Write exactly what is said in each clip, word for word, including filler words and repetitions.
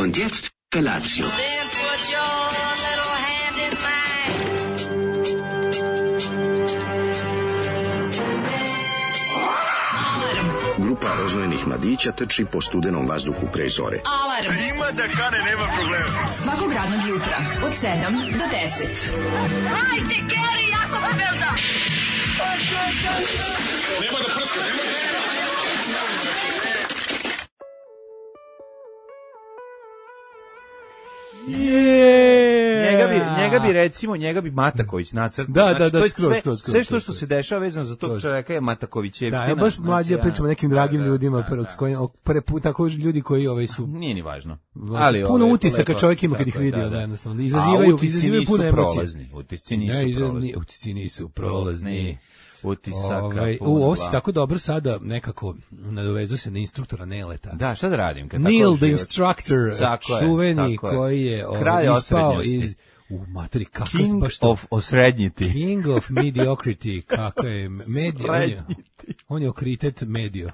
Und jetzt Felatio. Grupa roznojenih mladića trči po studenom vazduhu pre zore. Alarm! Ima da kane, nema problema. Svakog radnog jutra, od sedam do deset. Hajde, Geri, jako se velda! Nema da prska, nema da prska. Yeah. Njega bi, njega bi recimo, njega bi Mataković nacrtao. Da, znači, da, da, to je skroz, sve, skroz, skroz, sve što, što skroz. se dešava vezano za tog čovjeka je Matakovićevština. Da, ja baš mlađe znači, pričamo o nekim dragim da, ljudima, da, da. S kojim, pre puta, tako ljudi koji ovaj su... Nije ni važno. Ali puno ove, utisaka lepo, čovjek ima kad ih vidi, da, da, jednostavno. Izazivaju, izazivaju puno emocije. Utisci nisu ne, prolazni. Utisci nisu prolazni. Utisaka. Ovaj, u, ovo si tako dobro sada nekako nadovezao se na instruktora Neleta. Da, šta da radim? Kad Neil tako the život... Instructor, tako čuveni je, koji je kralj ispao iz... U materi, kakav King baš to... of osrednjiti. King of mediocrity, kako je medio. On je, on je okritet medio.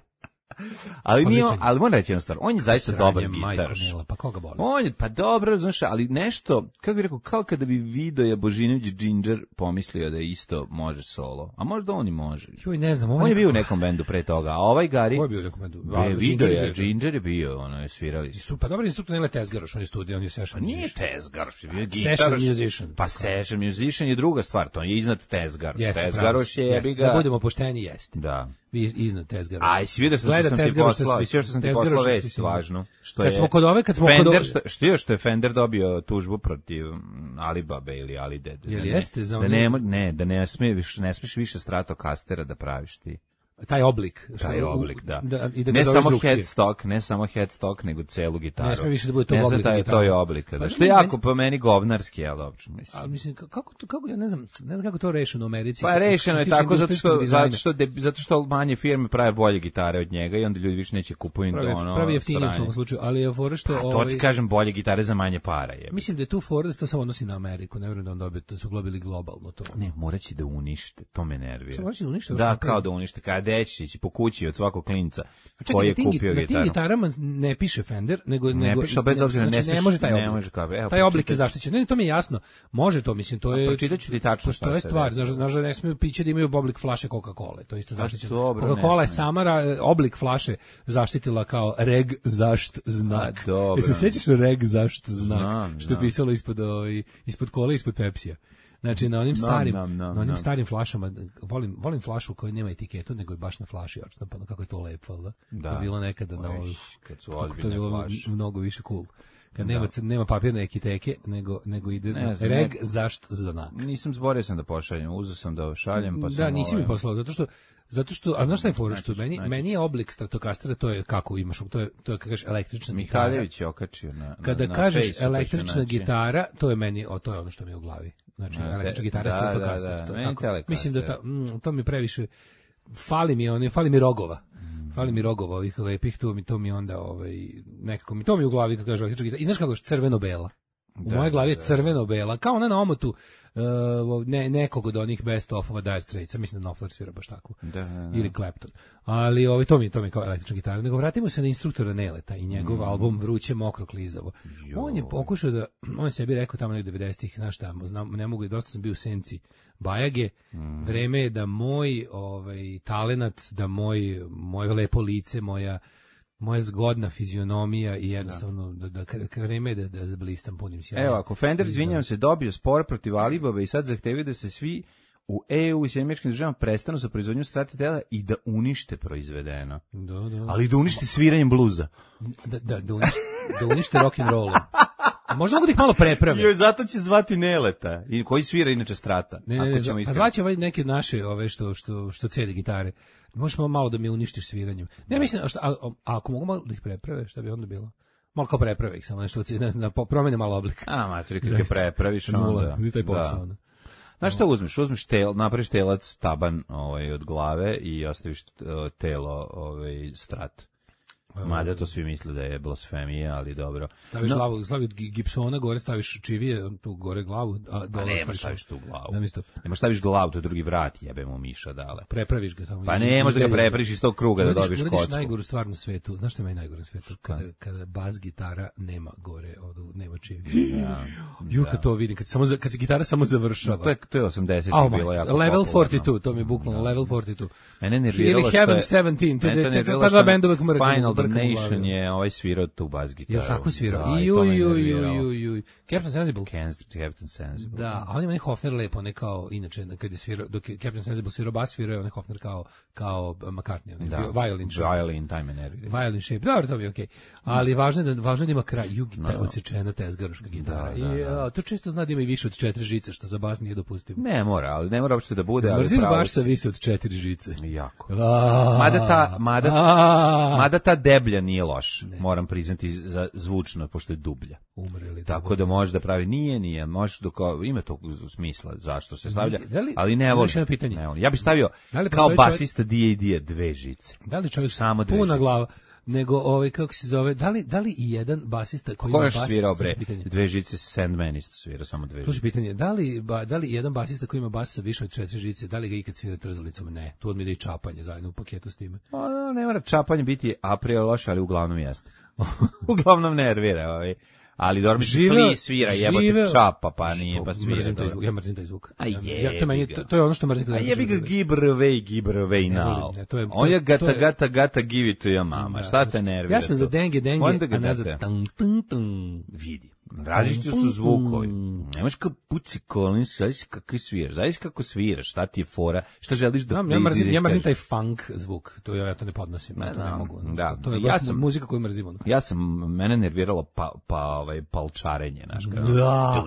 Ali nije, ali moram reći jednu stvar, on je zaista dobar gitaraš. Pa koga boli? On je, pa dobro, znaš, ali nešto, kako bih rekao, kao kada bi Vidoja Božinović Ginger pomislio da isto može solo. A možda on i može. Joj, ne znam. On je bio u nekom bendu pre toga, a ovaj Gari... Ko je bio u nekom bendu? Vidoja Ginger je bio, ono je svirali. Pa dobro, instruktor Nele Tezgaroš, on je studio, on je session musician. Nije Tezgaroš, je bio gitaraš. Session musician. Pa session musician je druga stvar, to je iznad Tezgaroš. Tezgaroš je, jebi ga... Da budemo pošteni, jeste. Da. Vi iznad Tezgaroša. Aj, si vidio što sam ti poslao, sve što sam ti poslao vest, važno. Što kad je smo kod ove, kad smo Fender, kod ove... što, što je što je Fender dobio tužbu protiv Alibabe ili Alide. Da ne, jeste za da ne, ne, da ne smije više, ne smiješ više Stratocastera da praviš ti. Taj oblik, taj oblik, da. da, i da ne samo headstock, ne samo headstock, nego celu gitaru. Ne smije više da bude to ne oblik. Ne znam, to je oblik. Da, što je jako po meni govnarski, ali uopće, mislim. Ali mislim, kako, kako, ja ne znam, ne znam kako to rešeno u Americi. Pa rešeno je tako, zato što, zato što, de, zato što manje firme prave bolje gitare od njega i onda ljudi više neće kupuju pravi, ono. Pravi jeftinije u svom slučaju, ali je fora što... A, to ovaj, ti kažem, bolje gitare za manje para je. Mislim da je tu fora da se samo odnosi na Ameriku, ne vjerujem da on dobije, da su globili globalno to. Ne, moraće da unište, to me nervira. Moraće da unište? Da, kao da unište, kada Dečić po kući od svakog klinca koji je kupio gitaru. Na tim gitarama ne piše Fender, nego... Ne nego, piše, bez obzira, znači, ne, ne može taj oblik. Ne može kao, evo, taj oblik je zaštićen. Ne, to mi je jasno. Može to, mislim, to je... Pročitat ću ti tačno šta se desi. To je stvar, znaš da ne smiju piće da imaju oblik flaše Coca-Cola. To je isto zaštićeno. Coca-Cola je samara oblik flaše zaštitila kao reg zašt znak. Jesi se sjećaš reg zašt znak? Što je pisalo ispod, ispod kola, ispod Pepsija. Znači na onim starim, no, no, no, na onim no. starim flašama, volim, volim flašu koja nema etiketu, nego je baš na flaši odštampano, kako je to lepo, da? Da. To je bilo nekada na ovih, kad su ozbiljne to je bilo flaše. Mnogo više cool. Kad nema, nema papirne ekiteke, nego, nego ide ne, znam, reg, ne, zašt, znak. Nisam zborio sam da pošaljem, uzeo sam da šaljem, pa da, sam... Da, nisi ovaj... mi poslao, zato što, zato što, a znaš šta je fora, što meni, meni je oblik Stratocastera, to je kako imaš, to je, to je kako kažeš, električna gitara. Mihaljević je okačio na, na Kada na kažeš fejsu, električna gitara, to je meni, o, to je ono što mi je u glavi. Znači, no, električna gitara, da, Stratocaster. Da, da, to, da, tako, mislim da ta, mm, to mi previše, fali mi, on, fali mi rogova. Mm. Fali mi rogova ovih lepih, to mi, to mi onda, ovaj, nekako mi, to mi u glavi, kako kaže električna gitara. I znaš kako je crveno-bela? U da, mojoj glavi je crveno-bela, kao ona na omotu uh, ne, nekog od onih best of-ova Dire Straits, mislim da Knopfler svira baš tako, da, da. ili Clapton. Ali ovaj, to mi to mi je kao električna gitara. Nego vratimo se na instruktora Neleta i njegov mm. album Vruće, mokro, klizavo. Jo. On je pokušao da, on je sebi rekao tamo nekde devedesetih, znaš šta, znam, ne mogu, dosta sam bio u senci Bajage, mm. vreme je da moj ovaj, talenat, da moj, moje lepo lice, moja moja zgodna fizionomija i jednostavno da, da, da vreme da, da zablistam punim sjajem. Evo, ako Fender, izvinjam se, dobio spor protiv Alibabe i sad zahtevaju da se svi u E U i Sjedinjenim Američkim Državama prestanu sa proizvodnjom Stratotela i da unište proizvedeno. Da, da. Ali da unište sviranjem bluza. Da, da, da, unište, da unište rock'n'rollom. A možda mogu da ih malo preprave. Jo, zato će zvati Neleta, i koji svira inače Strata. Ne, ne, ne, ne, a zvaće ovaj neke naše, ove što, što, što cede gitare. Možeš malo da mi uništiš sviranjem. Ne, mislim, a, šta, a, a ako mogu malo da ih preprave, šta bi onda bilo? Malo kao preprave ih, samo nešto, na, na, promene malo oblika. A, materi, kako je prepraviš, onda. Nula, taj posao, da. Znaš šta uzmeš? Uzmeš tel, napraviš telac, taban ovaj, od glave i ostaviš telo ovaj, Strat. Mada to svi misle da je blasfemija, ali dobro. Staviš no. glavu, staviš Gibsona gore, staviš čivije, tu gore glavu, a dole nema staviš, staviš tu glavu. Zamisli to. Nemaš staviš glavu, to je drugi vrat, jebe mu miša dale. Prepraviš ga tamo. Pa ne, možda ga prepraviš iz tog kruga da dobiješ kocku. Uradiš najgoru stvar na svetu. Znaš što je meni najgoru na svetu? Kada, kada bas gitara nema gore, ovdje nema čivije. Ja, Ju, kad to vidim, kad, samo, kad se gitara samo završava. No, to je, to je osamdeset oh, bilo jako Level popularno. četrdeset dva, to mi je bukvalno no. Level četrdeset dva. Mene nerviralo što je... Ili Heaven sedamnaest, ta dva benda uvek mrkam. Final Damnation je ovaj svirao tu bas gitaru. Jel tako svirao? Da, Ju, ju, ju, ju, ju. Captain Sensible. Captain Sensible. Da, ali ima ne Hofner lepo, ne kao inače, kad je svirao, dok je Captain Sensible svirao bas, svirao je onaj Hofner kao, kao McCartney, onaj da, violin shape. Violin, taj me nervira. Violin shape, dobro, to mi je okej. Okay. Ali važno je da, važno da ima kraj, ju, no. odsečena tezgaroška gitara. Da, da, I da. To često zna da ima i više od četiri žice, što za bas nije dopustivo. Ne mora, ali ne mora uopšte da bude. Ali mrziš baš sa više od četiri žice. Jako. Mada ta, mada, mada ta deblja nije loš, ne. Moram priznati za zvučno, pošto je dublja. Umreli. Tako da može da pravi, nije, nije, možeš dok, ima to smisla zašto se stavlja, li, ali ne volim. Ja bih stavio kao basista D A D dve žice. Da li čovjek samo dve puna glava? Nego ovaj kako se zove, da li da li i jedan basista koji ima bas svirao bre dve žice, Sandman isto svira samo dve žice. Slušaj pitanje, da li ba, da li jedan basista koji ima bas sa više od četiri žice, da li ga ikad svira trzalicom? Ne, tu odmah ide i čapanje zajedno u paketu s time. Pa no, ne mora čapanje biti a priori loše, ali uglavnom jeste. Uglavnom nervira, ovaj. Ali dobro mi Fli svira, jebote čapa, pa nije, pa svira. Mrzim taj zvuk, ja mrzim taj zvuk. A je, ja, to, meni, to, to je ono što mrzim. A jebi ga give away, give away now. Ne, to je, to, on je gata, gata, gata, give it to your mama. Da, šta te nervira? Ja sam za denge, denge, a ne za tan, tan, tan. Vidi. Različiti su zvukovi. Nemaš kao puci Collins, zavisi kako sviraš, zavisi kako sviraš, šta ti je fora, šta želiš da... Ja mrzim, ja mrzim taj funk zvuk, to ja to ne podnosim, ne, to ne mogu. Da, to je baš ja sam, muzika koju mrzim. Ono. Ja sam, mene nerviralo pa, pa ovaj, palčarenje, znaš kao... Da.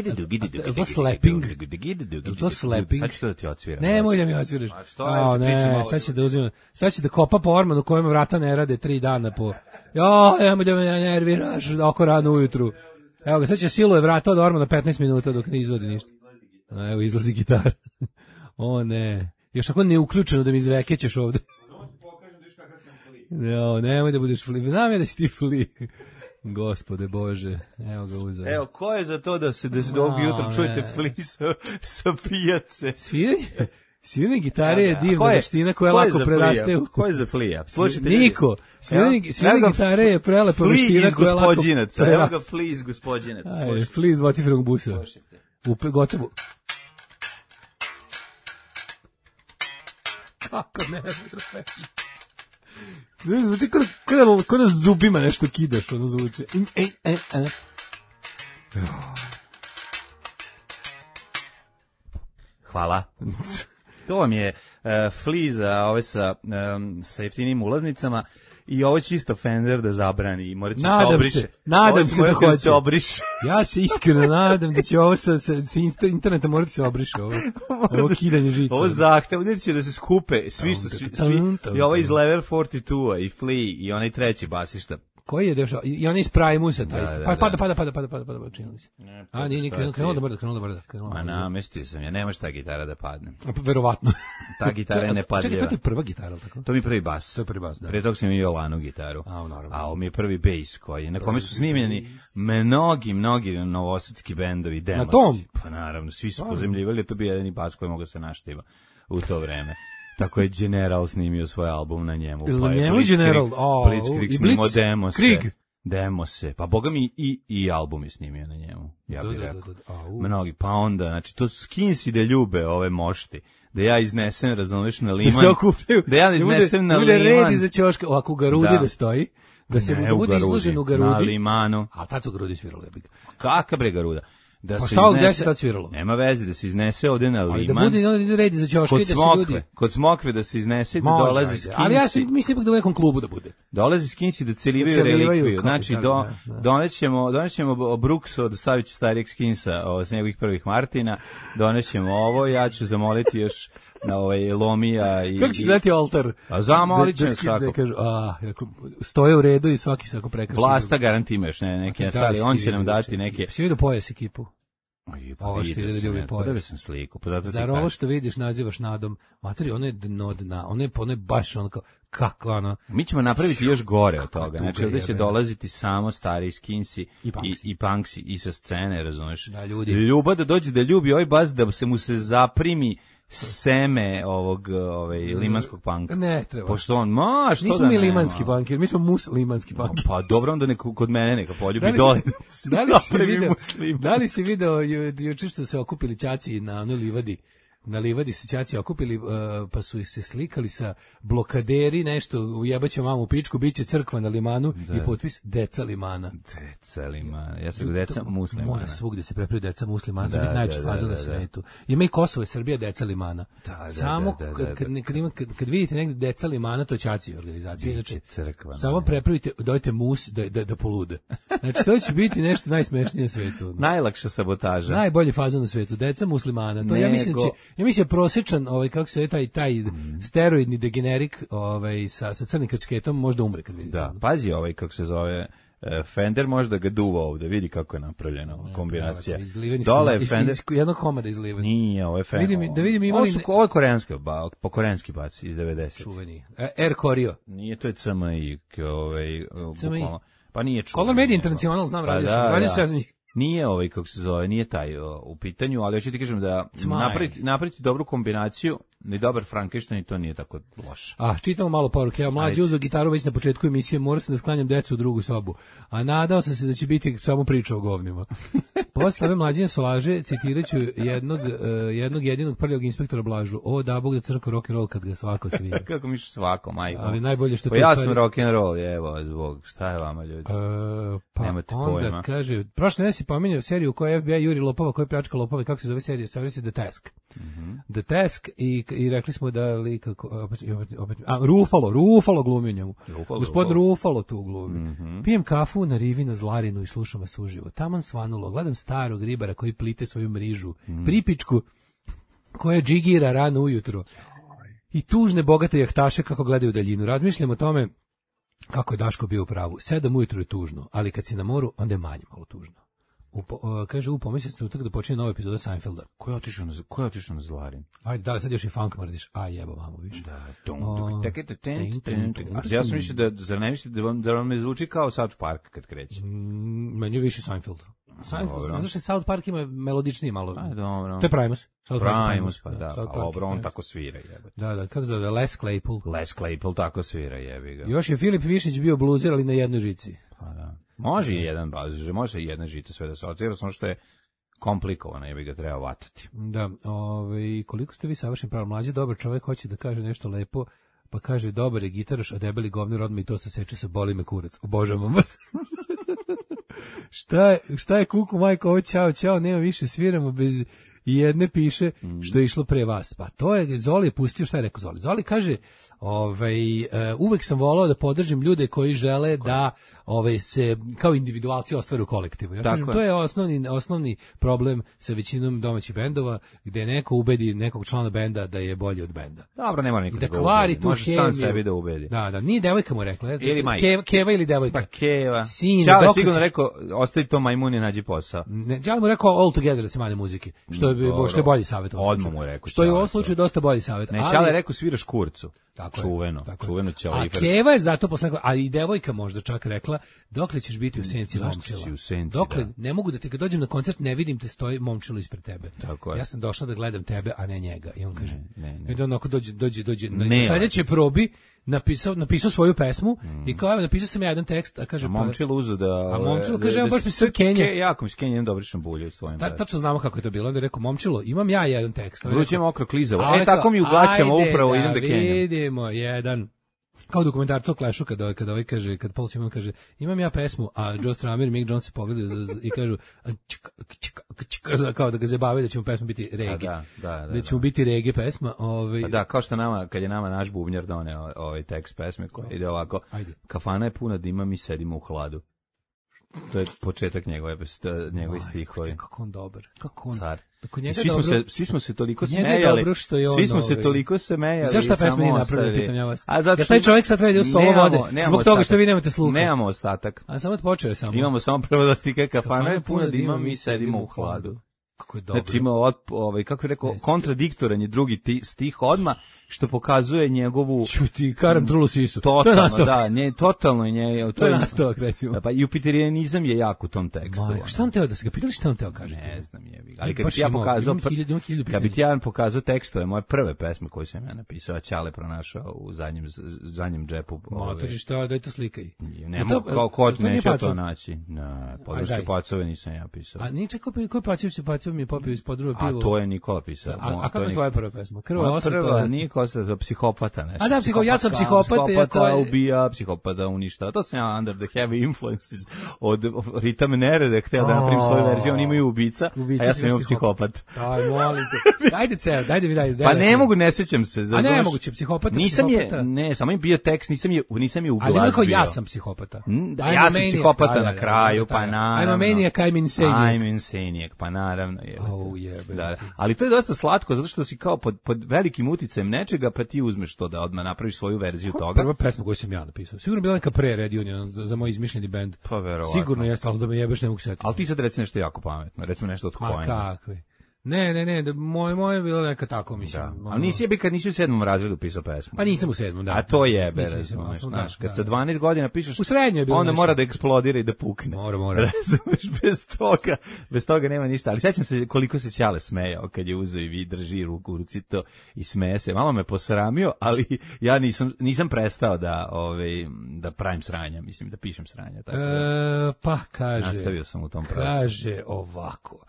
To slapping. To slapping. Sad ću to da ti odsviram. Nemoj da mi odsviraš. A ne, sad će da uzimam, sad će da kopa po ormanu kojem vrata ne rade tri dana po... Jo, nemoj da me nerviraš, oko rano ujutru. Evo ga, sad će siluje vrata od ormana petnaest minuta dok ne izvodi ništa. A evo, izlazi gitar. O ne. Još tako neuključeno da mi izvekećeš ovde. Jo, nemoj da budeš fli. Znam je da si ti fli. Gospode Bože, evo ga uzeo. Evo, ko je za to da se da se do ovog jutra čujete fli sa, sa pijace? Sviranje? Sviranje gitare je divna veština koja lako preraste u... Ko je za flija? Slušajte. Niko. Sviranje, sviranje gitare je prelepa veština koja lako preraste. Evo ga fli iz Gospodinaca. Ajde, fli iz dvocifrenog busa. U gotovo. Kako ne, zvuči kada, kada zubima nešto kidaš, ono zvuči. E, e, e. Hvala. To vam je uh, Flea za ove sa, um, sa jeftinim ulaznicama i ovo čisto Fender da zabrani i morat će nadam se obriše. Se, nadam se da hoće. Se obriše. Ja se iskreno nadam da će ovo sa, sa, sa interneta morati se obriše. Ovo, ovo kidanje žica. Ovo zahtev, da će da se skupe svi što svi, svi i ovo iz Level četrdeset dva i Flea i onaj treći basišta. Koji je dešao? I on iz Primusa taj isto. Pa pada, pada, pada, pada, pada, pada, čini se. A nije ni krenuo, krenuo da brda, krenuo da brda. Ma namestio sam ja, nemaš ta gitara da padne. Verovatno. Ta gitara je nepadljiva. Čekaj, to je prva gitara, al tako? To mi je prvi bas. To je prvi bas, da. Pre toga sam imao Lanu gitaru. A, naravno. A ovo mi je prvi bass koji, na kome su snimljeni mnogi, mnogi novosadski bendovi, Demos. Na tom? Pa naravno, svi su pozemljivali, to bi jedan bas koji mogao se naštiva u to vreme. Tako je General snimio svoj album na njemu. Pa je njemu General? Blitzkrieg snimio Demos. Krieg? Demose, pa boga mi i, i album je snimio na njemu, ja bih rekao. Mnogi, pa onda, znači, to su skinsi da ljube ove mošti, da ja iznesem, razumeš, na liman, da ja iznesem na liman. Bude redi za ćoške, ovako u Garudi da, da stoji, da se ne, bude izložen u Garudi. Na limanu. A tad su Garudi svirali, ja bih. Kaka bre Garuda? Da pa se šta, gde se tad sviralo? Nema veze, da se iznese ovde na liman. Ali da bude, da redi za ćoške, da se ljudi. Kod Smokve da se iznese, da dolazi skinsi. Ali ja sam, mislim da u nekom klubu da bude. Dolazi skinsi da celivaju relikviju. Znači, do, donećemo, donećemo Brooks od stavići starijeg skinsa s njegovih prvih Martina, donećemo ovo, ja ću zamoliti još na ovaj Lomija i... Kako će znati oltar? A zamolit ćemo svako. Da kažu, a, stoje u redu i svaki se ako prekrasno. Vlasta garanti imaš ne, neke stvari, on će nam dati neke... Si vidio pojas ekipu? Aj, pa ovo što ide da ljubi pojas. Sam sliku, pa zato Zar ovo što vidiš nazivaš nadom? Materi, ono je dno dna, ono je, ono je baš ono kao, kako ono... Mi ćemo napraviti još gore od toga, znači ovdje će dolaziti samo stari skinsi i, i, i punksi i sa scene, razumeš? Da, ljudi. Ljuba da dođe da ljubi ovaj bas, da se mu se zaprimi seme ovog ovaj limanskog panka. Ne treba. Pošto on, ma, što Nismo da mi ne, limanski pankir, mi smo muslimanski pankir. Pa dobro, onda neko kod mene neka poljubi da li, dole. Da li si video, da li si video juče što se okupili ćaci na onoj livadi? Na livadi se ćaci okupili, uh, pa su ih se slikali sa blokaderi, nešto, ujebaće mamu u pičku, bit će crkva na limanu da. I potpis deca limana. Deca limana, ja sam deca muslimana. Mora svugde se prepraviti deca muslimana, da, biti najveća faza na svetu. Ima i Kosovo i Srbija deca limana. Da, da, samo da, da, kad, kad, kad, ima, kad, kad vidite negde deca limana, to ćaci organizacije. Znači, crkva. Samo prepravite, dojte mus da, da, da polude. Znači, to će biti nešto najsmešnije na svetu. Najlakša sabotaža. Najbolji faza na svetu, deca muslimana. To Nego... ja mislim će Ja mislim je prosječan, ovaj kako se taj taj mm. steroidni degenerik, ovaj sa sa crnim krčketom možda umre kad vidi. Da, pazi ovaj kako se zove Fender, možda ga duva ovde, vidi kako je napravljena kombinacija. Dole je Fender, iz, iz jednog komada izliven. Nije, ovo je Fender. Vidim, da vidim imali ovo su ovo je koreanski, ba, po koreanski bac iz devedesetih. Čuveni. Air Koryo. Nije, to je C M I, ovaj bukvalno. Pa nije čuveni. Color Media International, znam, pa radio sam, radio sam za njih. Nije ovaj, kako se zove, nije taj o, u pitanju, ali hoću ti kažem da napraviti, napraviti dobru kombinaciju, ni dobar Frankenstein, to nije tako loše. A, čitamo malo poruke, ja mlađi uzeo gitaru već na početku emisije, morao sam da sklanjam decu u drugu sobu, a nadao sam se da će biti samo priča o govnima. Posle ove mlađine solaže, citiraću jednog, uh, jednog jedinog prljog inspektora Blažu, o da bog da crko rock and roll kad ga svako svira. Kako miš svako, majko. Ali najbolje što pa ja sam rock and roll, evo, zbog, šta je vama ljudi? Uh, pa Nemate onda pojma. Kaže, prošle ne si pominjao seriju u kojoj F B I juri lopova, koja pljačka lopove, kako se zove serija, zove se The Task. Mm -hmm. The Task i, i rekli smo da li kako opet, opet, a Rufalo, Rufalo glumi u njemu. Rufalo, Gospodin Rufalo. Rufalo tu glumi. Mm -hmm. Pijem kafu na rivi na Zlarinu i slušam vas uživo. Taman svanulo, gledam starog ribara koji plite svoju mrižu, mm. pripičku koja džigira rano ujutro. I tužne bogate jahtaše kako gledaju u daljinu. Razmišljam o tome kako je Daško bio u pravu. Sedam ujutro je tužno, ali kad si na moru, onda je manje malo tužno. Upo, uh, kaže, u pomisli se da počinje nova epizoda Seinfelda. Ko je otišao na, ko je otišao na Zlarin? Ajde, da li sad još i funk mrziš? A jebo, vamo, više. Da, tom, ja sam mislio da, zar ne mislite da vam, da vam ne zvuči kao South Park kad kreće? Mm, meni je više Seinfeld. Seinfeld, zato što South Park ima melodičniji malo. Aj, dobro. To je Primus. South Primus, Primus, pa da, pa dobro, on tako svira, jebe. Da, da, kako zove, Les Claypool. Les Claypool tako svira, jebi ga. Još je Filip Višić bio bluzer, ali na jednoj žici. Pa da. Može i jedan baz, može i jedna žica sve da se otvira, samo što je komplikovano, je bi ga treba vatati. Da, ovaj, koliko ste vi savršen prav mlađi, dobar čovjek hoće da kaže nešto lepo, pa kaže dobar je gitaraš, a debeli govnir odmah i to se seče sa boli me kurac. Obožavam vas. šta, je, šta je kuku, majko, ovo ćao, ćao, nema više, sviramo bez jedne piše što je išlo pre vas. Pa to je, Zoli je pustio, šta je rekao Zoli? Zoli kaže, ovaj, uh, uvek sam volao da podržim ljude koji žele Ko? da ovaj, se kao individualci ostvare u kolektivu. Ja kažem, to je osnovni, osnovni problem sa većinom domaćih bendova, gde neko ubedi nekog člana benda da je bolji od benda. Dobro, nema niko da, da kvari tu može hemiju. Sam sebi da ubedi. Da, da, nije devojka mu rekla. Ili majka. Keva, keva ili devojka. Pa Keva. Sine, Čale sigurno rekao, ostavi to majmun i nađi posao. Ne, Čale mu rekao all together da se mane muzike. Što je, bo, što je bolji savjet. Odmah mu rekao. Što je u ovom slučaju dosta bolji savjet. Ne, Čale rekao sviraš kurcu. Tako čuveno, tako čuveno Čale. A Keva je zato posle, a i devojka možda čak rekla, dokle ćeš biti u senci momčila. U senci, dokle, da. Ne mogu da te kad dođem na koncert ne vidim te stoji momčilo ispred tebe. Tako je. Ja sam došla da gledam tebe, a ne njega. I on kaže, ne, ne, ne. I da onako dođe, dođe, dođe, na sledećoj probi napisao napisao svoju pesmu mm. i kao evo napisao sam ja jedan tekst, a kaže a momčilo uzu da a momčilo kaže evo baš mi se Kenja ke, jako mi skenjem dobrišan bulju u svojim. Ta, tačno znamo kako je to bilo, onda je rekao momčilo imam ja jedan tekst. Vruće mokro klizavo. E tako mi uglačamo upravo idem da kenjam. Vidimo jedan kao dokumentarcu o Clashu kada kada ovaj kaže kad Paul Simon kaže imam ja pesmu, a Joe Strummer i Mick Jones se pogledaju i kažu kao da ga zabave da će mu pesma biti reggae. Da, da, da, da će mu biti reggae pesma, ovaj. Pa da, kao što nama kad je nama naš bubnjar doneo ovaj tekst pesme koji ide ovako. Ajde. Kafana je puna dima, mi sedimo u hladu. To je početak njegove njegovi stihovi. Kako on dobar. Kako on. Car. Njega svi smo dobro, se svi smo se toliko smejali. On, svi smo se toliko smejali. Zašto ta pesma nije napravljena, pitam ja vas. A zato što taj čovjek sad treba da solo vode zbog toga što vi nemate sluha. Nemamo ostatak. A samo počeo je samo. Imamo samo prvo da stike kafana je puna dima, mi sedimo u hladu. kako je dobro. Znači ima ovaj, kako je rekao, kontradiktoran je drugi ti, stih odma, što pokazuje njegovu... Čuti, karam trulu sisu. Totalno, to je da, nje, totalno je nje... To, to je nastavak, recimo. Da, pa jupiterijanizam je jak u tom tekstu. Majko, šta on teo da se ga pitali šta on teo kaže? Ne znam, jebi. Ali kad bi ti ja pokazao... Kad bi ti ja pokazao tekstove, moje prve pesme koje sam ja napisao, Ćale pronašao u zadnjem, zadnjem džepu. Matori, šta, daj to slikaj. Ne mogu, kao kod neće to naći. Ne, podruške pacove nisam ja pisao. A niče ko pacov se pacov mi je popio iz podruga pivo. A to je Nikola pisao. A kako je tvoja prva pesma? Krva osveta. Za psihopata, nešto. A da, psiho, ja sam psihopata. Psihopata ubija, psihopata uništava. To sam ja under the heavy influences od Rita Menere, htio da napravim svoju verziju, oni imaju ubica, ubica a ja sam imao psihopat. Aj, molim te. Dajde ceo, dajde mi dajde. Pa ne mogu, ne sećam se. A ne moguće, psihopata, nisam je, ne, samo je bio tekst, nisam je, nisam je uglazbio. Ali kako ja sam psihopata. Da, ja sam psihopata na kraju, pa naravno. I'm a maniac, I'm insane. I'm insane, pa naravno. Oh, jebe. Ali to je dosta slatko, zato što si kao pod, pod velikim uticajem nečega, pa ti uzmeš to da odmah napraviš svoju verziju Ko toga. Prva pesma koju sam ja napisao. Sigurno bila neka pre Red Union za, za moj izmišljeni bend. Pa verovatno. Sigurno jeste, ali da me jebeš ne mogu setiti. Ali ti sad reci nešto jako pametno, recimo nešto od Coina. Ma kakve. Ne, ne, ne, da moj moj je bilo neka tako mislim. Da. Ono... Ali nisi jebi kad nisi u sedmom razredu pisao pesmu. Pa nisam u sedmom, da. A to jebe, razumeš, znaš, kad sa dvanaest godina pišeš, u srednjoj je bilo onda nešto. Mora da eksplodira i da pukne. Mora, mora. Razumeš, bez toga, bez toga nema ništa. Ali sećam se koliko se Ćale smejao kad je uzeo i vi drži ruku u ruci to i smeje se. Malo me posramio, ali ja nisam nisam prestao da ovaj da pravim sranja, mislim da pišem sranja, tako. E, pa kaže. Nastavio sam u tom pravcu. Kaže ovako.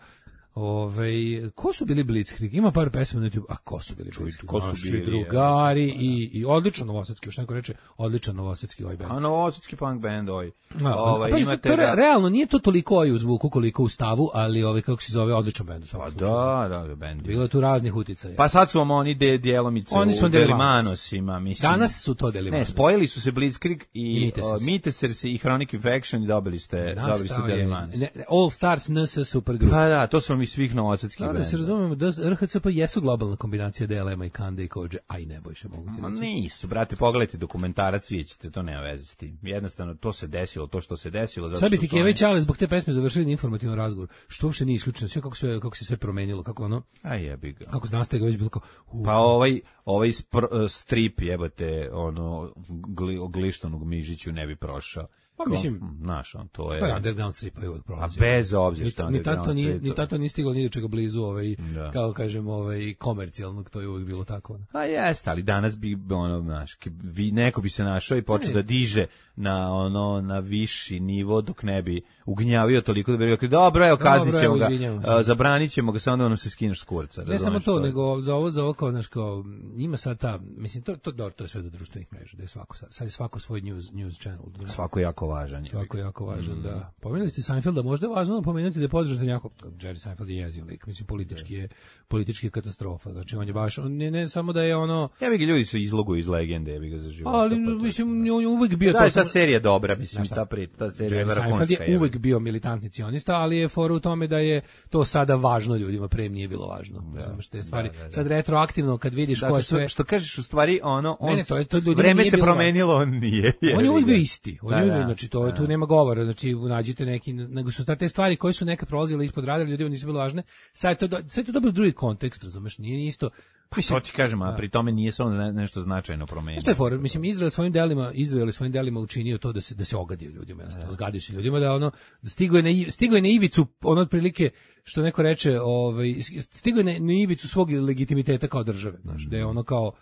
Ove, ko su bili Blitzkrieg? Ima par pesama na YouTube. A ko su bili Blitzkrieg? Ko su bili drugari je, i, i odličan novosadski, što neko reče, odličan novosadski oj band. A novosadski punk band oj. A, ovaj, a, imate to, da... realno nije to toliko oj u zvuku koliko u stavu, ali ovaj kako se zove odličan band. Pa da, da, da, band. Bilo je tu raznih uticaja. Pa sad su vam oni de djelomice oni su u Delimanosima, mislim. Danas su to Delimanos. Ne, spojili su se Blitzkrieg i Mitesers i Chronic Infection i dobili ste, dobili ste Delimanos. All Stars N S super grupa. Pa da, to su mi svih novosadskih. Da se razumemo, da R H C P jesu globalna kombinacija D L M-a i Kande i Kođe, a i Nebojša mogu ti reći. Ma nisu, brate, pogledajte dokumentarac, vidjet ćete, to nema veze s tim. Jednostavno, to se desilo, to što se desilo. Zato sad bi ti Keva i Ćale zbog te pesme završili na informativnom razgovoru, što uopšte nije isključeno, sve kako, sve, kako se sve promenilo, kako ono, a jebi ga. Kako znaste ga već bilo kao... Uh. Pa ovaj, ovaj spr, strip jebate, ono, gli, o Glištonog Mižiću ne bi prošao. Pa mislim, znaš, on to je... Pa underground stripa je uvijek prolazio. A bez obzira što ni tato ni ni tato ni stiglo ni do čega blizu, ovaj da. Kako kažem, ovaj komercijalnog, to je uvijek bilo tako. A jeste, ali danas bi ono, znaš, vi neko bi se našao i počeo da diže na ono na viši nivo dok ne bi ugnjavio toliko da bi rekao dobro, evo kaznićemo ga, uh, zabranićemo ga, samo da nam se skineš s kurca. Ne samo to, to, nego za ovo za ovo kao, znaš, kao ima sad ta, mislim to to dobro, to je sve do društvenih mreža, da je svako sad, sad je svako svoj news news channel. Svako je jako važan. Svako je jako važan, mm. da. Pomenuli ste Seinfelda, možda je važno pomenuti da je podržan jako Jerry Seinfeld je jeziv lik, mislim politički je politički je katastrofa. Znači on je baš on ne, ne samo da je ono ja bih ljudi su izlogu iz legende, ja bih ga za život. Ali mislim on je uvek bio da, to. Da, ta serija dobra, mislim ta priča, ta serija vrhunska. Je uvek bio militantni cionista, ali je fora u tome da je to sada važno ljudima, pre nije bilo važno. Da, znaš te stvari. Da, da, da. Sad retroaktivno kad vidiš ko je sve što kažeš u stvari ono on ne, ne, to je, to vreme se promenilo, on nije. On je uvek bio isti. On je uvek, znači to tu nema govora, znači nađite neki nego su te stvari koje su nekad prolazile ispod radara, ljudima nisu bile važne. Sad to sad to dobilo drugi kontekst, razumeš? Nije isto. Pa što ti kažem, a pri tome nije samo nešto značajno promenilo. Što je for, mislim Izrael svojim delima, Izrael svojim delima učinio to da se da se ogadio ljudima, jednostavno zgadio se ljudima da ono da stigo je na stigo je na ivicu, ono otprilike što neko reče, ovaj stigo je na, na ivicu svog legitimiteta kao države, znači da je ono kao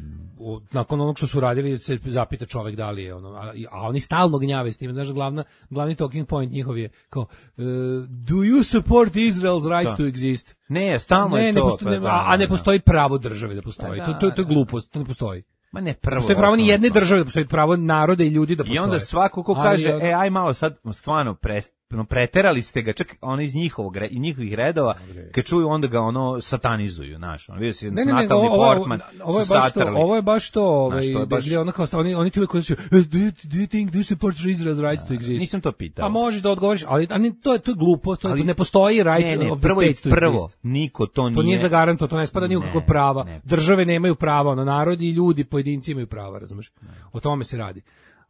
o, nakon onog što su radili se zapita čovjek da li je ono, a, a oni stalno gnjave s tim, znači glavna glavni talking point njihov je kao uh, do you support Israel's rights to exist? Ne, stalno ne, je ne to. Postoji, ne, a, a ne postoji pravo države da postoji. To, to, to je glupost, to ne postoji. Ma ne, prvo. Postoji pravo ni jedne države da postoji, pravo naroda i ljudi da postoje. I onda svako ko kaže, ali, e, aj malo sad, stvarno, prest, no, preterali ste ga, čak ono iz njihovog, i njihovih redova, kad čuju, onda ga ono satanizuju, znaš, ono, vidio si, ne, ne, Natalni ovo, Portman ovo, su satrali. Ovo je baš to, ovaj, znaš, baš... gdje ono kao, oni, oni ti uvijek koji su, do you, do you think, do you support Israel's rights to exist? Nisam to pitao. Pa možeš da odgovoriš, ali, ali to je, to je glupo, to je, ali, ne postoji rights ne, ne, of the prvo states to prvo, exist. niko to nije. To nije zagarantovano, to ne spada ni u kakvo prava. Ne. Države nemaju prava, ono, narodi i ljudi, pojedinci imaju prava, razumeš? O tome se radi.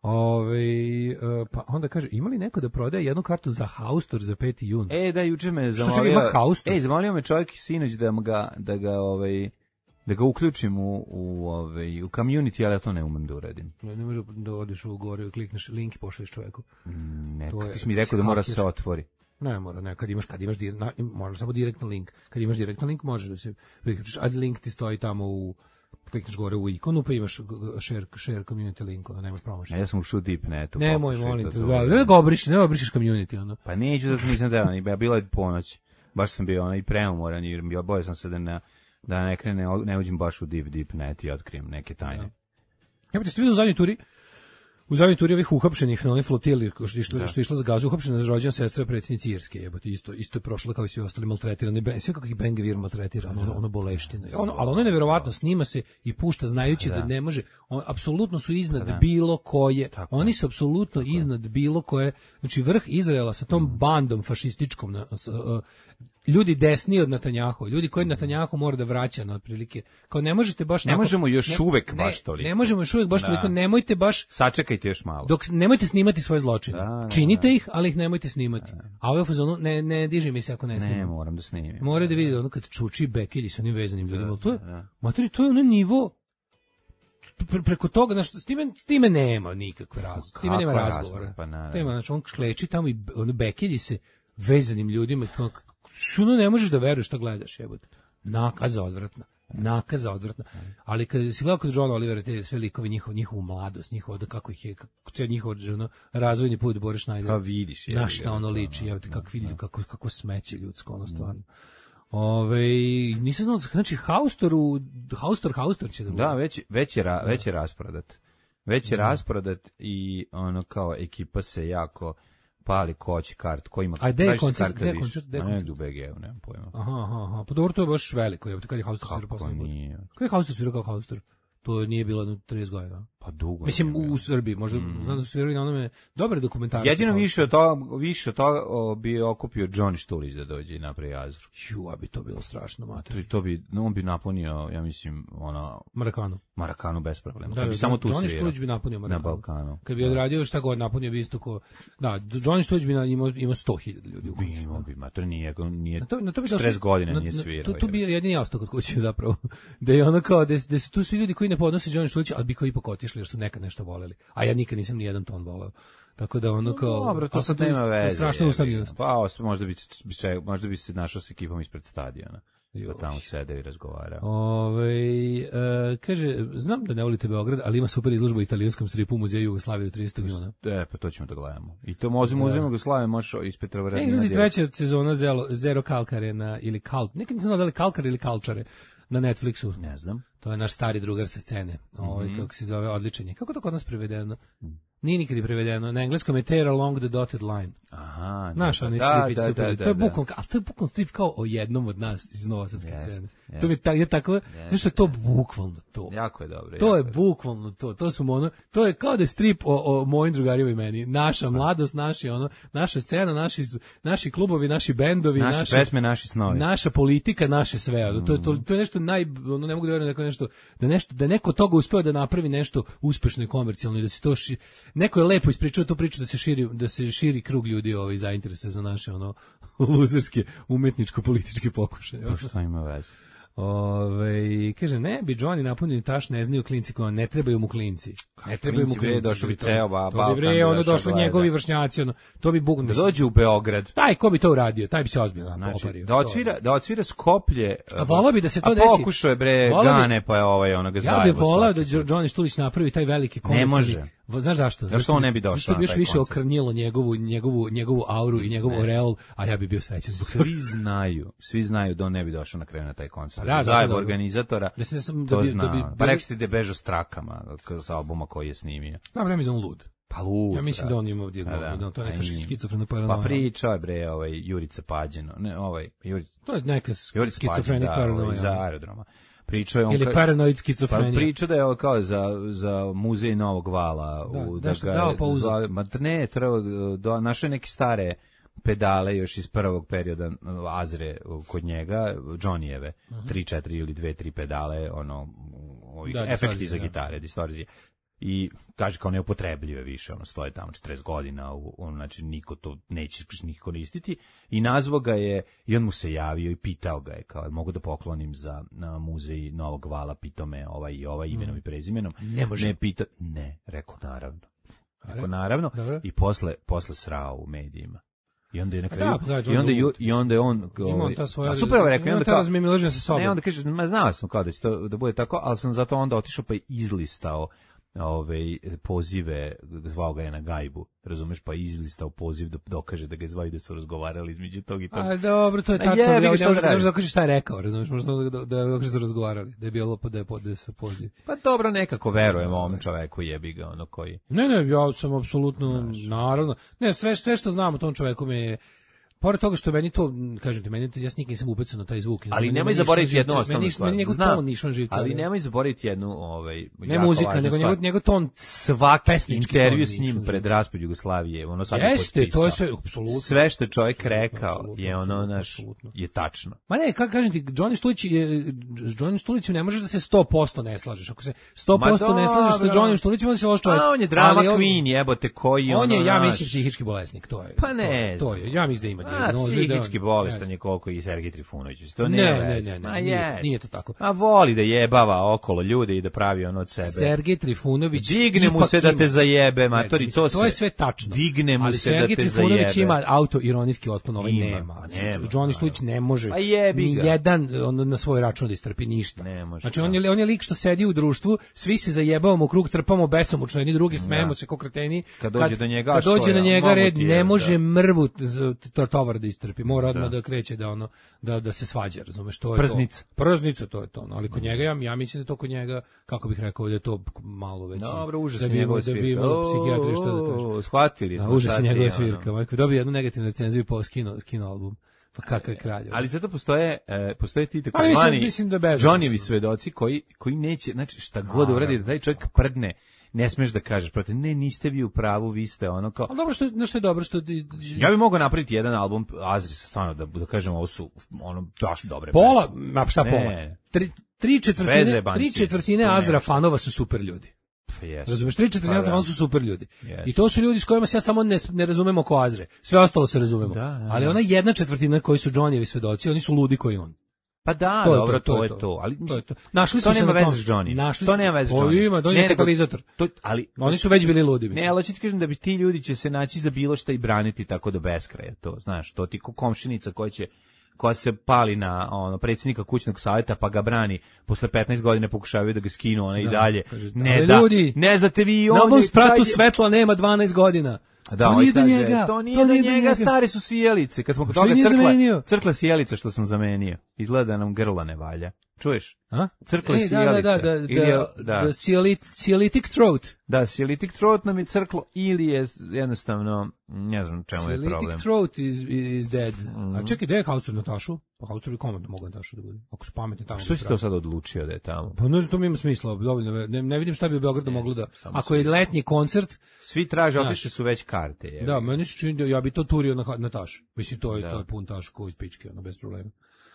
Ove, pa onda kaže, ima li neko da prodaje jednu kartu za Haustor za peti jun? E, da, juče me Što čega zamolio... ima Haustor? Ej, zamolio me čovjek sinoć da ga, da ga, ovaj, da ga uključim u, u, ovaj, u community, ali ja to ne umem da uradim. Ne, ne može da odeš u gore, klikneš link i pošalješ čovjeku. Mm, ne, To je- ti si mi rekao da mora se otvori. Ne mora, ne, kad imaš, kad imaš dir, na, možeš samo direktan link. Kad imaš direktan link, može da se priključiš, a link ti stoji tamo u, klikneš gore u ikonu, pa imaš g- g- share, share community link, onda nemaš promašati. A ja sam ušao u Deepnetu. Nemoj, pokušaj molim to te, da da, uradim. ne ga obriši, ne obrišiš community, ono. Pa neću, zato nisam da, ja bila je ponoć. Baš sam bio onaj preumoran i bio bojao sam se da ne, da ne krene, ne uđem baš u Deep Deepnet i otkrijem neke tajne. Ja bih ste vidio u zadnjoj turi, u zadnjoj turi ovih uhapšenih na onoj flotili što, što, što je išla za gazu, uhapšena za rođendan sestre predsjednice Irske, jebote, isto, isto je prošla kao i svi ostali maltretirani, ben, sve kakvih Bengavir maltretira, ono, ono boleština. Ono, ali ono je neverovatno, snima se i pušta znajući da, ne može, on, apsolutno su iznad bilo koje, Tako. oni su apsolutno iznad bilo koje, znači vrh Izraela sa tom bandom fašističkom, na, s, uh, ljudi desni od Netanjahova, ljudi koji Netanjahu mora da vraća na otprilike. Kao ne možete baš Ne tako- možemo još ne- uvek ne, baš toliko. Ne možemo još uvek baš Da. toliko, nemojte baš Sačekajte još malo. dok nemojte snimati svoje zločine. Da, da, Činite da. ih, ali ih nemojte snimati. A ovo je u fazonu, ne ne diže mi se ako ne Ne, snimam. moram da snimim. Mora da vidi ono kad čuči bekelji sa onim vezanim ljudima. ali To je, da. materi, to je ono nivo pre, preko toga, znaš, s time, s time nema nikakve razgovora. S time nema Kako razgovora. razgovor? Pa naravno. Tema, znači, on kleči tamo i b- ono bekelji se vezanim ljudima. Kao, što ono ne možeš da veruješ šta gledaš, jebote. Nakaza odvratna. Nakaza odvratna. Ali kad si gledao kod Johna Olivera te sve likove, njihov, njihovu mladost, njihovo, da kako ih je, kako cijel njihov ono, razvojni put Boris Schneider. Pa vidiš, jebi Na ga, šta ono da, liči, da, jebote, kako vidi, da. kako, kako smeće ljudsko, ono stvarno. Ove, nisam znao, znači Haustoru, Haustor, Haustor će da bude. Da, već, već, je, ra, već je rasprodat. Već je rasprodat i ono kao ekipa se jako pali ko će kart, ko ima A gde je traži se koncert? karta Gde je više. koncert? Gde je A ne, koncert? u B G-u, nemam pojma. Aha, aha, aha. Pa dobro, to je baš veliko, jebote, kad je Haustor svirao Kako poslednji put? nije? Kad je Haustor svirao kao Haustor? To nije bilo jedno trideset godina. Pa dugo. Mislim, je bilo. u Srbiji, možda, znam da su svirali na onome, dobre dokumentarce. Jedino kao- više od toga, više od toga o, bi okupio Johnny Štulić da dođe i napravi Azru. Ju, a bi to bilo strašno, To, mater. to bi, no, on bi napunio, ja mislim, ono, Marakanu. Marakanu bez problema. Da, Kad bi da, samo tu Johnny svirao. Štulić bi napunio Na Marakanu. Balkanu. Kad bi odradio šta god, napunio bi isto ko... Da, Johnny Štulić bi na- imao, imao sto hiljada ljudi u Bi koncertu. imao bi, ma to nije, nije Na to, na to bi četrdeset godina na- nije na- svirao. To, to bi je. jedini ostao kod kuće zapravo. Da je ono kao, da, da su tu svi ljudi koji ne podnose Johnny Štulića, ali bi kao ipak otišli jer su nekad nešto voleli. A ja nikad nisam ni jedan ton voleo. Tako da ono kao... Dobro, to ali sad je- nema to je veze. strašna jebi ga. usamljenost. Pa os- možda bi, bi se, možda bi se našao s ekipom ispred stadiona. Joj. Pa tamo sede i razgovara. Ove, e, kaže, znam da ne volite Beograd, ali ima super izložbu u italijanskom stripu u muzeju Jugoslavije u tridesetog juna. E, pa to ćemo da gledamo. I to možemo Da. uzeti Jugoslavije, možeš iz Petrovaradina. Ne, izlazi treća sezona Zero, Zero Kalkare na, ili Kal, nekad nisam znao da li Kalkare ili Kalčare na Netflixu. Ne znam. To je naš stari drugar sa scene. Ovaj kako se zove, odličan je. Kako to kod nas prevedeno? Nije nikad je prevedeno. Na engleskom je Tear Along the Dotted Line. Aha. Naš da, onaj da, stripić da, super. da, To je da. bukvalno, a to je bukvalno strip kao o jednom od nas iz novosadske Jeste, scene. jeste. To mi ta, je tako, zašto je to bukvalno to. Jako je dobro. To je jako bukvalno to. To su ono, to je kao da je strip o, o mojim drugarima i meni. Naša mladost, naši ono, naša scena, naši naši klubovi, naši bendovi, Naše naši pesme, naši snovi. naša politika, naše sve. ono, To je to, to je nešto naj ono ne mogu da verujem da je neko nešto da nešto da neko od toga uspeo da napravi nešto uspešno i komercijalno i da se to ši, neko je lepo ispričao tu priču da se širi da se širi krug ljudi ovaj zainteresuje za naše ono luzerske umetničko političke pokušaje. Pa što ima veze? Ove, kaže, ne bi Johnny napunio taš, ne znaju klinci koja ne trebaju mu klinci. Ne trebaju mu Klinci, bre, klinci. došao bi to- ceo ba- To bi Balkan bre, bi ono došao došlo gleda. njegovi vršnjaci, ono, to bi bukno. Da dođe u Beograd. Taj, ko bi to uradio? Taj bi se ozbiljno Znači, oporio. da odsvira, da odsvira Skoplje. A volao bi da se to a desi. pokušao je bre Volao bi- Gane, pa je ovaj onoga Ja zajebo. bih volao da svaki put. Johnny Štulić napravi taj veliki komercijalni. može. Vo- Znaš zašto? Zašto on ne bi došao Zašto na bi još taj više koncert? okrnjilo njegovu, njegovu, njegovu auru i njegov oreol, a ja bi bio srećan zbog toga. Svi znaju, svi znaju da on ne bi došao na kraju na taj koncert. Pa da, zato Zajebo da- organizatora, Da se ne sam- da to bi- zna. da bi- Pa rekli ste da je bežao s trakama k- sa albuma koji je snimio. Da, vreme za on lud. Pa lud. Ja mislim brate. da on ima dijagnozu, Pa da to je neka a ima. šizofrena Pa paranoja. pričao je bre ovaj Jurica Pađeno, ne ovaj Jurica To je neka Jurica skizofrenik Pađen, da, ovaj, paranoja. za aerodroma. Pričao je on Ili ka- paranoid Pa skizofrenija. priča da je ovo kao za, za muzej Novog Vala. Da, u, nešto ga dao je pauzu. zvali- Ma ne, treba, do, našao je neke stare pedale još iz prvog perioda Azre kod njega, Johnnyjeve, tri, četiri ili dve, tri pedale, ono, ovih Da, efekti distorzije, za da. gitare, distorzije. i kaže kao neupotrebljive više, ono stoje tamo četrdeset godina, on, znači niko to neće niko koristiti i nazvao ga je i on mu se javio i pitao ga je kao mogu da poklonim za na muzej Novog Vala, pitao me ovaj i ovaj imenom mm. i prezimenom. Ne može. Ne pita, ne, rekao naravno. Rekao naravno Dobre. i posle posle srao u medijima. I onda je na kraju, da, da, i onda ju, i onda je on ovaj, ta svoja, a super je rekao, i onda kao razmimoilaženje sa sobom. Ne, onda kaže, ma znao sam kao da će to da bude tako, ali sam zato onda otišao pa i izlistao ove pozive, zvao ga je na gajbu, razumeš, pa izlistao poziv da dokaže da ga zvao i da su razgovarali između tog i tog. A dobro, to je tačno, ja ne možeš da dokažeš šta je rekao, razumeš, možda da da dokažeš da su razgovarali, da je bilo da je podne sa poziv. Pa dobro, nekako verujemo ovom čoveku, jebi ga ono koji. Ne, ne, ja sam apsolutno naravno. Ne, sve sve što znam o tom čoveku me je pored toga što meni to, kažem ti, meni ja nikad nisam upecao na taj zvuk. Ali nemoj zaboraviti jednu osnovnu stvar. Meni njegov ton išao živce. Ali nemoj zaboraviti jednu, ovaj, ne muzika, nego njegov, njegov ton, svaki intervju s njim pred raspad Jugoslavije, ono sad jeste, to je sve, apsolutno. Sve što je čovjek rekao je ono naš, je tačno. Ma ne, kako kažem ti, Johnny Stulić je, Johnny Stulićem ne možeš da se sto posto ne slažeš. Ako se sto posto ne slažeš sa Johnny Stulićem, onda si loš čovjek. A on je drama queen, jebote, koji on je, ja mislim, psihički bolesnik, to je. Pa ne. To je, ja mislim da ima. A, psihički bolestan je koliko i Sergej Trifunović. To ne, ne, ne, ne, nije, nije to tako. A voli da jebava okolo ljude i da pravi ono od sebe. Sergej Trifunović digne mu se da te zajebe, matori, to se. To je sve tačno. Digne mu se da te zajebe. Ali Sergej Trifunović ima autoironijski otklon, ovaj nema. Johnny Stulić ne može ni jedan on na svoj račun da istrpi ništa. Znači on je on je lik što sedi u društvu, svi se zajebavamo u krug, trpamo besomučno jedni drugi, smejemo se kao kreteni. Kad dođe do njega, kad dođe na njega red, ne može mrvu tovar da istrpi. Mora odmah da kreće da ono da da se svađa, razumeš, to je Prznica. to. Prznica to je to, ali kod njega ja ja mislim da to kod njega, kako bih rekao, da je to malo već. Dobro, užas da bi imao da bi imao psihijatri što da kaže. Shvatili smo. Užas njegova svirka, majko, dobio jednu negativnu recenziju po skino skino album. Pa kakav je kralj. Ali zato postoje e, postoje ti takozvani Johnny-vi svedoci koji koji neće, znači šta god uradi da taj čovjek prdne, ne smeš da kažeš protiv, ne, niste vi u pravu, vi ste ono kao. Ali dobro što, no što je dobro što ja bih mogao napraviti jedan album Azri sa stvarno da da kažemo ovo su ono baš dobre. Pola, ma šta pola? Tri, tri četvrtine, tri četvrtine Azra fanova su super ljudi. Yes. Razumeš, tri četvrtine Azra fanova su super ljudi. Yes. I to su ljudi s kojima se ja samo ne, ne razumemo ko Azre. Sve ostalo se razumemo. Da, da, ali ona jedna četvrtina koji su Johnny-evi svedoci, oni su ludi koji on. Pa da, to dobro, to, to je to, to. Ali to je to. Našli su to se nema na veze s Johnny. Našli to nema veze s Johnny. Ima, donje katalizator. To, ali oni su već bili ludi. Mislim. Ne, ali hoću ti kažem da bi ti ljudi će se naći za bilo šta i braniti tako do beskraja. To, znaš, to ti ko komšinica koja će koja se pali na ono predsjednika kućnog savjeta pa ga brani, posle petnaest godina pokušavaju da ga skinu, ona i dalje. Kažete, ne da, ljudi, ne znate vi on. Na ovom spratu svetla nema dvanaest godina. Da, to nije do njega. To nije do njega, stare su sijelice. Kad smo kod toga crkla, crkla sijelica što sam zamenio. Izgleda da nam grla ne valja. Čuješ? A? Crkle e, sijelice. Da, da, da, da, da, da. da sijelitic throat. Da, sijelitic throat nam je crklo ili je jednostavno, ne znam čemu je problem. Sijelitic throat is, is dead. Mm. A čekaj, gde je Haustor Natašu? Pa Haustor bi komandno mogu Natašu da bude. Ako su pametni tamo. Što si to sad odlučio da je tamo? Pa ne znam, to mi ima smisla. Dovoljno, ne, ne vidim šta bi u Beogradu moglo da... Ako je letnji koncert... Svi traže, otišli su već karte. Je. Da, meni se čini da ja bi to turio na Natašu. Mislim, to je, to je pun taš ko iz pičke, ono, bez problema.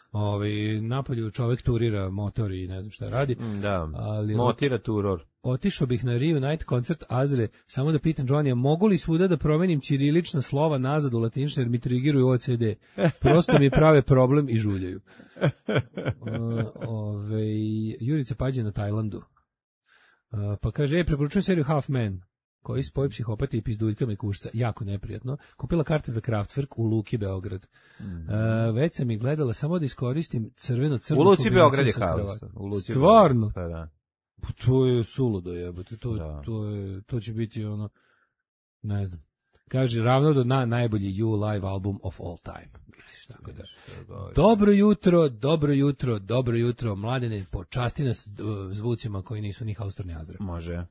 Ovaj napolju čovjek turira motor i ne znam šta radi. Da. Ali motira turor. Otišao bih na Reunite koncert Azre, samo da pitam Johnny, mogu li svuda da promenim ćirilična slova nazad u latinične jer mi trigiruju O C D. Prosto mi prave problem i žuljaju. Uh, ove, Jurica pađe na Tajlandu. Uh, pa kaže, ej, preporučujem seriju Half Man, koji spoji psihopati i pizduljkama i kušca. Jako neprijatno. Kupila karte za Kraftwerk u Luki Beograd. Mm. Uh, već sam ih gledala samo da iskoristim crveno crno. U Luci Beograd je kao. Stvarno? Pa da. To je suludo jebote. To, da. to, je, to će biti ono, ne znam. Kaže, ravno do na, najbolji You live album of all time. Vidiš, tako da. Dobro jutro, dobro jutro, dobro jutro. Mladene, počasti nas zvucima koji nisu ni Haustor ni Azra. Može.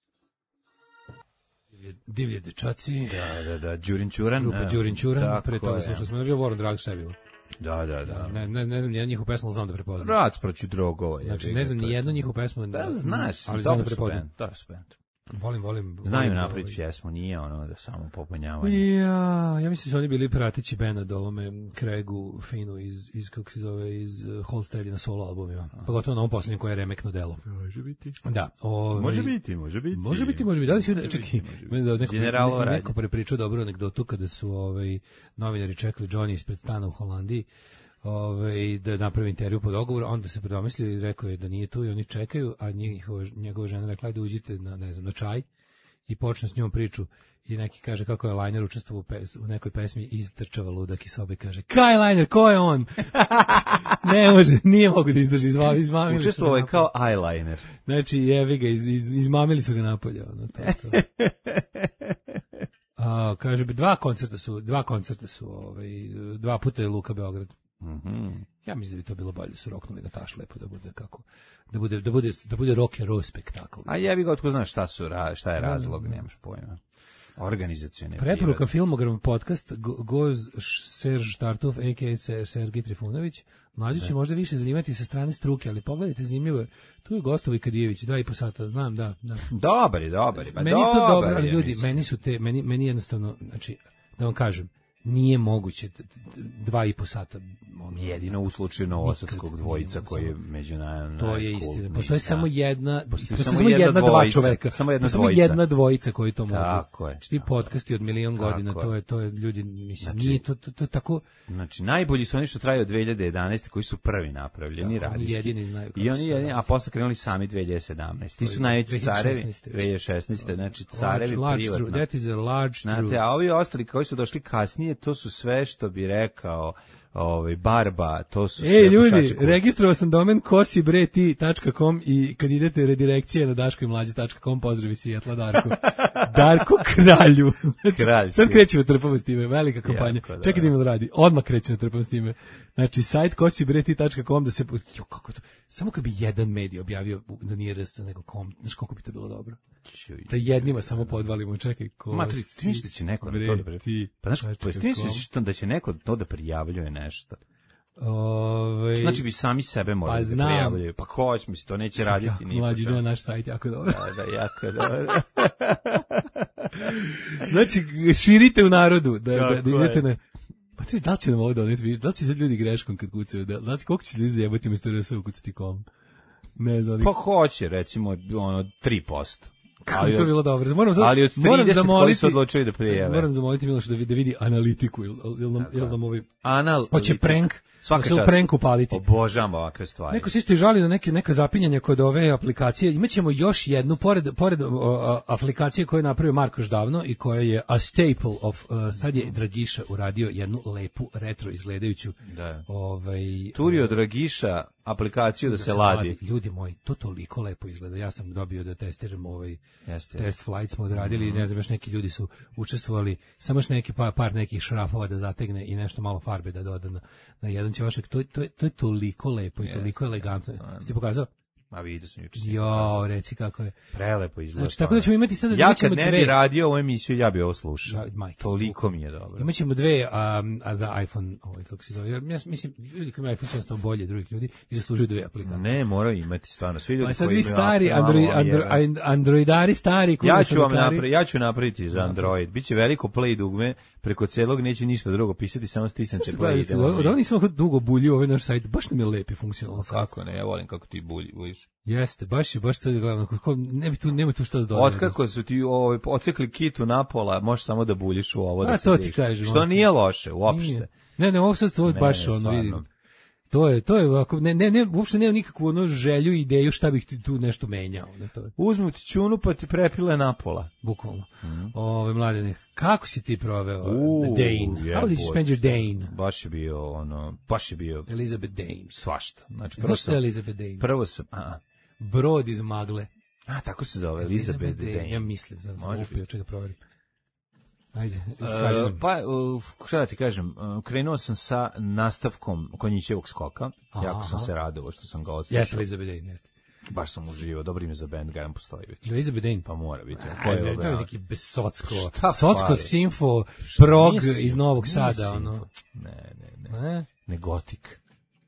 Divlje dečaci. Da, da, da, Đurin Ćuran. Grupa Đurin Ćuran, pre toga slušali smo, da bio Voron Drag šta je bilo. Da, da, da. Ne, ne, ne znam, nijednu njihovu pesmu, ali znam da prepoznam. Rac proću drogova. Znači, ne znam nijednu njihovu pesmu, da, znaš, ali znam da prepoznam. Da, su band. Volim, volim. Znaju napraviti pjesmu, nije ono da samo popunjavanje. Ja, ja mislim da su oni bili pratići Benad ovome Craigu Finu iz, iz kako se zove, iz uh, Holsteady na solo albumima. Pogotovo na ovom posljednjem koje je remekno delo. Može biti. Da. Ovaj, može biti, može biti. Može biti, može biti. Da li si vidio, čekaj, da neko, neko, neko prepričao dobru anegdotu kada su ovaj, novinari čekali Johnny ispred stana u Holandiji, Ove, da napravi intervju po dogovoru, onda se predomislio i rekao je da nije tu i oni čekaju, a njihova, njegova žena rekla je da uđite na, ne znam, na čaj i počne s njom priču i neki kaže kako je Lajner učestvovao u, pes, u nekoj pesmi i istrčava ludak iz sobe i kaže kaj Lajner, ko je on? Ne može, nije mogu da izdrži, izmamili su ga. Učestvovao je kao eyeliner. Znači jevi ga, iz, iz, izmamili su ga napolje. Ono, to, to. A, kaže, dva koncerta su, dva koncerta su, ovaj, dva puta je Luka Beograd. Mm-hmm. Ja mislim da bi to bilo bolje su roknuli na taš lepo da bude kako da bude da bude da bude rock and roll spektakl. A jebi ga, otko znaš šta su šta je razlog, nemaš pojma. Organizacione. Preporuka Filmogram podcast Goz Serž Štartov aka Sergej Trifunović. Mlađi će možda više zanimati sa strane struke, ali pogledajte, zanimljivo je. Tu je Gostovi Kadijević, dva i po sata, znam, da, da. Dobar je, dobar je. Pa meni je to dobro, ali ljudi, meni su te meni meni jednostavno, znači da vam kažem, nije moguće dva i po sata. Jedino u slučaju novosadskog dvojica koji je među naj... To je istina. Postoji samo jedna, postoji samo, samo jedna, jedna dva čoveka. Samo jedna samo dvojica. jedna dvojica koji to mogu. Tako je. Ti podcasti od milion godina, to je, to je ljudi, mislim, znači, nije to, to, to je tako... Znači, najbolji su oni što traju od dve hiljade jedanaeste koji su prvi napravljeni, da, radijski. Jedini znaju. I oni jedini, a posle krenuli sami dve hiljade sedamnaeste. Ti su najveći carevi, dve hiljade šesnaeste. Znači, carevi privatno. That is a large truth. Znate, a ovi ostali koji su došli kasnije, to su sve što bi rekao ovaj Barba, to su sve. Ej ljudi, registrovao sam domen kosibreti tačka com i kad idete redirekcije na daško i mlađe tačka com, pozdravi Sijetla Darko. Darko Kralju. Znači, Kralj, sad krećemo trpamo s time, velika kampanja. Čekaj da im radi, odmah krećemo trpamo s time. Znači, sajt kosibreti tačka com da se... Jo, kako to? Samo kad bi jedan medij objavio da nije R S, nego kom, znaš koliko bi to bilo dobro? Da jednima samo podvalimo, čekaj, ko... Ma, ti misliš da će neko da to da... Pa znaš, pa ti misliš da će neko to da prijavljuje nešto? Ove... Znači bi sami sebe morali pa da prijavljaju. Pa hoć, misli, to neće raditi. Jako mlađi na naš sajt, jako dobro. Da, da, jako dobro. Znači, širite u narodu, da, da, da idete na... Pa ti, da li će nam ovo doneti, vidiš, da li će sad ljudi greškom kad kucaju, da, da li koliko će ljudi zajebati umjesto R S u kucati kom? Ne znam. Pa hoće, recimo, ono, tri posto. Kako ali, to bilo dobro. Moram, ali od trideset koji su odlučili da prijeve. Moram zamoliti Miloša da vidi, da vidi analitiku. Jel, jel nam, jel nam ovi... Anal... Hoće prank. Svaka čast. Prank upaliti. Obožavam ovakve stvari. Neko se isto žali na neke, neka zapinjanja kod ove aplikacije. Imaćemo još jednu, pored, pored uh, aplikacije koju je napravio Markoš davno i koja je a staple of... Uh, sad je Dragiša uradio jednu lepu retro izgledajuću... Da. Ovaj, Turio Dragiša aplikaciju da, da se ladi. ladi. Ljudi moji, to toliko lepo izgleda. Ja sam dobio da testiram ovaj jeste, test jeste. Flight smo odradili, mm-hmm. ne znam, još neki ljudi su učestvovali, samo još neki par, par nekih šrafova da zategne i nešto malo farbe da doda na, na jedan ćevašak. To, to, to je toliko lepo i jeste, toliko elegantno. Jeste, ti pokazao? Ma vidio sam juče. Jo, reci kako je. Prelepo izgleda. Znači, tako da ćemo imati sada... Ja kad ne bi radio ovu emisiju, ja bi ovo slušao. Ja, majke, toliko mi je dobro. Imaćemo dve, a, a za iPhone, ovaj, kako se zove, ja mislim, ljudi koji imaju iPhone su jednostavno bolje drugih ljudi i zaslužuju dve aplikacije. Ne, moraju imati stvarno. Svi ljudi sad koji vi stari, Android, Android, Androidari stari. Ja ću vam napraviti, ja ću napraviti za Android. Biće veliko play dugme, preko celog neće ništa drugo pisati, samo stisnete play. Od ovih smo dugo bulji ovaj naš sajt, baš nam je lep i funkcionalan. Kako ne, ja volim kako ti buljiš. Jeste, baš je, baš sad gledam, kako, ne bi tu, nema tu šta zdodati. Otkako su ti ovaj, ocekli kitu napola, možeš samo da buljiš u ovo da a, se to ti kažem. Što nije loše, uopšte. Nije. Ne, ne, ovo sad ovo baš ne, ono, vidim. To je, to je ovako, ne, ne, ne, uopšte nema nikakvu ono želju, ideju šta bih ti tu nešto menjao. Ne, to je. Uzmu ti čunu pa ti prepile napola. Bukvalno. Mm. Ove, mladene, kako si ti proveo uh, Dane? Yeah, How did you spend your Dane? Baš je bio, ono, baš je bio... Elizabeth Dane. Svašta. Znači, znaš što je Elizabeth Dane? Prvo sam, a Brod iz Magle. A, tako se zove, Elizabeth, Elizabeth Dane. Ja mislim, da sam upio, čekaj da proverim. Ajde, uh, pa, uh, šta da ti kažem, uh, krenuo sam sa nastavkom Konjićevog skoka, aha, jako sam aha. se radovao što sam ga odslušao. Yes, Elizabeth Dane, jeste. Baš sam uživao, dobro ime za band, garam postoji već. Elizabeth Dane? Pa mora biti. Ajde, to je neki besocko, socko simfo, prog iz Novog Sada, ono. Ne, ne, ne, ne, ne gotik.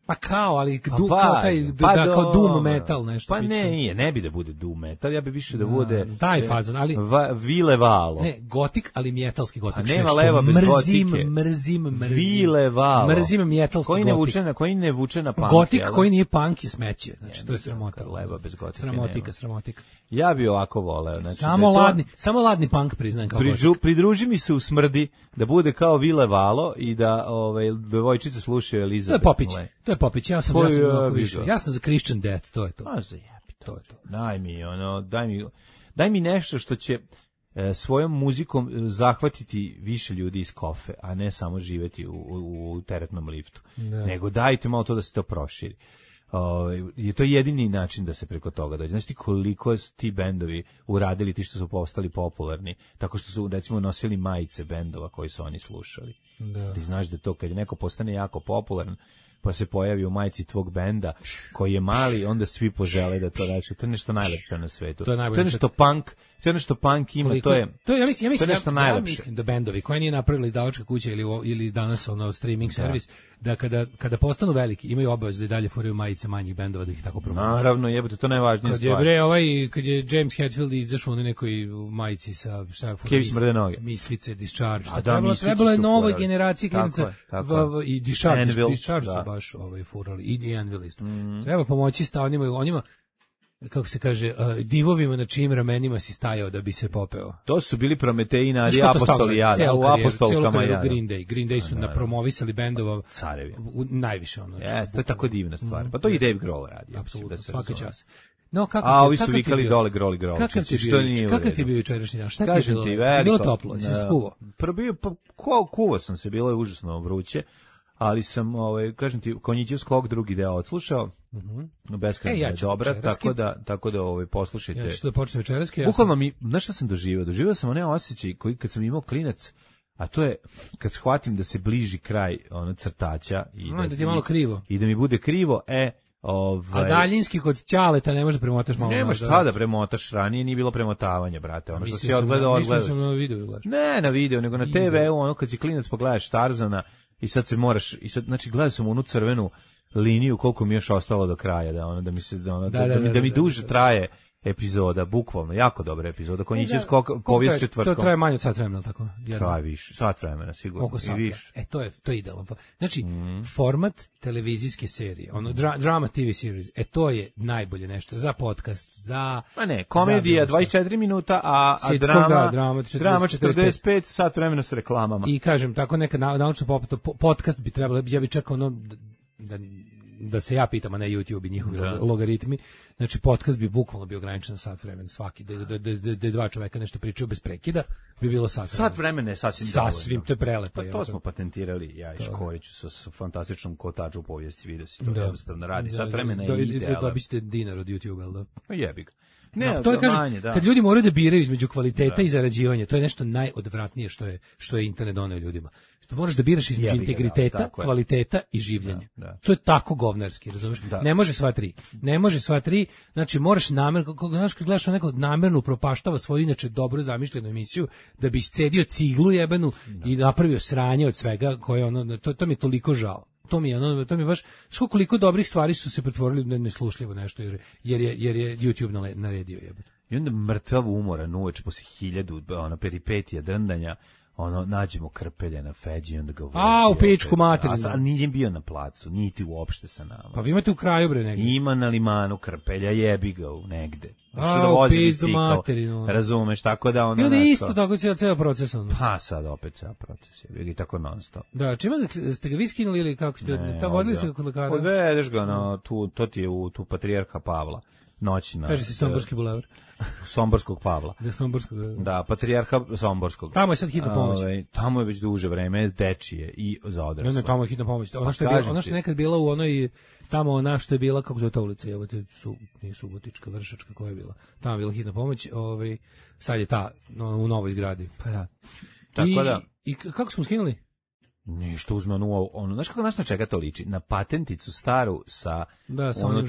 Pa kao, ali Pa du, ba, kao taj, pa da, kao dobro. doom metal nešto. Pa pička. ne, nije, ne bi da bude doom metal, ja bi više da bude... Taj fazon, ali... Va, vile valo. Ne, gotik, ali metalski gotik. A što nema je što leva bez mrzim, gotike. Mrzim, mrzim, Vile valo. Mrzim metalski koji ne gotik. vuče na, koji ne vuče na punk. Gotik jel? koji nije punk je smeće. Znači, to je sramota. Leva bez gotike Sramotika, nema. sramotika. Ja bi ovako voleo. Znači, Samo da to- ladni, samo ladni punk priznajem kao Priđu, gotik. pridruži mi se u smrdi, da bude kao Vile Valo i da ovaj, devojčice slušaju To je Elizabeth. Popić. Le. To je Popić. Ja sam, To ja sam je, ovako bi više. ga. Ja sam za Christian Death, to je to. A zajebi to. To je to. Daj mi, ono, daj mi, daj mi nešto što će e, svojom muzikom e, zahvatiti više ljudi iz kofe, a ne samo živeti u, u, u teretnom liftu. Da. Nego dajte malo to da se to proširi. Ovaj, je to jedini način da se preko toga dođe. Znaš ti koliko su ti bendovi uradili, ti što su postali popularni, tako što su recimo nosili majice bendova koji su oni slušali. Da. Ti znaš da to kad neko postane jako popularan, pa se pojavi u majici tvog benda koji je mali, onda svi požele da to reče. To je nešto najlepše na svetu. To je najbolje to je nešto punk, to je nešto punk ima, Koliko- to je to je ja mislim ja mislim to je nešto ja, najlepše. ja mislim da bendovi koji nije napravila izdavačka kuća ili o- ili danas ono streaming servis da kada kada postanu veliki imaju obavezu da i dalje furaju majice manjih bendova da ih tako promovišu. Naravno, jebote, to je najvažnija Kad je stvar. bre ovaj kad je James Hetfield izašao na nekoj majici sa šta je Kevi smrde noge. Misvice Discharge. A Šta da, trebalo Misvice trebalo je su novoj furali. generaciji Tako klinaca je, tako v- v- i Discharge, Anvil, Discharge da. su baš ovaj furali i The Anvil isto. Treba pomoći sta onima onima kako se kaže, uh, divovima na čijim ramenima si stajao da bi se popeo. To su bili Prometeji, Znaš Nari, ko to Apostoli stavlja? Jada, Celu u karijeru- celu Apostolkama karijeru Jada. Green Day. Green Day su napromovisali bendova Carevi. u- najviše ono. Jes, to je tako divna stvar. Pa to i Dave Grohl radi. ja mislim, Apsolutno, da se svaka razume. čas. No, kako A ti- ovi su kakav ti vikali bio- dole groli groli. Kakav ti je što bio, nije u kakav ti je redu. bio jučerašnji dan? Šta ti je Kažem bilo? ti, lepo? veliko. Bilo toplo, si se Da. skuvo. Pa bio, pa ko, kuvo sam se, bilo je užasno vruće, ali sam, ovaj, kažem ti, Konjićev skok drugi deo odslušao, Mhm. beskrajno E, ja je ću dobra, večeraski. tako da, tako da ovaj, poslušajte. Ja ću da počne večeraski. Ja Bukvalno mi, znaš šta sam doživio? Doživio sam onaj osjećaj koji kad sam imao klinac, a to je kad shvatim da se bliži kraj ono crtača i A, da ti je malo krivo. i da mi bude krivo, e, ovaj, A daljinski kod ćaleta ne može da premotaš malo. nema nazad. šta da premotaš, ranije nije bilo premotavanja, brate, ono što Mislio si sam odgledao, na- mislio odgledaš. sam na video gledaš. Ne, na video, nego na te ve u, ono kad si klinac pa gledaš Tarzana i sad se moraš, i sad, znači gledao sam onu crvenu liniju koliko mi je još ostalo do kraja, da ono, da mi se, da, ono, da, Da, da, da, mi, da, da mi da, duže da. traje epizoda, bukvalno, jako dobra epizoda, Konjićev skok, Koliko povijest traje- četvrtkom. To traje manje od sat vremena, jel tako? Jedno. Traje više, sat vremena, sigurno, Oko i sata. više. E, to je, to je idealan. Znači, Mhm. format televizijske serije, ono, dra, drama T V series, e, to je najbolje nešto za podcast, za... Ma ne, za komedija bilo šta. dvadeset četiri minuta, a, a Sitcom, drama, da, drama četrdeset, drama četrdeset četrdeset pet sat vremena s reklamama. I kažem, tako neka na, naučno poput, po- podcast bi trebalo, ja bi čekao ono, da, da, da se ja pitam, a ne YouTube i njihovi Da. logaritmi, znači podcast bi bukvalno bio ograničen na sat vremena svaki, da, da, da, da, da dva čoveka nešto pričaju bez prekida, bi bilo sat vremena. Sat vremena je sasvim Sasvim, dovoljno. to je prelepo. Pa je, to smo patentirali, ja i Škoriću sa, sa fantastičnom kotaču u povijesti, vidio si to Da. jednostavno radi. Da, Sat vremena da, je da, idealan. Dobit ćete dinar od YouTube, jel da? Pa jebi ga. Ne, No, to je kažem, manje, da. kad ljudi moraju da biraju između kvaliteta Da. i zarađivanja, to je nešto najodvratnije što je što je internet doneo ljudima. Što moraš da biraš između Jebi ga, da, integriteta, tako je. kvaliteta i življenja. Da, da. To je tako govnarski, razumeš? Da. Ne može sva tri. Ne može sva tri. Znači moraš namerno, kako znaš kad gledaš nekog namerno upropaštava svoju inače dobro zamišljenu emisiju da bi iscedio ciglu jebenu i napravio sranje od svega koje ono to, to mi je toliko žao. To mi je ono, to mi je baš što koliko dobrih stvari su se pretvorili u neslušljivo nešto jer jer je jer je YouTube nale- naredio jebote. I onda mrtav umoran uveče posle hiljadu ono, peripetija, drndanja, ono, nađemo Krpelja na Feđi i onda ga vozi. A, u pičku opet. materinu. A, sa- a nije bio na placu, niti uopšte sa nama. Pa vi imate u kraju bre negdje. Ima na limanu Krpelja, jebi ga u negde. A, Što da u vozi pizdu bicikl, materinu. razumeš, tako da ono... I onda znaš, isto to- tako cijel, cijel proces ono. Pa sad opet ceo proces, jebi ga i tako non stop. Da, čima ga, ste ga vi skinuli ili kako ste, Ne, ta vodili odveo. ste ga kod lekara? Odvedeš ga, no, tu, to ti je u tu patrijarha Pavla, noćna. Kaže se Somborski bulevar. Somborskog Pavla. Da, Somborskog. Da, patrijarha Somborskog. Tamo je sad hitna pomoć. Ovaj, tamo je već duže vreme, dečije i za Ne, odrasle. ne, tamo je hitna pomoć. Ona Pa što je bila, kažem ona što ti. je nekad bila u onoj, tamo ona što je bila, kako zove ta ulica, evo te, su, nije Subotička, Vršačka, koja je bila. Tamo je bila hitna pomoć, ovaj, sad je ta, no, u novoj zgradi. Pa da. Tako I, da, I k- kako smo skinuli? ništa uzme ono, ono, znaš kako, znaš na čega to liči? Na patenticu staru sa Da, sa onim unutra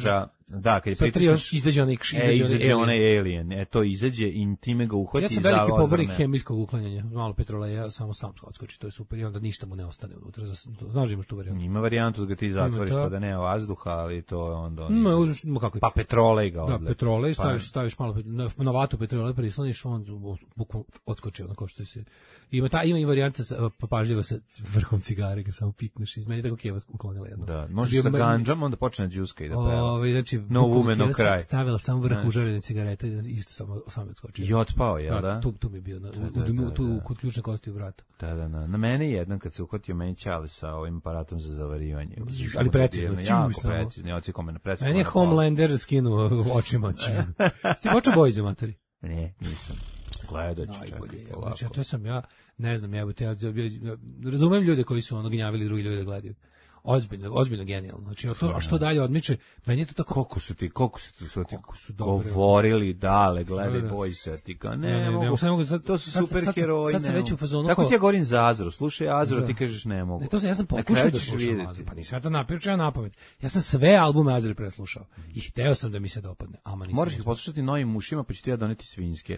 Da, kad je pritisneš, izađe onaj izađe, e, izađe onaj alien. E, to izađe i time ga uhvati. Ja sam veliki pobornik hemijskog uklanjanja. Malo petroleja, samo sam odskoči, to je super i onda ništa mu ne ostane unutra. Znaš imaš tu varijantu. Ima varijantu da ga ti zatvoriš pa da nema vazduha, ali to je onda... No, no, kako je? Pa petrolej ga odlepi. Da, petrolej, staviš, staviš malo na, na vatu petrolej, prisloniš, on bukvalno odskoči, ono kao što se... Ima, ta, ima i varijanta sa, pažljivo sa vrhom cigare, ga samo pikneš, iz meni tako Keva uklonila jedno. Da, može sa ganđom, onda počne džuska i da peva. Ove, znači, no woman, no cry. Stavila samo vrh užarene cigarete i isto samo, samo odskočio. I otpao, jel da? Tu, tu mi je bio, na, da, da, da, tu kod ključne kosti u vrata. Da, da, da. Na mene jednom kad se uhvatio meni ćali sa ovim aparatom za zavarivanje. Ali precizno, jako precizno, ja ocikao me na precizno. Meni je Homelander skinuo očima. Sti počeo boji za materi? Ne, nisam. Gledat ću čak. Znači, to sam ja, ne znam, ja, ja, ja, ja razumem ljude koji su ono gnjavili drugi ljudi da gledaju. Ozbiljno, ozbiljno genijalno. Znači, to, a što dalje odmiče, meni je to tako... Koliko su ti, koliko su ti, su ti su dobre, govorili, dale, gledaj, boji se, ti kao, ne, ne, ne, mogu, ne mogu, sad, to su sad, super sad, heroji. Sad sam već u fazonu... Tako ti ja govorim za Azru, slušaj Azru, da. Ti kažeš ne mogu. Ne, to sam, ja sam pokušao da slušam Azru, pa nisam ja to napičao na pamet. Ja sam sve albume Azre preslušao i hteo sam da mi se dopadne, ama nisam. Moraš ih poslušati novim ušima, pa ću ti ja doneti svinjske.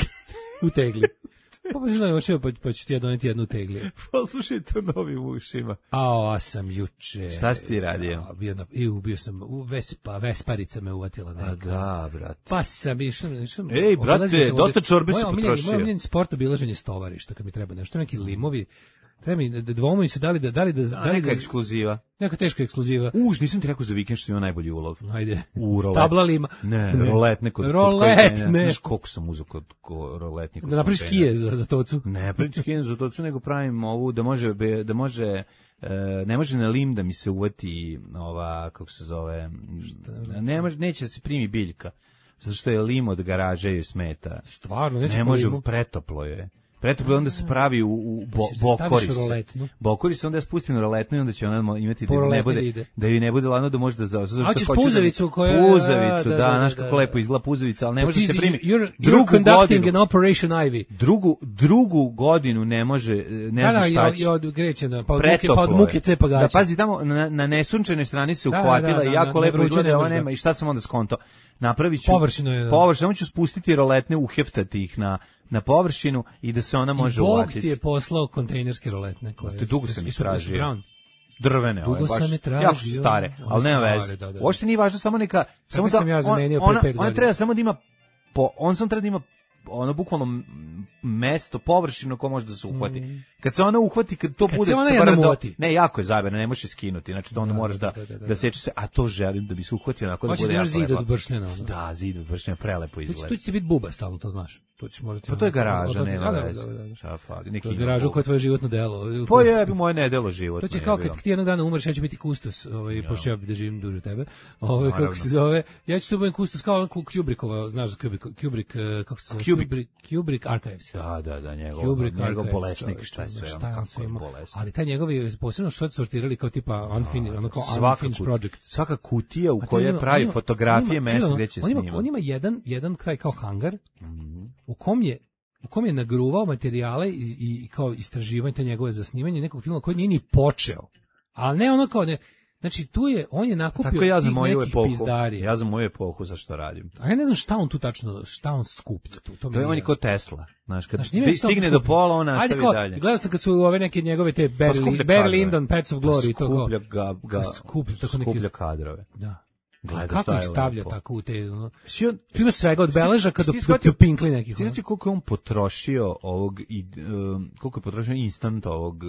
U tegli. Pa pa žena očeo pa, pa ću ti ja doneti jednu tegli. Poslušaj to novim ušima. A, a sam juče. Šta si ti radio? Ja, bio na, i ubio sam, u Vespa, Vesparica me uvatila neka. A da, brate. Pa sam išao, išao. Ej, brate, dosta čorbe se potrošio. Moj omiljeni sport obilaženje stovarišta, kad mi treba nešto, neki limovi. Treba mi da dvomuju se da li da da li da da li neka da, ekskluziva. Neka teška ekskluziva. Už, nisam ti rekao za vikend što ima najbolji ulov. Ajde. U rolet. Tabla lima. Ne, ne. roletne kod rolet, kod ne. Znaš koliko sam uzeo kod, kod roletnika. Da napraviš skije za, za tocu. Ne, praviš skije za tocu, nego pravim ovu da može da može e, ne može na lim da mi se uvati ova kako se zove. Ne može neće da se primi biljka. Zato što je lim od garaže joj smeta. Stvarno, neće ne može, pretoplo je. Pretoplo onda se pravi u, u bo, bokoris. Bokoris se onda ja spustim na roletnu i onda će ona imati da ne bude, da joj ne bude lano da može da zav. A ćeš puzavicu koja... Puzavicu, da, da, znaš kako lepo izgleda puzavica, ali ne može da se primi. You're, you're conducting an Operation Ivy. Drugu, drugu godinu ne može, ne zna šta će. Da, da, od Grećena, pa od muke, pa od muke cepa gaća. Da, pazi, tamo na, na nesunčanoj strani se uhvatila i jako lepo izgleda da ona nema. I šta sam onda skonto? Napravit ću... Površino je. Površino, ću spustiti roletne, uheftati ih na na površinu i da se ona može uvatiti. I Bog ti je poslao kontejnerske roletne koje... Te dugo sam ih tražio. Drvene, ove, baš jako su stare, ali nema veze. Uopšte nije važno, samo neka... Samo da, sam ja zamenio ona, pre pet ona treba samo da ima... Po, on sam treba da ima ono bukvalno mesto, površinu ko može da se uhvati. Mm. Kad se ona uhvati, kad to kad bude... Se ona tvrdo, ne, jako je zaberno, ne možeš skinuti, znači to onda da, moraš da, da, da, da, da seče se, a to želim da bi se uhvatio onako da bude jako lepo. Hoćeš zid od bršljena. Ono. Da, zid od bršljena, prelepo izgleda. Tu će biti buba stalno, to znaš. To ćeš morati... Pa to je garaža, nema veze. Šta fali, neki... To je garaža koja je tvoje životno delo. Pa je, bi moje nedelo životno. To će kao kad ti jednog dana umreš, ja ću biti kustos, ovaj, pošto ja da živim duže tebe. Ovaj, kako se zove, ja ću tu budem kustos kao Kubrickova, znaš za Kubrick, Kubrick, kako se zove? Kubrick, Kubrick Archives. Da, da, da, njegov, njegov bolesnik, šta je sve, kako je bolesnik. Ali taj njegovi, posebno što su sortirali kao tipa unfinished, ono kao unfinished project. Svaka kutija u kojoj pravi fotografije mesta gdje će snimati. On ima jedan, jedan kraj kao hangar, u kom je u kom je nagruvao materijale i, i kao istraživanje te njegove za snimanje nekog filma koji nije ni počeo. Ali ne ono kao ne, znači tu je, on je nakupio tako ja za tih moju nekih epohu, pizdarija. Ja za moju epohu za što radim. A ja ne znam šta on tu tačno, šta on skuplja tu. To, to je on je kao Tesla. Znaš, kad znaš, stigne do pola, on nastavi kao, dalje. Gledao sam kad su ove neke njegove te Barry, pa Barry Lyndon, Pets of Glory. Pa skuplja to ga, ga, skuplja, tako skuplja neki, kadrove. Da. Gleda kako ih stavlja tako u te... Ono, on, ima svega od beležaka do, do, do pinkli nekih. Ti znači koliko je on potrošio ovog, i, um, koliko je potrošio instant ovog...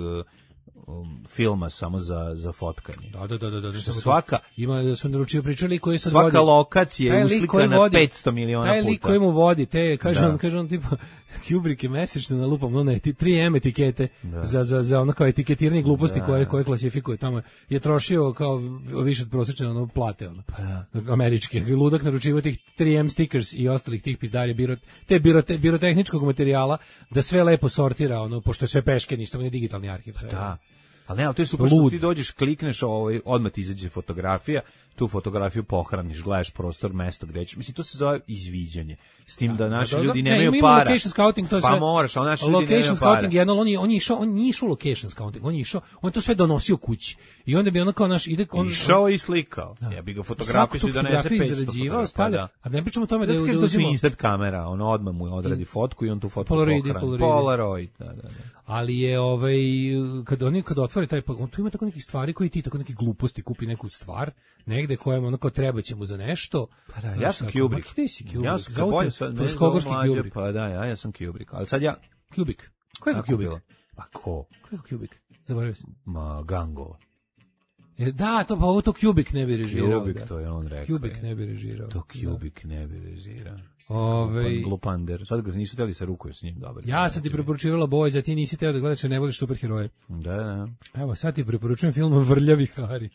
Um, filma samo za za fotkanje. Da, da, da, da, da. Svaka ima da su naručio pričali koji se svaka vodi. Lokacija je uslikana petsto miliona puta. Taj lik koji mu vodi te, kaže on, kaže on tipa Kubrick je mesečno na lupom, no ne, tri em etikete da. za za za ono kao etiketiranje gluposti da. koje koje klasifikuje tamo je trošio kao više od prosečne ono plate ono. Pa da. Američke. Ludak naručivao tih tri em stickers i ostalih tih pizdarija biro te biro te birotehničkog materijala da sve lepo sortira ono pošto je sve peške, ništa ne digitalni arhiv sve. Da. Ali ne, ali to je super što ti dođeš, klikneš, ovaj, odmah ti izađe fotografija, tu fotografiju pohraniš, gledaš prostor, mesto gde ćeš. Mislim, to se zove izviđanje. S tim da, da naši da, ljudi da, nemaju ne, para. Location scouting, to je sve. Pa moraš, ali naši ljudi nemaju para. Location scouting, jedno, on je, on je išao, on nije išao location scouting, on je išao, on je to sve donosio kući. I onda bi ono kao naš, ide... On, išao i slikao. Da. Ja bi ga fotografiju si donese petsto fotografija. A ne pričamo o tome da, da, da, da, da uzimo... instant kamera, ono odmah mu odradi fotku i on tu fotku Polaroid, pohrani. Polaroid, da, da, da. Ali je ovaj kad oni kad otvore taj on tu ima tako nekih stvari koji ti tako neke gluposti, kupi neku stvar negde kojem onako trebaće mu za nešto. Pa da, ja sam Kubrick. Ti si Kubrick. Ja sam Kubrick. Fruškogorski Kubrick. Pa da, ja, ja sam Kubrick. Ali sad ja Kubrick. Ko je Kubrick? Pa ko? Ko je Kubrick? Zaboravio sam. Ma Gango. E, da, to pa ovo to Kubrick ne bi režirao. Kubrick, da. to je on rekao. Kubrick ne bi režirao. To Kubrick ne bi režirao. Ove... Glupander. Sad ga nisu teli sa rukuju s njim. Dobar, ja sam ti preporučivala Boys, a ti nisi teo da gledaš, ne voliš superheroje. Da, da. Evo, sad ti preporučujem film Vrljavi Hari.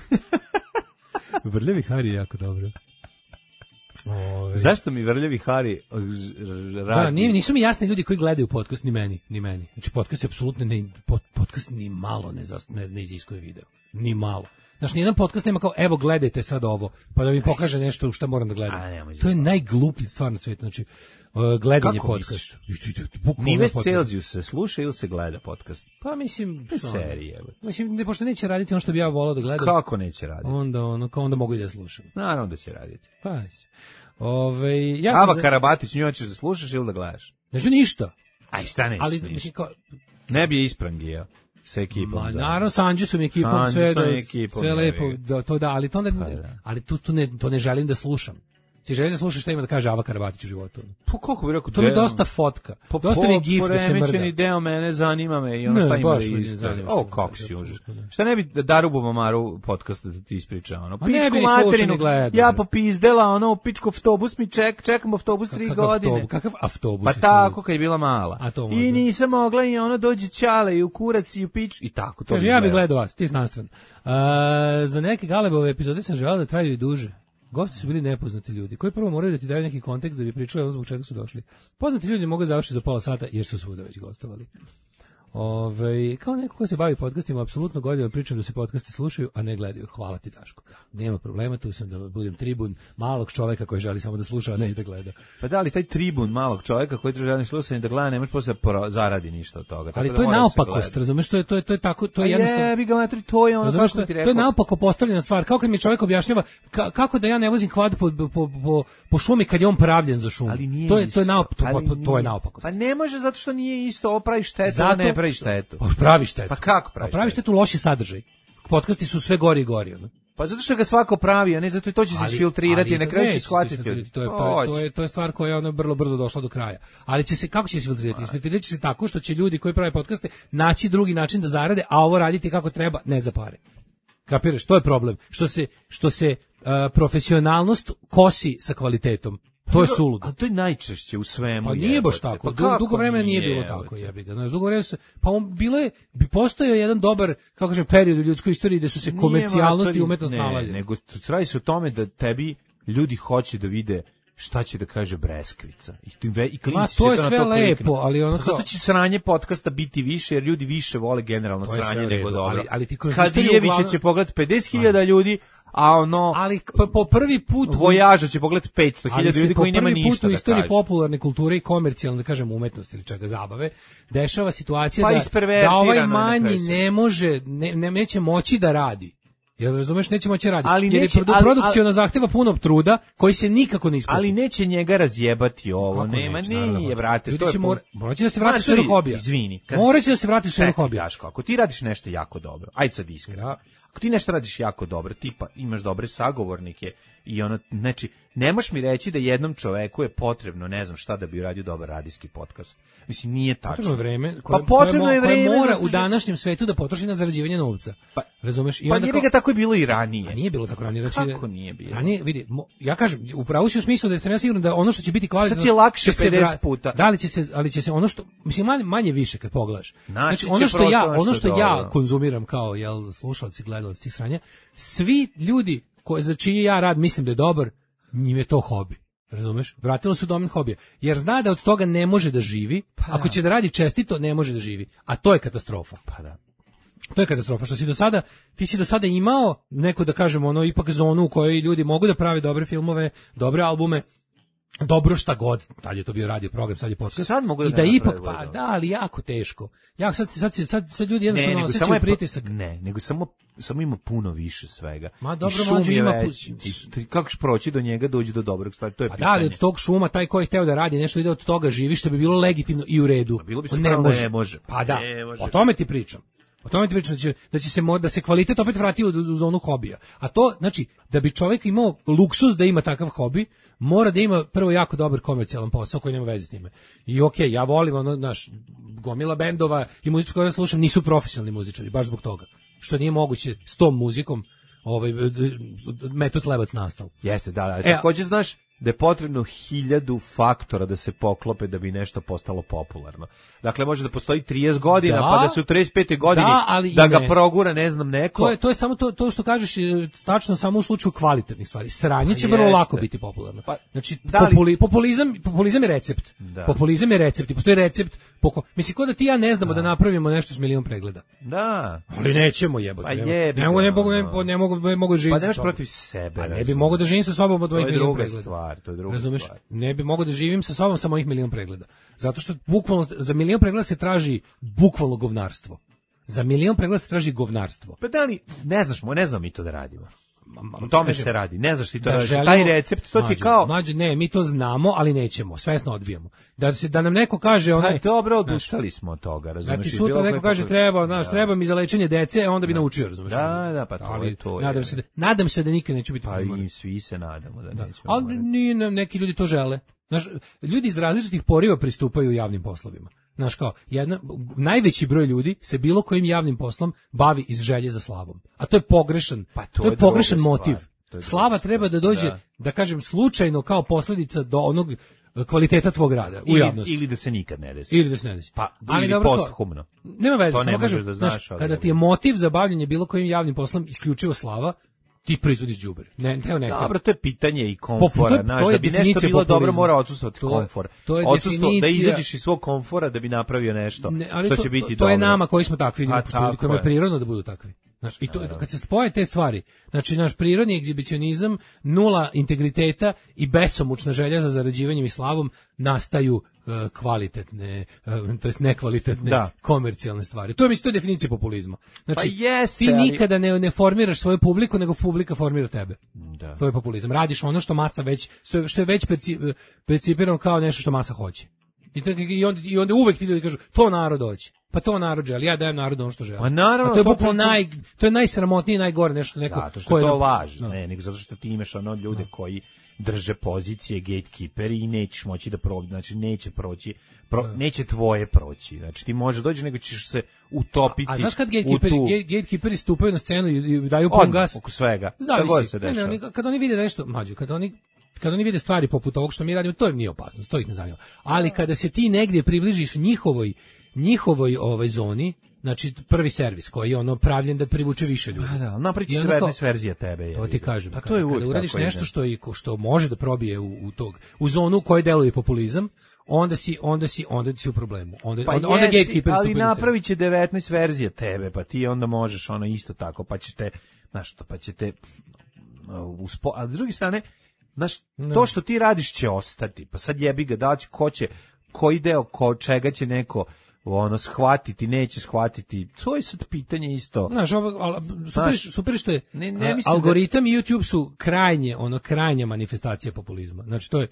Vrljavi Hari je jako dobro. Ove... Zašto mi Vrljavi Hari radi? Da, nije, nisu mi jasni ljudi koji gledaju podcast, ni meni, ni meni. Znači, podcast je apsolutno, ne, podcast ni malo ne, zas, ne, ne iziskuje video. Ni malo. Znači, nijedan podcast nema kao, evo, gledajte sad ovo, pa da mi pokaže nešto u šta moram da gledam. A, to je najgluplji stvar na svijetu, znači, uh, gledanje podcasta. Nives Celzijus se sluša ili se gleda podcast? Pa, mislim, serije. Mislim, ne, pošto neće raditi ono što bi ja volao da gledam. Kako neće raditi? Onda, ono, kao onda mogu i da slušam. Naravno da će raditi. Pa, mislim. Ove, ja Ava za... Karabatić, nju hoćeš da slušaš ili da gledaš? Neću ništa. Aj, šta nećeš ali, ništa? Mislim, kao... Ne bi je isprangio sa ekipom. Ma, naravno, sa Andžusom ekipom, Andžusom sve, da, ekipom, sve lepo, da, to da, ali to, ne, pa, da. ali tu, tu, ne, to ne želim da slušam. Ti želiš da slušaš šta ima da kaže Ava Karabatić u životu? Pa kako bi rekao? To mi je dosta fotka. Po, dosta mi je gif da se mrda. Poremećeni deo mene zanima me i ono šta ima da izgleda. O, kako si užas. Šta ne bi Darubu Mamaru podcast da ti ispriča? Ono, pičku materinu, ja popizdela, ono, pičku autobus mi ček, čekam autobus tri godine. Kakav autobus? Pa tako, kad je bila mala. I nisam mogla i ono dođe ćale i u kurac i u pič i tako. Kaže, ja bih gledao vas, ti znanstven. Za neke Galebove epizode sam želeo da traju i duže. Gosti su bili nepoznati ljudi, koji prvo moraju da ti daju neki kontekst da bi pričali ono zbog čega su došli. Poznati ljudi mogu završiti za pola sata jer su svuda već gostovali. Ove, kao neko ko se bavi podcastima, apsolutno godinama pričam da se podcasti slušaju, a ne gledaju. Hvala ti, Daško. Nema problema, tu sam da budem tribun malog čoveka koji želi samo da sluša, a ne i da gleda. Pa da, ali taj tribun malog čoveka koji želi da sluša i da gleda, ne može posle zaradi ništa od toga. Ali tako to da je naopakost, razumeš, to je to je to je tako, to je jednostavno. Je, bi ga matri, to je ono kako ti rekao. To je naopako postavljena stvar. Kao kad mi čovjek objašnjava ka, kako da ja ne vozim kvad po, po, po, po šumi kad je on pravljen za šumu. To je to je naop, to, to, to je naopakost. Pa ne može zato što nije isto, ovo pravi štetu, a ne pravi štetu. Pravi štetu. Pa kako pravi? Pa pravi štetu loši sadržaj. Podcasti su sve gori i gori, ono. Pa zato što ga svako pravi, a ne zato to će se isfiltrirati, na kraju će shvatiti. To je to je to je to je stvar koja je ono vrlo brzo došla do kraja. Ali će se kako će se isfiltrirati? Isfiltrirati će se tako što će ljudi koji prave podcaste naći drugi način da zarade, a ovo raditi kako treba, ne za pare. Kapiraš? To je problem. Što se što se uh, profesionalnost kosi sa kvalitetom. To je suludo. A to je najčešće u svemu. Pa nije baš tako. Pa dugo vremena nije bilo tako, jebi ga. Znaš, dugo vremena se, pa on bilo je, bi postojao jedan dobar, kako kažem, period u ljudskoj istoriji gde su se komercijalnost i umetnost nalazili. Ne, nego radi se o tome da tebi ljudi hoće da vide šta će da kaže Breskvica. I, i klinici to je sve to lepo, ali ono kao... Zato će sranje podcasta biti više, jer ljudi više vole generalno sranje nego dobro. Ali, ali ti kroz Kadijevića uglavnom... će pogledati pedeset hiljada ljudi, a ono... Ali po, po prvi put... Vojaža će pogledati petsto hiljada ljudi koji nema ništa da kaže. Ali se po prvi put u istoriji popularne kulture i komercijalne, da kažem, umetnosti ili čega zabave, dešava situacija pa da, da ovaj manji ne može, ne, ne, neće moći da radi. Jel razumeš, neće moći raditi. Ali jer neće, je produkcija na zahteva puno truda koji se nikako ne isplati. Ali neće njega razjebati ovo. Kako nema, neće, nije, brate. To je mora, moraće da se vrati u svojeg hobija. Izvini. Moraće da se vrati u svojeg hobija. Ako ti radiš nešto jako dobro, ajde sad iskreno. Ja. Ako ti nešto radiš jako dobro, tipa imaš dobre sagovornike i ono, znači, ne možeš mi reći da jednom čoveku je potrebno, ne znam šta da bi uradio dobar radijski podcast. Mislim, nije tačno. Potrebno je vreme koje, pa potrebno koje, je vreme koje mora u današnjem svetu da potroši na zarađivanje novca. Pa, razumeš? I pa nije bi ga tako i bilo i ranije. A nije bilo tako ranije. Znači, kako nije bilo? Ranije, vidi, mo, ja kažem, upravo si u smislu da sam ja siguran da ono što će biti kvalitetno... Sad je lakše pedeset puta. Da li će se, ali će se ono što, mislim, manje, manje više kad pogledaš. Znači, ono što ja, ono što ja konzumiram kao, jel, slušalci, gledalci tih sranja, svi ljudi koje, za čiji ja rad mislim da je dobar, njim je to hobi. Razumeš? Vratilo se u domen hobija. Jer zna da od toga ne može da živi. Pa ako će da radi čestito, ne može da živi. A to je katastrofa. Pa da. To je katastrofa, što si do sada, ti si do sada imao neku, da kažemo, ono, ipak zonu u kojoj ljudi mogu da prave dobre filmove, dobre albume, dobro šta god, tad je to bio radio program, sad je podcast. Sad mogu da I da ne ipak, naprave, pa da. da, ali jako teško. Ja sad, sad, sad, sad, sad ljudi jednostavno ne, osjećaju pritisak. Ne, nego samo, samo ima puno više svega. Ma dobro, I šum mlađe, je ima veći. pu- I ti kako ćeš proći do njega, dođi do dobrog stvari, to je A pitanje. da, ali od tog šuma, taj koji je hteo da radi nešto ide od toga živi, što bi bilo legitimno i u redu. Pa bilo bi On super, ali ne može. Pa da, Ne može. o tome ti pričam. O tome ti pričam da će, da će se mo- da se kvalitet opet vrati u, u zonu hobija. A to, znači, da bi čovjek imao luksuz da ima takav hobi, mora da ima prvo jako dobar komercijalan posao koji nema veze s time. I okej, okay, ja volim ono, naš, gomila bendova i muzičko koje ja slušam nisu profesionalni muzičari, baš zbog toga. Što nije moguće s tom muzikom ovaj, Metod Lebac nastao. Jeste, da, da. E, Takođe, znaš, da je potrebno hiljadu faktora da se poklope da bi nešto postalo popularno. Dakle, može da postoji trideset godina, Da, pa da se u trideset pete godini da, ali da i ga ne. progura, ne znam, neko. To je, to je samo to, to što kažeš e, tačno samo u slučaju kvalitetnih stvari. Sranje će Pa vrlo jeste. lako biti popularno. Pa, Znači, da li- populi, populizam, populizam je recept. Da. Populizam je recept. I postoji recept. Poko, mislim, ko da ti i ja ne znamo da. da napravimo nešto s milion pregleda. Da. Ali nećemo jebote. Pa nema- jebi ne mogu, ga, ne mogu, ne, ono. ne mogu, ne mogu živjeti Pa sa nemaš sobom. protiv sebe. Pa ne bi razumeš. mogao da živim sa sobom od To mojih je milion druga pregleda. stvar, to je druga Razumeš? stvar. Ne bi mogao da živim sa sobom sa mojih milion pregleda. Zato što bukvalno za milion pregleda se traži bukvalno govnarstvo. Za milion pregleda se traži govnarstvo. Pa da li, ne znaš, mo- ne znam mi to da radimo. Ma- ma- O tome kažem, se radi. Ne znaš ti to da radiš. želimo- Taj recept, to ti je Mlađe, kao... mlađe, ne, mi to znamo, ali nećemo, svesno odbijamo. Da se da nam neko kaže Pa onaj dobro, odustali smo od toga, razumeš? da ti I sutra bilo neko koje kaže kako- treba, znaš, Da. treba mi za lečenje dece, onda bi naučio, razumeš? Da, da, pa to ali je to. nadam je. se da nadam se da nikad neću biti Pa primoran. i svi se nadamo da Da. nećemo. Ali morati. nije, ne- neki ljudi to žele. Znaš, ljudi iz različitih poriva pristupaju javnim poslovima. Znaš kao, jedna, najveći broj ljudi se bilo kojim javnim poslom bavi iz želje za slavom. A to je pogrešan, Pa to to je je pogrešan druga motiv. stvar. To je Slava druga treba da stvar. dođe, da. Da. kažem, slučajno kao posljedica do onog e, kvaliteta tvog rada u Ili, javnosti. ili da se nikad ne desi. Ili da se ne desi. Pa, Ali ili dobro, to- posthumno. Nema veze, To ne samo možeš kažem, da znaš, znaš, ali kada nema. ti je motiv za bavljenje bilo kojim javnim poslom isključivo slava, ti proizvodiš đubre. Ne, ne, ne. Dobro, to je pitanje i Po- komfora, to- znaš, to je da bi nešto definicija bilo dobro populizma. mora odsustvovati To- komfor. to je Odsustvo, da definicija- izađeš iz svog komfora da bi napravio nešto Ne, ali što to, će biti to, dobro. to je nama koji smo takvi, ljudi, A, postoje ljudi tako kojima je je. prirodno da budu takvi. Znaš, i to, kad se spoje te stvari, znači naš prirodni egzibicionizam, nula integriteta i besomučna želja za zarađivanjem i slavom nastaju e, kvalitetne, e, to jest nekvalitetne Da. komercijalne stvari. To je mislim to je definicija populizma. Znači, Pa jeste, ti ali- nikada ne, ne formiraš svoju publiku, nego publika formira tebe. Da. To je populizam. Radiš ono što masa već, što što je već perci- percipirano kao nešto što masa hoće. I, tako, i, onda, I onda uvek ti ljudi kažu, to narod hoće. Pa to narod želi, ja dajem narodu ono što želi. Pa naravno, A to je to- bukvalno to- naj, to je najsramotnije i najgore nešto neko. Zato što ko je to na- laž, Da. ne, nego zato što ti imaš ono ljude koji drže pozicije gatekeeperi i nećeš moći da prođe, znači neće proći, pro, neće tvoje proći. Znači ti možeš doći, nego ćeš se utopiti A znaš kad u gatekeeperi, tu... gate, gatekeeperi stupaju na scenu i, i daju pun Odmah, gas? oko svega. Šta god Zavisi. se Ne, ne, dešava. oni, kad oni vide nešto, mlađe, kad oni kad oni vide stvari poput ovog što mi radimo, to im nije opasnost, to ih ne zanima. Ali kada se ti negdje približiš njihovoj njihovoj ovaj zoni, znači prvi servis koji je ono pravljen da privuče više ljudi. Pa da, napriči I onda devetnaest kao- verzija tebe. Je, To ti kažem. Pa to je uvijek kada uradiš tako, nešto ide. što i što može da probije u, u tog u zonu u kojoj deluje populizam, onda si onda si onda si u problemu. Onda Pa onda, onda jesi, gatekeeper ali stupa na scenu. napravit će devetnaest verzija tebe, pa ti onda možeš ono isto tako, pa ćete, znaš što, pa ćete, uh, uspo, a s druge strane, znaš, to što ti radiš će ostati, pa sad jebi ga, da li će, ko će, koji deo, ko, čega će neko, ono, shvatiti, neće shvatiti, to je sad pitanje isto. Znaš, ovo, al- super, Znaš, super što je ne- ne a, mislim da- algoritam i YouTube su krajnje, ono, krajnja manifestacija populizma. Znači, to je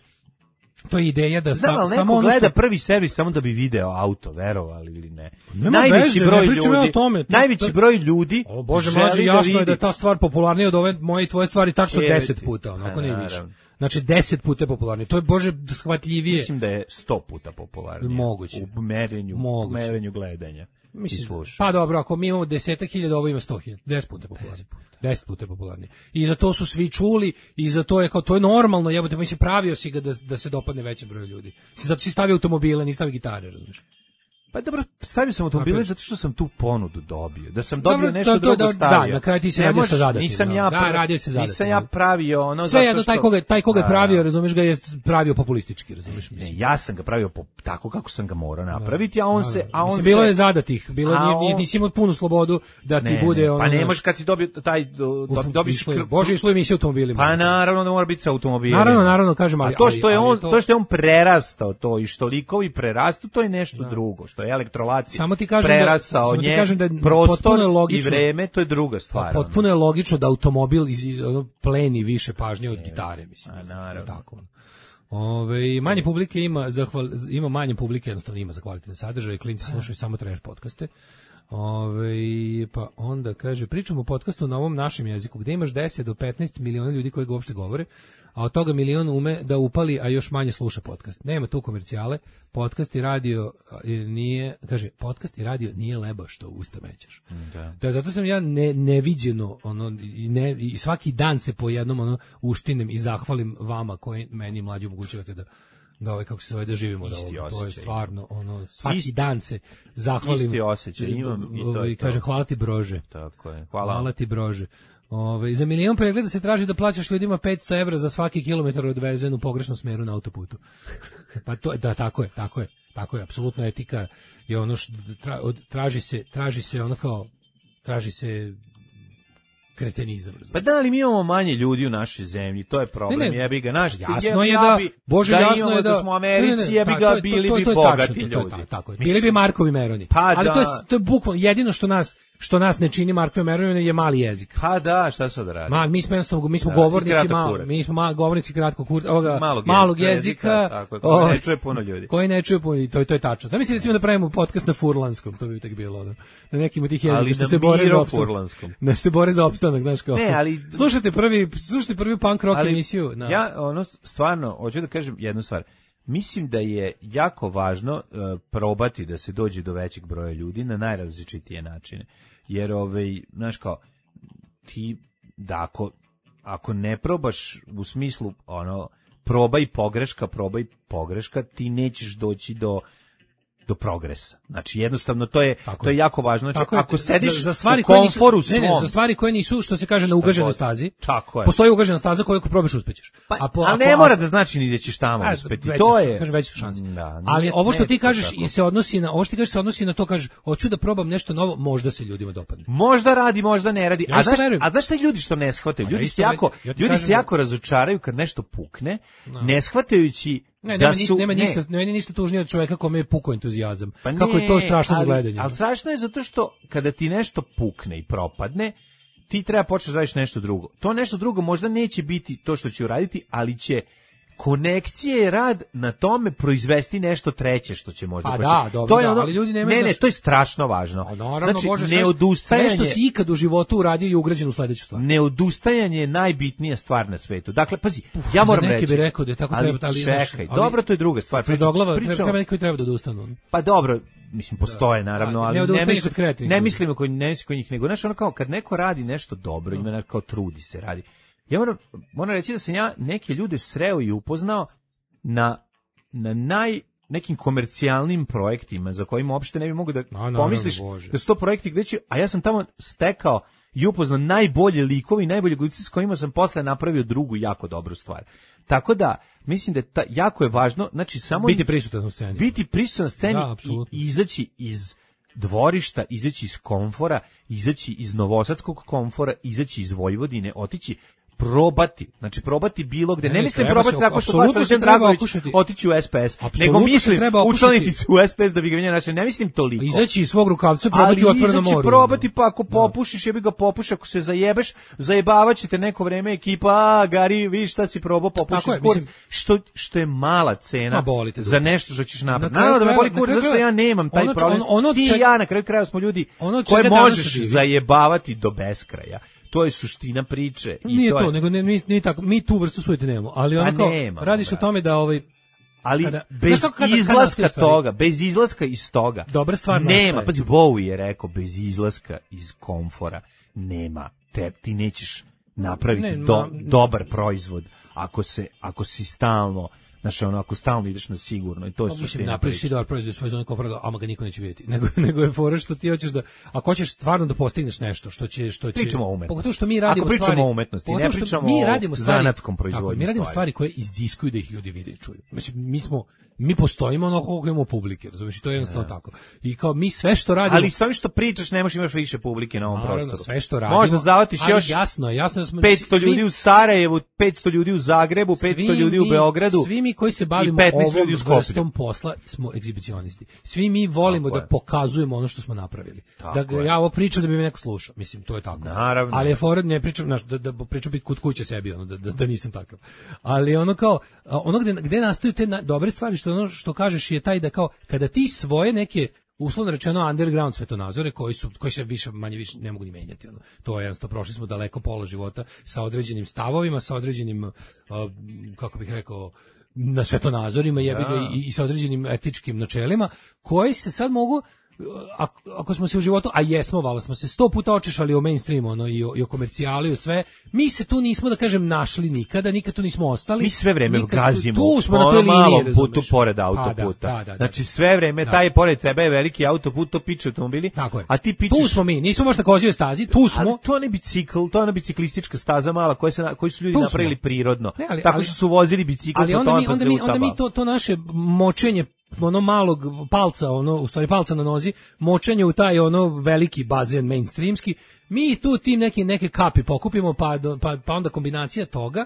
to je ideja da Znam, sa, ali neko samo ono gleda što... prvi servis samo da bi video auto, verovali ili ne. Nema najveći veze, broj ne pričam ja ljudi, o tome. To- najveći to- broj ljudi O Bože, želi mlađe, jasno je vidi. da je ta stvar popularnija od ove moje i tvoje stvari tačno E, deset ti. puta, ono, ako A, ne više. naravno. Znači, deset puta je popularnije. To je, Bože, shvatljivije. Mislim da je sto puta popularnije. Moguće. U merenju, Moguće. u merenju gledanja. I Mislim, sluša. pa dobro, ako mi imamo desetak hiljada, ovo ima sto hiljada. Deset puta je popularnije. Deset puta je popularnije. I za to su svi čuli, i za to je kao, to je normalno, jebote, mislim, pravio si ga da, da se dopadne većem broju ljudi. Zato si stavio automobile, nisi stavio gitare, razumiješ? Pa dobro, stavio sam automobile zato što sam tu ponudu dobio. Da sam dobio dobro, nešto to, to, drugo da, stavio. Da, na kraju ti si radio sa zadatim. Nisam ja, da, radio se zadatim. Nisam ja pravio ono sve jedno, zato što... taj koga, taj koga je pravio, razumeš ga, je pravio populistički, razumeš, mislim. Ne, ja sam ga pravio po, tako kako sam ga morao napraviti, a on se... A on mislim, se... bilo je zadatih, bilo A nije, on... nisi imao punu slobodu da ti ne, bude... Ne, ono, pa ne možeš kad si dobio taj... Do, uf, dobiš išlo, Bože, išlo emisije automobilima. Pa naravno da mora biti sa automobilima. Naravno, naravno, kažem, ali... A to što je ali, on, to... to što je on prerastao to i što likovi prerastu, to je nešto da. drugo, što je elektrolacija. Samo ti kažem prerastao da, nje, kažem da prostor je logično, i vreme, to je druga stvar. Potpuno je logično da automobil iz, ono, pleni više pažnje od gitare, mislim. A naravno. Tako. Ove, manje publike ima, zahval, ima manje publike, jednostavno ima za kvalitetne sadržaje, klinci slušaju samo trash podcaste. Ove, pa onda kaže, pričamo o podcastu na ovom našem jeziku, gde imaš deset do petnaest miliona ljudi koji ga uopšte govore, a od toga milion ume da upali, a još manje sluša podcast. Nema tu komercijale, podcast i radio nije, kaže, podcast i radio nije leba što usta mećeš. Da. Da, zato sam ja ne, neviđeno, ono, i, ne, i svaki dan se po jednom ono, uštinem i zahvalim vama koji meni mlađi omogućavate da da ovaj kako se zove da živimo da ovo, to je stvarno ono svaki isti, dan se zahvalim isti osjećaj imam i to i kaže hvala ti Brože. Tako je. Hvala. Hvala ti Brože. Ove, za milion pregleda se traži da plaćaš ljudima petsto evra za svaki kilometar odvezen u pogrešnom smeru na autoputu. Pa to da tako je, tako je. Tako je, apsolutno etika je ono što tra, od, traži se, traži se ono kao traži se kretenizam. Razumije. Pa da li mi imamo manje ljudi u našoj zemlji, to je problem, ne, ne, jebi ga, naš, jasno je da, bi, Bože, da jasno je da, da smo u Americi, ne, ne, ne, jebi ga, to, bili to, to, bi to, to bogati tačno, ljudi. To je, tako je. Mislim, bili bi Markovi Meroni. Pa ali da. to je, to je bukvalno, jedino što nas što nas ne čini Markovi Meroni je mali jezik. Pa da, šta se da radi? Ma, mi smo jednostavno, mi smo da, govornici, malo, mi smo ma, govornici kratkog kurca, ovoga, malog, malog jezika, jezika tako, koji ne čuje puno ljudi. Koji ne čuje puno, to, to je tačno. Zamisli recimo da pravimo podcast na furlanskom, to bi tek bilo, da. Na nekim od tih jezika što se bore za opstanak. Ne se bore za opstanak, znaš kao. Ne, ali slušajte prvi, slušajte prvi punk rock ali, emisiju. Na. Ja, ono, stvarno, hoću da kažem jednu stvar. Mislim da je jako važno uh, probati da se dođe do većeg broja ljudi na najrazličitije načine. Jer, ovaj, znaš kao, ti, da ako, ako ne probaš u smislu, ono, probaj pogreška, probaj pogreška, ti nećeš doći do do progresa. Znači jednostavno to je tako to je jako važno. Znači ako sediš za, za stvari u komforu nisu, svom, ne, ne, za stvari koje nisu što se kaže na ugaženoj stazi. Tako je. Postoji ugažena staza koju ako probaš uspećeš. Pa, a po, a ne mora da znači ni da ćeš tamo a, uspeti. To je kaže veće šanse. Da, ali nije, ovo što ne, ti kažeš tako. I se odnosi na ovo što ti kažeš se odnosi na to kažeš hoću da probam nešto novo, možda se ljudima dopadne. Možda radi, možda ne radi. Ja a znaš, a znaš šta ljudi što ne shvataju? Ljudi se jako ja ljudi se jako razočaraju kad nešto pukne, no. ne shvatajući Ne, da nema, su, nema ne. ništa, nema ništa tužnije od čovjeka kome je pukao entuzijazam. Pa kako ne, je to strašno ali, za gledanje. Ali strašno je zato što kada ti nešto pukne i propadne, ti treba početi da radiš nešto drugo. To nešto drugo možda neće biti to što će uraditi, ali će konekcije i rad na tome proizvesti nešto treće što će možda pa početi. Da, dobro, to je da, ono, ali ljudi nemaju ne, naš... ne, to je strašno važno. A naravno, znači, Bože, ne odustajanje, sve što si ikad u životu uradio je ugrađeno u sledeću stvar. Neodustajanje je najbitnija stvar na svetu. Dakle, pazi, Uf, ja moram reći. Neki bi rekao da je tako ali treba, ali čekaj, ali, dobro, to je druga stvar. Tvrdoglava, pričam, treba neki koji treba da odustanu. Pa dobro, mislim postoje naravno, ali ne, ne mislim ne mislimo kod ne kod njih, nego znači ono kao kad neko radi nešto dobro, ima nešto kao trudi se radi. Ja moram moram reći da sam ja neke ljude sreo i upoznao na na naj nekim komercijalnim projektima za kojima uopšte ne bi mogu da a, pomisliš da su to projekti gde ću, a ja sam tamo stekao i upoznao najbolje likove i najbolje glumce s kojima sam posle napravio drugu jako dobru stvar. Tako da, mislim da je ta, jako je važno, znači samo biti prisutan u sceni. Biti prisutan na sceni da, i izaći iz dvorišta, izaći iz komfora, izaći iz novosadskog komfora, izaći iz Vojvodine, otići probati, znači probati bilo gde. Ne, ne mislim probati se, tako što vas Srđan Dragović otići u S P S, apsolutno nego mislim učlaniti se u S P S da bi ga vidjeli, znači ne mislim toliko. Izaći iz svog rukavca, probati u otvorenom moru. Ali probati, pa ako popušiš, jebi ga popuši, ako se zajebeš, zajebavaćete neko vreme ekipa, a Gari, vi šta si probao, popušiš kurac, što, što je mala cena za nešto što ćeš napraviti. Naravno da me boli kurac, zašto ja nemam taj problem. Ti i ja na kraju krajeva smo ljudi koje možeš zajebavati do beskraja. To je suština priče. I nije to, to je... nego ne, mi, nije tako, mi tu vrstu sujete nemamo, ali ono kao, radi se o tome da ovaj... Ali kada, bez kada, izlaska kada toga, bez izlaska iz toga, dobra stvar nema, pa Bowie je rekao, bez izlaska iz komfora, nema, te, ti nećeš napraviti ne, do, ma... dobar proizvod, ako, se, ako si stalno Znaš, ono, ako stalno ideš na sigurno i to je suština. Napraviš i dobar proizvod svoj zone komfora, ama ga niko neće vidjeti. Nego, nego je fora što ti hoćeš da, ako hoćeš stvarno da postigneš nešto, što će... Što će pričamo o umetnosti. Pogotovo što mi radimo ako pričamo stvari... o umetnosti, ne pričamo mi radimo o stvari, zanatskom proizvodnju tako, mi radimo stvari. stvari koje iziskuju da ih ljudi vide i čuju. Znači, mi smo... Mi postojimo ono koliko imamo publike, razumiješ, i to je jednostavno ja. tako. I kao mi sve što radimo... Ali sve što pričaš nemaš imaš više publike na ovom naravno, prostoru. Sve što radimo... Možda zavatiš još jasno, jasno da smo, petsto svi, ljudi u Sarajevu, petsto ljudi u Zagrebu, petsto ljudi u Beogradu. Svi mi koji se bavimo ovom vrstom posla smo egzibicionisti. Svi mi volimo tako da je. pokazujemo ono što smo napravili. Tako da ja ovo pričam da bi me neko slušao. Mislim, to je tako. Naravno. Ali je fora, ne pričam, znaš, da, da pričam biti kod kuće sebi, ono, da, da, da nisam takav. Ali ono kao, ono gde, gde nastaju te na, dobre stvari, što ono što kažeš je taj da kao, kada ti svoje neke, uslovno rečeno underground svetonazore koji su koji se više manje više ne mogu ni menjati, ono. To je jednostavno, prošli smo daleko pola života sa određenim stavovima, sa određenim uh, kako bih rekao, na svetonazorima, jebi ga, i, i sa određenim etičkim načelima koji se sad mogu, ako, ako smo se u životu, a jesmo, vala smo se sto puta očešali o mainstreamu, ono, i o, i o komercijali, o sve, mi se tu nismo, da kažem, našli nikada, nikad tu nismo ostali. Mi sve vreme gazimo, tu smo na toj liniji, malom razumeš, putu pored autoputa. Da, da, da, znači sve vreme, da. taj pored tebe je veliki autoput, to piče automobili, tako je. A ti pičeš... Tu smo mi, nismo baš na kozijoj stazi, tu smo. Ali to je bicikl, to je ona biciklistička staza mala, koja se, koji su ljudi tu napravili smo. prirodno, ne, ali, tako ali, što su vozili bicikl po tome pa se utaba. Onda mi to, to naše močenje ono malog palca, ono u stvari palca na nozi, močanje u taj ono veliki bazen mainstreamski, mi tu tim neki neke kapi pokupimo, pa, do, pa, pa onda kombinacija toga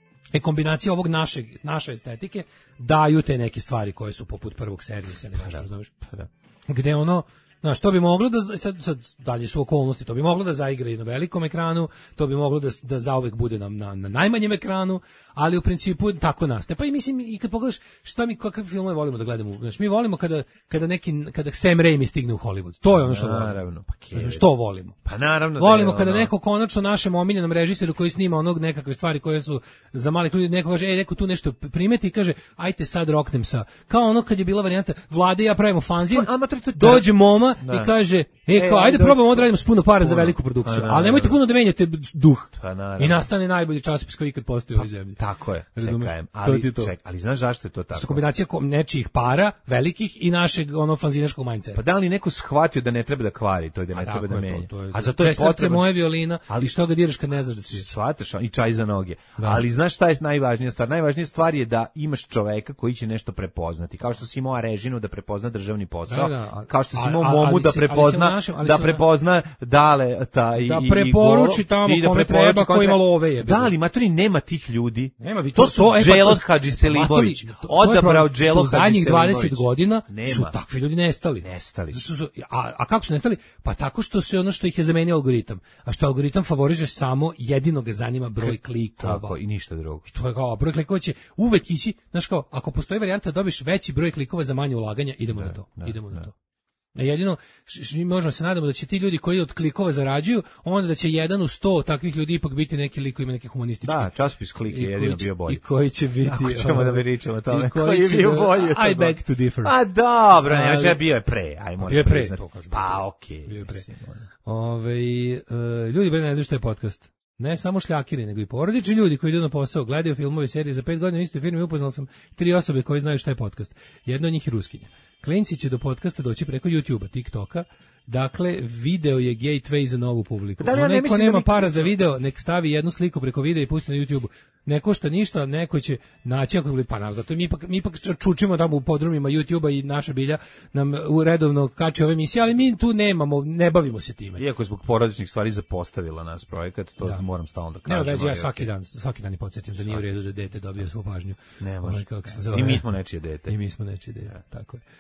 i kombinacija ovog našeg, naše estetike daju te neke stvari koje su poput prvog servisa, ne možeš, znaš, gde ono, znaš, to bi moglo da, sad, sad dalje su okolnosti, to bi moglo da zaigra i na velikom ekranu, to bi moglo da, da zauvek bude na, na, na najmanjem ekranu, ali u principu tako nastaje. Pa i mislim, i kad pogledaš šta mi, kakve filmove volimo da gledamo, znači mi volimo kada, kada neki, kada Sam Raimi stigne u Hollywood, to je ono što volimo. Naravno, pa znači, što volimo? Pa naravno. Volimo da kada ono... neko konačno našem omiljenom režiseru koji snima onog nekakve stvari koje su za mali ljudi, neko kaže, ej, neko tu nešto primeti i kaže, ajte sad roknem sa, kao ono kad je bila varijanta, Vlade ja pravimo fanzin, dođe moma da. i kaže, e, kao, ajde probamo odradimo s puno para za veliku produkciju, ali nemojte puno da menjate duh. I nastane najbolji časopis koji ikad postoji u ovoj zemlji. Tako je, čekajem, ali, to ček, ali znaš zašto je to tako? To kombinacija nečijih para, velikih i našeg ono fanzinaškog mindseta. Pa da li neko shvatio da ne treba da kvari to i da ne treba da menja? To, to je, a za to je potrebno moje violina, ali što ga diraš kad ne znaš da si. Shvataš, i čaj za noge. Da. Ali znaš šta je najvažnija stvar? Najvažnija stvar je da imaš čoveka koji će nešto prepoznati. Kao što si imao Režinu da prepozna državni posao, da, da, kao što si imao Momu da prepozna našem, da prepozna dale ta i da preporuči tamo kome treba, ko ima love je. Da, ali matori nema tih ljudi. Nema, to su Dželot Hadžiselibović. Odabrao Dželot Hadžiselibović. Zadnjih dvadeset godina su takvi ljudi nestali. Nestali. Su, su, a, a kako su nestali? Pa tako što se ono što ih je zamenio algoritam. A što algoritam favorizuje samo, jedino ga zanima broj klikova. Tako, i ništa drugo. I to je kao, broj klikova će uvek ići, znaš kao, ako postoji varijanta da dobiš veći broj klikova za manje ulaganja, idemo da, na to. Da, idemo da. na to. A jedino, mi možemo se nadamo da će ti ljudi koji od klikova zarađuju, onda da će jedan u sto takvih ljudi ipak biti neki lik koji ima neke humanističke. Da, časopis Klik je jedino bio bolji. I koji će biti... Ako ćemo da pričamo o tome, koji je bio bolji. I beg to differ. A dobro, ne, znači bio je pre, aj možeš bio je pre, to kažem. Pa okej. Okay, bio je pre. Ove, uh, ljudi bre ne znaju šta je podcast. Ne samo šljakiri, nego i porodični ljudi koji idu na posao, gledaju filmove, serije. Za pet godina u istoj firmi upoznao sam tri osobe koje znaju šta je podcast. Jedna od njih je Ruskinja. Klinci će do podcasta doći preko YouTubea, TikToka. Dakle, video je gateway za novu publiku. Da, ja ne neko nema da mi... para za video, nek stavi jednu sliku preko videa i pusti na YouTubeu. Ne košta ništa, neko će naći, ako pa naravno, zato mi ipak, mi ipak čučimo tamo u podrumima YouTubea i naša bilja nam redovno kače ove emisije, ali mi tu nemamo, ne bavimo se time. Iako zbog porodičnih stvari zapostavila nas projekat, to da. moram stalno da kažem. Ne, vezi, ja svaki dan, svaki dan i podsjetim da nije u redu da dete dobije svu pažnju. Ne može. I mi smo nečije dete. I mi smo nečije dete, ja. Tako je.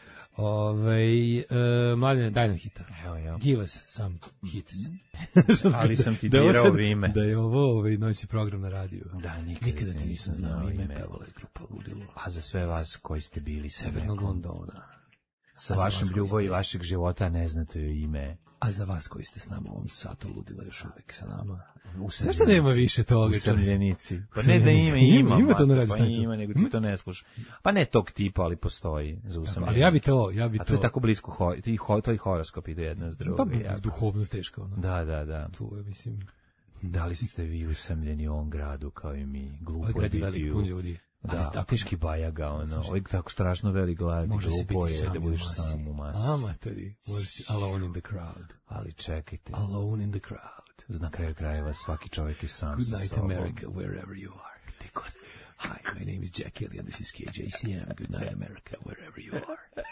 Ove, uh, Mladine, daj nam hita. Evo, evo. Give us some hits. Ali sam ti dirao ime. Da je ovo ovaj noći program na radiju. Da, nikada, nikada ti nisam znao ime. Pevala je grupa Ludilo. A za sve vas koji ste bili Severnog Londona. Sa vašom ljubavi i vašeg života ne znate ime. A za vas koji ste s nama u ovom satu Ludila još uvek sa nama. Zašto nema više toga? Usamljenici. Pa ne da ima, ima. Ima to na radi pa ima, nego ti to ne sluša. Pa ne tog tipa, ali postoji za usamljenje. Ali ja bi to, ja bi to. A to je tako blisko, ho, ti ho, to i horoskop ide jedna s drugom. Pa duhovnost teška ona. Da, da, da. To je, mislim. Da li ste vi usamljeni u ovom gradu kao i mi? Glupo je biti u... ljudi. Da, takviški bajaga, ono, ovaj tako strašno velik glad, može da se biti uboje, sam da budeš sam u masi. Amatori, može si alone in the crowd. Ali čekajte. Alone in the crowd. Na kraju krajeva svaki čovjek je sam Good sa night sobom. America, wherever you are. Hi, my name is Jack Kelly and this is K J C M. Good night America, wherever you are.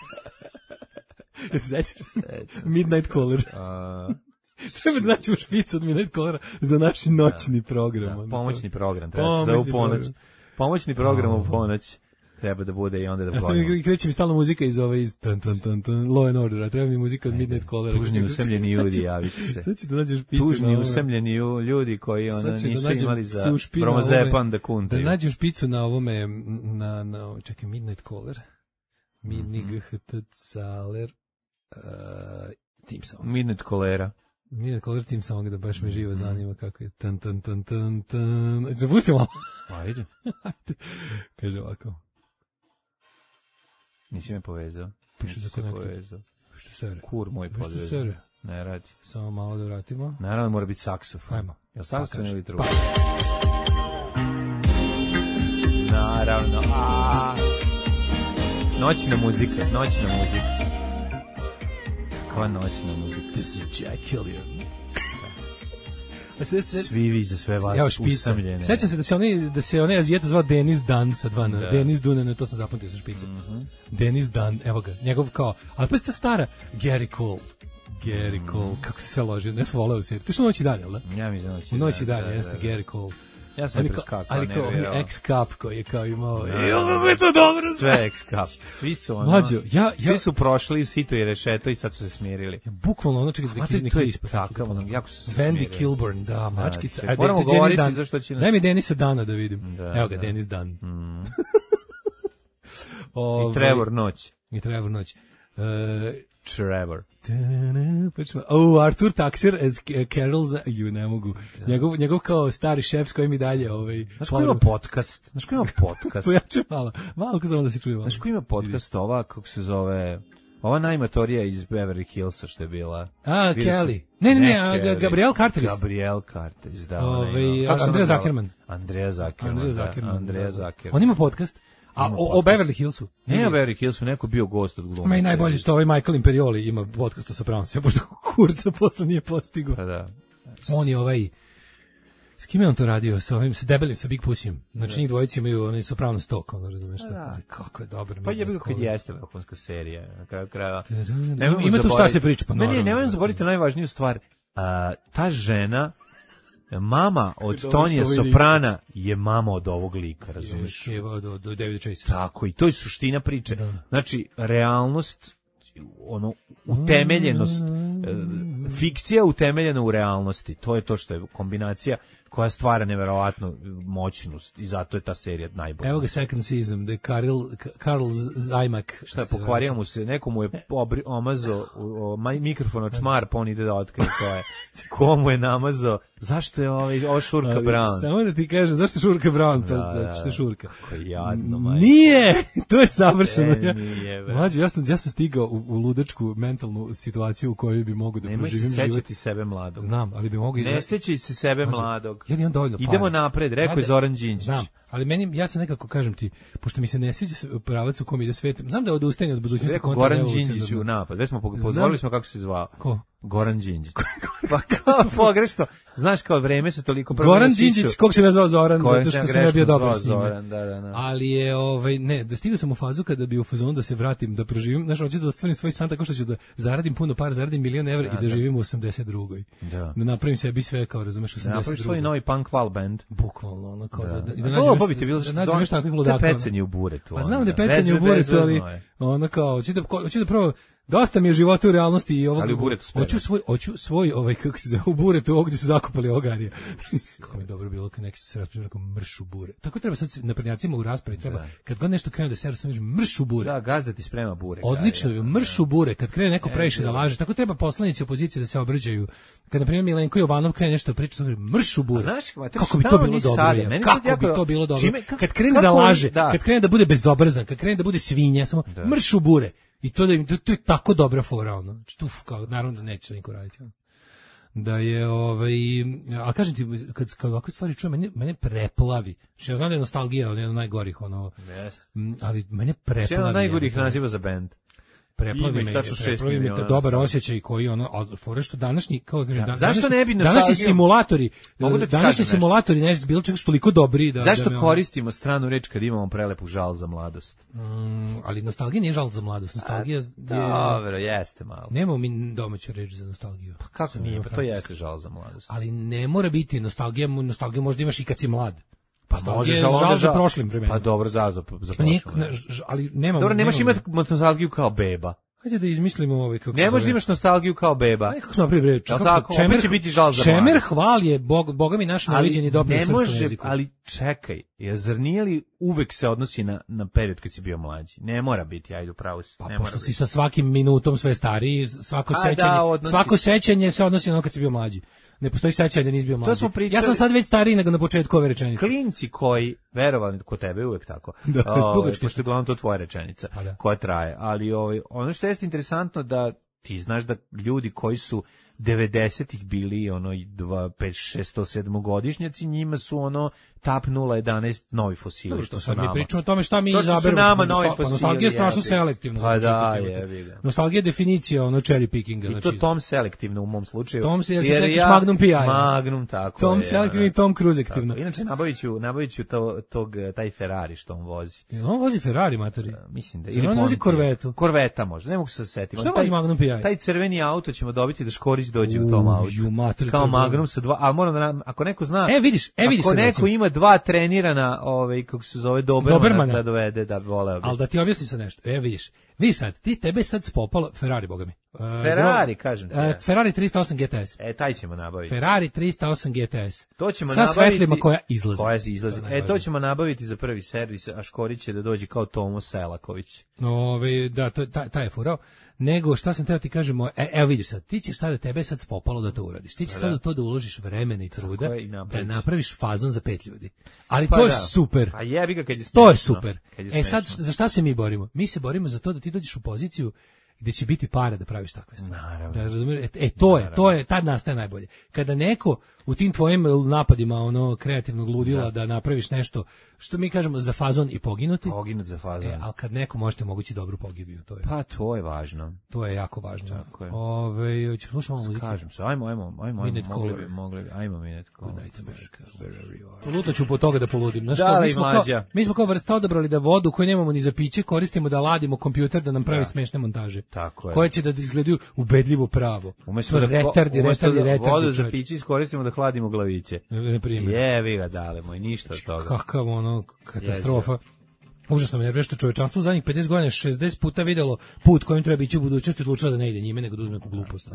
Sećaš se? Midnight Caller. Uh, treba da naćemo špicu od Midnight Callera za naš noćni program. Da, pomoćni program, treba se za u ponoć. Pomoćni program u ponoć treba da bude i onda da pojemo. Ja kreće mi stalno muzika iz ove, iz tan, tan, tan, tan, Law and Order, a treba mi muzika od Midnight Callera. Tužni usamljeni ljudi, javite se. Sad će da nađeš špicu. Tužni usamljeni ljudi koji ona nisu da imali za bromozepan da kuntaju. Da nađeš špicu na ovome, na, na čekaj, Midnight Caller, Midnight mm -hmm. Caller, uh, Team Song. Midnight Callera. Midnight Caller Team Song, da baš me živo zanima kako je tan, tan, tan, tan, tan. Zapustimo malo. Ajde. Kaže ovako. Nisi me povezao. Piše za konektor. Što sere? Kur moj podvezao. Što sere? Ne radi. Samo malo da vratimo. Naravno mora biti saksofon. Ajmo. Jel saksofon pa ili truba? Pa. Naravno. A. Noćna muzika, noćna muzika. Kakva noćna muzika? This is Jack Hillier. Svi vi za sve vas usamljene. Sećam se da se oni da se onaj Azijeta zvao Denis Dan sa dva na. Denis Dunan, to sam zapamtio sa špice. Mm -hmm. Denis Dan, evo ga, njegov kao, ali pa je stara Gary Cole. Gary Cole, mm. kako se sve ložio, ne sam voleo u seriju. To što Noć i dan, jel da? Ja mi za Noć i dan. Noć i dan, jeste, Gary Cole. Ja sam preskakao, ali kao X-Cup koji je kao imao, jo, je to dobro. Sve X-Cup, svi su ono, Mlađo, ja, ja, svi su prošli sito i rešeto i sad su se smirili. Ja, bukvalno ono čekaj, neki neki ispod. Takav, ono, jako su se smirili. Wendy Kilburn, da, mačkica. Da, moramo govoriti zašto će nas... Daj mi Denisa Dana da vidim. Da, evo ga, da. Denis Dan. Mm. I Trevor Noć. I Trevor Noć. Uh, Trevor. Oh, Artur Taxir as Carol, ju ne mogu. Njegov, njegov kao stari šef s kojim i dalje ovaj. Znaš ko ima podcast? Znaš ko ima podcast? Pojače malo. Malo ko samo da se čuje malo. Znaš ko ima podcast ova, kako se zove, ova najmatorija iz Beverly Hillsa što je bila. A, Kelly. Ne, ne, ne, ne Gabriel Carteris. Gabriel Carteris, da. Ovaj Andrea Zuckerman. Andrea Zuckerman. Andrea Zuckerman. Andrea Zuckerman. On ima podcast. A o, o Beverly Hillsu? Ne o Beverly Hillsu, neko bio gost od glumaca. Ma i najbolje što ovaj Michael Imperioli ima podcast o Sopranosima, pošto kurca posle nije postigao. Pa da. On je ovaj, s kim je on to radio? Sa ovim, sa debelim, sa Big Pussym. Znači njih dvojici imaju onaj Sopranos tok, ono razumeš šta. Da. Kako je dobro. Pa je bilo kad jeste vrhunska serija, na kraju krajeva. Ima tu šta se priča, pa naravno. Ne, ne, nemojmo zaboraviti najvažniju stvar. A, ta žena, mama od Tonija Soprana je mama od ovog lika, razumiješ? Je do, do Davida Chase. Tako, i to je suština priče. Da. Znači, realnost, ono, utemeljenost, mm. fikcija utemeljena u realnosti, to je to što je kombinacija koja stvara neverovatnu moćnost i zato je ta serija najbolja. Evo ga second season, da je Karl, Karl Zajmak. Šta je, pokvario mu se, nekomu je obri, omazo o, o, mikrofon od čmar, pa on ide da otkrije ko je. Komu je namazao, zašto je ovaj, ovo Šurka ali, Brown? Samo da ti kažem, zašto Šurka Brown? Da, pa, da, što je Šurka? Kako jadno, majko. Nije! To je savršeno. E, nije, Mlađe, ja sam, ja sam stigao u, u ludačku mentalnu situaciju u kojoj bi mogu da Nemoj proživim život. Nemoj se sećati sebe mladog. Znam, ali bi mogu... Ne sećaj se sebe Mlađe, mladog. Ja imam dovoljno para. Idemo napred, rekao je Zoran Đinđić. Znam, ali meni, ja sam nekako, kažem ti, pošto mi se ne sviđa pravac u kom ide svet, znam da odustajanje od budućnosti. Rekao Goran Đinđić u napad, već smo pozvolili smo kako se zvao. Ko? Goran Đinđić. Pa kao pogrešno. Znaš kao vreme se toliko Goran Đinđić, kog sam ja zvao Zoran, zato što sam ja bio dobar s njime. Zoran, da, da, da. Ali je, ovaj, ne, da stigao sam u fazu kada bi u fazonu da se vratim, da proživim, znaš, hoću da ostvarim svoj san tako što ću da zaradim puno para, zaradim milion evra da, i da živim u osamdeset drugoj. Da. Da napravim sebi sve kao, razumeš, osamdeset drugoj. Da napraviš svoj novi punk val band. Bukvalno, ono kao da. Da, i da nađem nešto takvih ludaka. Pecanje u buretu. Pa znam da je pecanje u buretu, ali ono kao, hoću da, hoću da prvo, dosta mi je života u realnosti i ovog. Ali u buretu sve. Hoću svoj, hoću svoj, ovaj, kako se zove, u buretu ovdje su zakopali ogarije. Kako mi je dobro bilo kad neki su se raspravili nekom mršu bure. Tako treba sad na prednjacima u raspravi, treba, da. Kad god nešto krene da se raspravili, mršu bure. Da, gazda ti sprema bure. Odlično, je, mršu bure, kad krene neko previše da laže, tako treba poslanici opozicije da se obraćaju. Kad, na primjer, Milenko Jovanov krene nešto da priča, mršu bure. Kako bi to bilo dobro? Kako bi to bilo dobro? Kad krene da laže, kad krene da bude bezobrazan, kad krene da bude svinja, samo mršu bure. I to da im, to, to je tako dobra fora, ono. Uf, kao, naravno da neće to niko raditi. Ono. da je ovaj, a kažem ti, kad, kad ovakve stvari čujem, mene, mene preplavi. Što ja znam da je nostalgija od jednog najgorih, ono, yes. ali mene preplavi. Što je jedan najgorih naziva za bend. Preplavi me, preplavi me dobar osjećaj koji ono, a fore što današnji, kao kažem, da, zašto ne bi današnji simulatori, da današnji simulatori ne bilo čega su toliko dobri da zašto da me, koristimo stranu reč kad imamo prelepu žal za mladost? Mm, ali nostalgija nije žal za mladost, nostalgija je dobro, jeste malo. Nemamo mi domaću reč za nostalgiju. Pa kako nije, pa to jeste žal za mladost. Ali ne mora biti nostalgija, nostalgiju možda imaš i kad si mlad. Pa može žal, žal za prošlim vremenima. Pa dobro, za za, za prošlim. Ali nema. Dobro, nemaš imati nostalgiju kao beba. Hajde da izmislimo ovaj kako. Ne možeš da imaš nostalgiju kao beba. Aj kako smo napravili reč. Kako čemer će biti žal za mladost. Čemer hval je bog, boga mi naš neviđeni doprinos srpskom jeziku. Ali čekaj, je zar nije li uvek se odnosi na na period kad si bio mlađi? Ne mora biti, ajde upravo si. Pa pošto si sa svakim minutom sve stariji, svako sećanje, da, svako sećanje se odnosi na ono kad si bio mlađi. Ne postoji sećanje da nisi bio mlađi. Ja sam sad već stariji nego na početku ove rečenice. Klinci koji, verovali, kod tebe je uvek tako. Da, dugački. Pošto je uglavnom to tvoja rečenica da. koja traje. Ali ovaj, ono što je interesantno da ti znaš da ljudi koji su devedesetih bili ono dva, pet, šest, sedam godišnjaci, njima su ono tap nula jedanaest novi fosili. Dobro, što sad nama. mi pričamo o tome šta mi to izaberemo. Nama novi fosili. Nostalgija je strašno selektivno. Pa da, je. Nostalgija je definicija ono cherry pickinga. I to znači, tom selektivno u mom slučaju. Tom se, ja se sećaš ja, Magnum P I. Magnum, tako tom je. Tom selektivno i Tom Cruise aktivno. Inače, nabavit ću, nabavit ću to, tog, taj Ferrari što on vozi. Je, on vozi Ferrari, matori? Da, mislim da. Ili on vozi Korvetu? Korveta možda, ne mogu se setiti. Šta vozi Magnum P I? Taj crveni auto ćemo dobiti da Škorić dođe u tom autu. Kao Magnum sa dva, a moram da, ako neko zna, e, vidiš, e, vidiš ako neko ima dva trenirana, ovaj, kako se zove, Dobermana, Dobermana. da dovede, da voleo bi. Ali da ti objasnim sad nešto, e, vidiš, vidiš sad, ti tebe sad spopalo, Ferrari, boga mi. Uh, Ferrari, bro, kažem ti. Uh, Ferrari tristo osam G T S. E, taj ćemo nabaviti. Ferrari tristo osam G T S. To ćemo sa nabaviti. Sa svetlima koja izlaze. Koja se izlaze. To e, to ćemo nabaviti za prvi servis, a Škorić će da dođe kao Tomo Selaković. Ove, da, to, taj, taj je furao. Nego, šta sam teo ti kažemo, e, evo vidiš sad, ti ćeš sad da tebe sad spopalo da to uradiš. Ti ćeš da. sad u to da uložiš vremena i truda, i da napraviš fazon za pet ljudi. Ali pa to je da. super. A jebi ga kad je smešno. To je super. Je e sad, za šta se mi borimo? Mi se borimo za to da ti dođeš u poziciju gde će biti para da praviš takve stvari. Naravno. Da razumiješ? E, e to je, to je, tad nastaje najbolje. Kada neko u tim tvojim napadima ono kreativnog ludila da, da napraviš nešto što mi kažemo za fazon i poginuti. Poginut za fazon. E, ali kad neko možete mogući dobru pogibiju, to je. Pa to je važno. To je jako važno. Tako je. Ove, hoćeš slušamo muziku. Kažem se, ajmo, ajmo, ajmo, ajmo mogli bi, mogli bi, ajmo Minute Caller. Good night America, wherever you are. Lutaću po toga da poludim. Znaš, da, mi smo kao, mi smo kao vrsta odabrali da vodu koju nemamo ni za piće koristimo da ladimo kompjuter da nam pravi da. smešne montaže. Tako je. Koje će da izgledaju ubedljivo pravo. Umesto da retardi, retardi, retardi. Vodu za piće iskoristimo da hladimo glaviće. Na primjer. Jevi ga dale moj, ništa od toga. Kakav ono katastrofa. Jeđe. Užasno me nervira što čovečanstvo u zadnjih pedeset godina šezdeset puta videlo put kojim treba ići u budućnosti, odlučilo da ne ide njime nego da uzme neku glupost.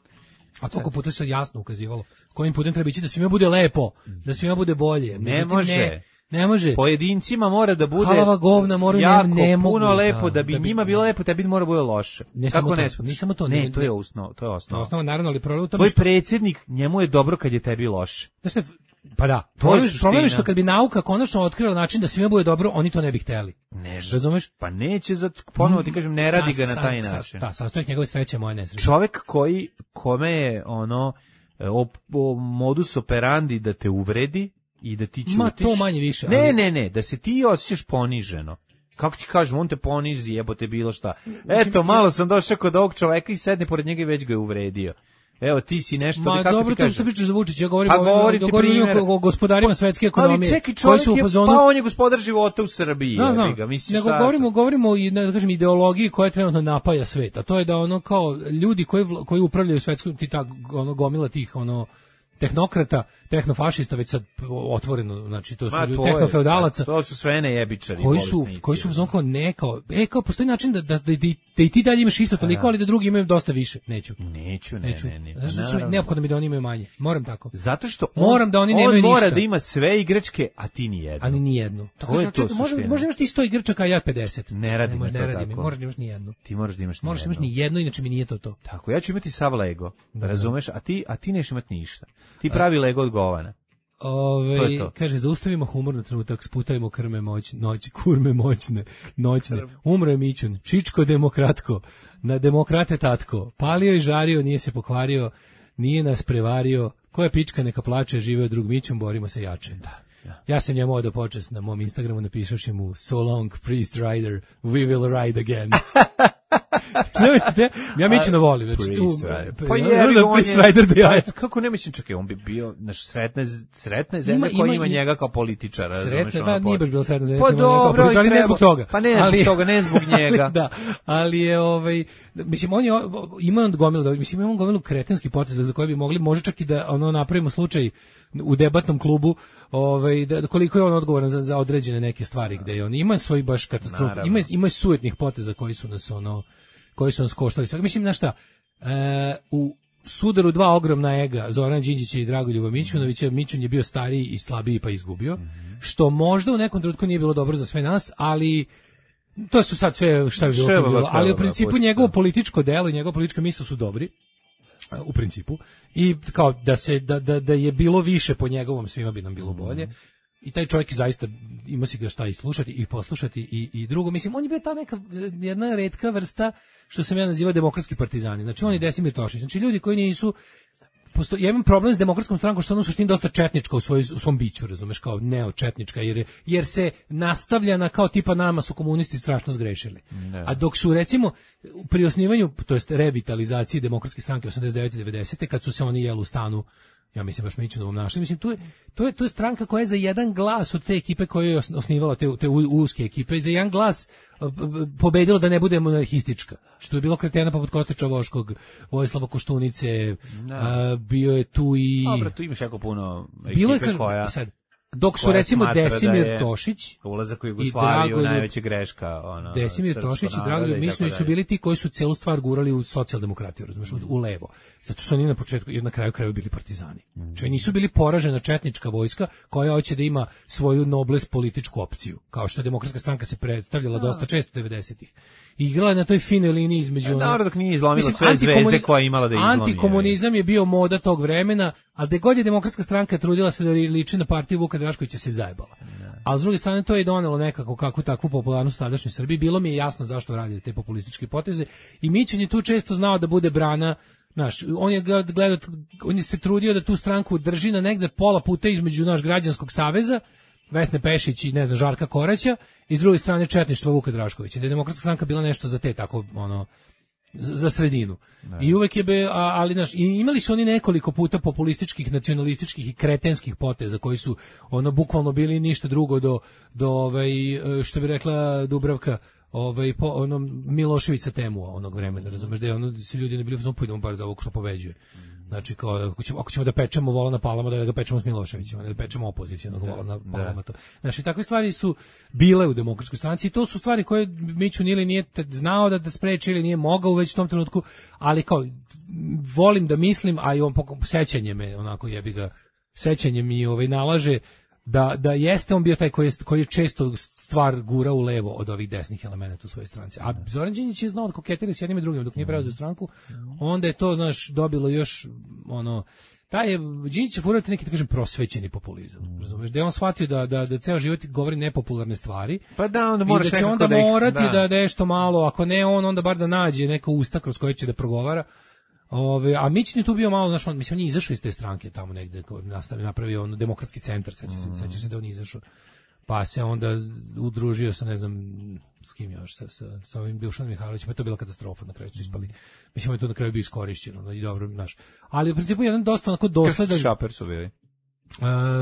A toliko puta se jasno ukazivalo kojim putem treba ići da svima bude lepo, da svima bude bolje. Ne može. Ne, ne može. Pojedincima mora da bude halava govna, mora jako ne, ne puno mogu, lepo da bi, da bi njima bilo lepo, tebi mora bude loše. Ne Kako samo ne? To, nisamo to. Ne, ne, to je osnova, to je osnova. Osnova naravno, ali problem u tome tvoj što predsjednik, njemu je dobro kad je tebi loše. Znaš, pa da, problem, problem je što kad bi nauka konačno otkrila način da svima bude dobro, oni to ne bi hteli. Ne, razumeš? Pa neće, zato ponovo ti kažem, ne radi ga na taj način. Da, sastojak njegove sreće, moje nesreće. Čovjek koji, kome je ono, op, o, modus operandi da te uvredi i da ti ćutiš. Ma to manje više. Ne, ali... ne, ne, da se ti osjećaš poniženo. Kako ti kažem, on te ponizi, jebote bilo šta. Eto, malo sam došao kod ovog čoveka i sedne pored njega i već ga je uvredio. Evo, ti si nešto... Ma kako dobro, ti kažem? to što pričaš za Vučića, ja govorim, pa, govorim o, govorim o, o gospodarima svetske ekonomije. Ali čeki, čovjek je, fazonu... pa on je gospodar života u Srbiji. Znam, znam, ga, misliš, nego govorimo, govorimo i da kažem, ideologiji koja trenutno napaja svet, a to je da ono kao ljudi koji, koji upravljaju svetskom, ti ta ono, gomila tih ono, tehnokrata, tehnofašista, već sad otvoreno, znači to su ljudi tehnofeudalaca. To su sve nejebičari koji su bolesnici. Koji su uzon kao ne, kao, e, kao postoji način da, da, da, da, da i ti dalje imaš isto toliko, ali da drugi imaju dosta više. Neću. Neću, ne, Neću. ne, ne. ne. Zato što neophodno mi da oni imaju manje. Moram tako. Zato što on, moram da oni on nemaju mora ništa. da ima sve igračke, a ti ni jednu. Ani ni jednu. To, to je to suština. Možda, možda imaš ti sto igračaka, a ja pedeset. Ne radi me to ne radi tako. Moraš da imaš ni jednu. Ti moraš da imaš ni moraš jednu. Moraš imaš ni jednu, inače mi nije to to. Tako, ja ću imati sav Lego, da, razumeš, a ti, a ti neš imati ništa. Ti pravi Lego od govana. Ove, to je to. Kaže, zaustavimo humor na trenutak, sputavimo krme moć, noć, kurme moćne, noćne. Umro je Mićun, Čičko demokratko, na demokrate tatko, palio i žario, nije se pokvario, nije nas prevario, koja pička neka plače, žive od drug mićom, borimo se jače. Da. Ja sam njemu odao počest na mom Instagramu, napišavši mu so long, priest rider, we will ride again. Ja Mićuna volim. Znači, tu, pa je, priest rider da ja. Kako ne mislim, čekaj, on bi bio naš sretne, sretne zemlje koja ima njega kao političara. Sretne, pa nije baš bilo sretne zemlje koja ima njega kao političara, ali ne zbog toga. Pa ne zbog toga, ne zbog njega. Da, ali je, ovaj, mislim, on je, ima on gomilu, mislim, ima on gomilu kretenski potez za koje bi mogli, može čak i da ono napravimo slučaj u debatnom klubu, ovaj da koliko je on odgovoran za, za određene neke stvari gde je on ima svoj baš katastrof, ima ima sujetnih poteza koji su nas ono koji su nas koštali. Mislim na šta? E, u sudaru dva ogromna ega Zoran Đinđića i Dragoljuba Mićunovića, Mićun je bio stariji i slabiji pa izgubio, mm-hmm. što možda u nekom trenutku nije bilo dobro za sve nas, ali to su sad sve šta bi bilo, Ševa, bilo ali u principu da, njegovo političko delo i njegova politička misao su dobri. U principu i kao da se da, da, da je bilo više po njegovom svima bi nam bilo bolje. I taj čovjek zaista ima si ga šta i slušati i poslušati i i drugo, mislim on je bio ta neka jedna retka vrsta što sam ja nazivao demokratski partizani. Znači on je Desimir Tošić. Znači ljudi koji nisu posto, ja imam problem s demokratskom strankom što ona u suštini dosta četnička u, svoj, u svom biću, razumeš, kao neočetnička, jer, jer se nastavlja na kao tipa nama su komunisti strašno zgrešili. Ne. A dok su recimo pri osnivanju, to jest revitalizaciji demokratske stranke osamdeset devete devedesete kad su se oni jeli u stanu, ja mislim baš Mićunovom našli, mislim to je, to je to je stranka koja je za jedan glas od te ekipe koju je osnivala te, te uske ekipe, za jedan glas pobedilo da ne bude monarhistička. Što je bilo kretena poput Kostića Voškog, Vojislava Koštunice, a, bio je tu i... Dobro, tu imaš jako puno ekipe je, koja... Sad, dok su recimo Desimir da Tošić ulazak u Jugoslaviju najveća greška, ona Desimir Tošić i Dragoljub Mićunović su bili ti koji su celu stvar gurali u socijaldemokratiju, razumeš, mm. u levo. Zato što oni na početku i na kraju kraju bili partizani. Mm. Čiže nisu bili poražena četnička vojska koja hoće da ima svoju nobles političku opciju, kao što je Demokratska stranka se predstavljala dosta često devedesetih. Igrala je na toj finoj liniji između ona. Naravno dok nije izlomila sve zvezde koje je imala da izlomi. Antikomunizam je bio moda tog vremena, ali da god je Demokratska stranka trudila se da liči na partiju Vuka Draškovića se zajebala. A s druge strane to je donelo nekako kakvu takvu popularnost u tadašnjoj Srbiji. Bilo mi je jasno zašto radi te populističke poteze i Mićun je tu često znao da bude brana. Naš, on je gledao, on je se trudio da tu stranku drži na negde pola puta između naš građanskog saveza, Vesne Pešić i ne znam Žarka Koraća, i s druge strane četništva Vuka Draškovića. Da je Demokratska stranka bila nešto za te tako ono za sredinu. Ne. I uvek je be, ali naš, imali su oni nekoliko puta populističkih, nacionalističkih i kretenskih poteza koji su ono bukvalno bili ništa drugo do do ovaj što bi rekla Dubravka, ovaj po ono Miloševića temu onog vremena, razumeš, da je ono se ljudi ne bili uzmano pojdemo bar za ovog što pobeđuje. Znači kao ako ćemo, ako ćemo da pečemo vola na palama, da ga pečemo s Miloševićem, da pečemo opozicionog vola na palama. To. Znači takve stvari su bile u Demokratskoj stranci i to su stvari koje Mićun ili nije znao da da spreči ili nije mogao već u tom trenutku, ali kao volim da mislim, a i on sećanje me onako jebi ga sećanje mi ovaj nalaže da da jeste on bio taj koji je, koji je često stvar gura u levo od ovih desnih elemenata u svojoj stranci. A Zoran Đinđić je znao da koketira s jednim i drugim dok nije preuzeo stranku, onda je to znaš dobilo još ono taj je Đinđić furao neki da kažem prosvećeni populizam. Razumeš da je on shvatio da da da ceo život govori nepopularne stvari. Pa da onda moraš da će onda da morati da. da nešto malo, ako ne on onda bar da nađe neka usta kroz koje će da progovara. Ove, a Mićun je tu bio malo, znaš, on, mislim, on je izašao iz te stranke tamo negde, nastavio, napravio on demokratski centar, seća se, mm. seća se da on izašao, pa se onda udružio sa, ne znam, s kim još, sa, sa, sa ovim Dušanom Mihajlovićem, pa to je bila katastrofa, na kraju su ispali, mislim, je to na kraju bio iskorišćeno, i dobro, znaš, ali u principu jedan dosta onako dosledan... Šaper su bili? Uh,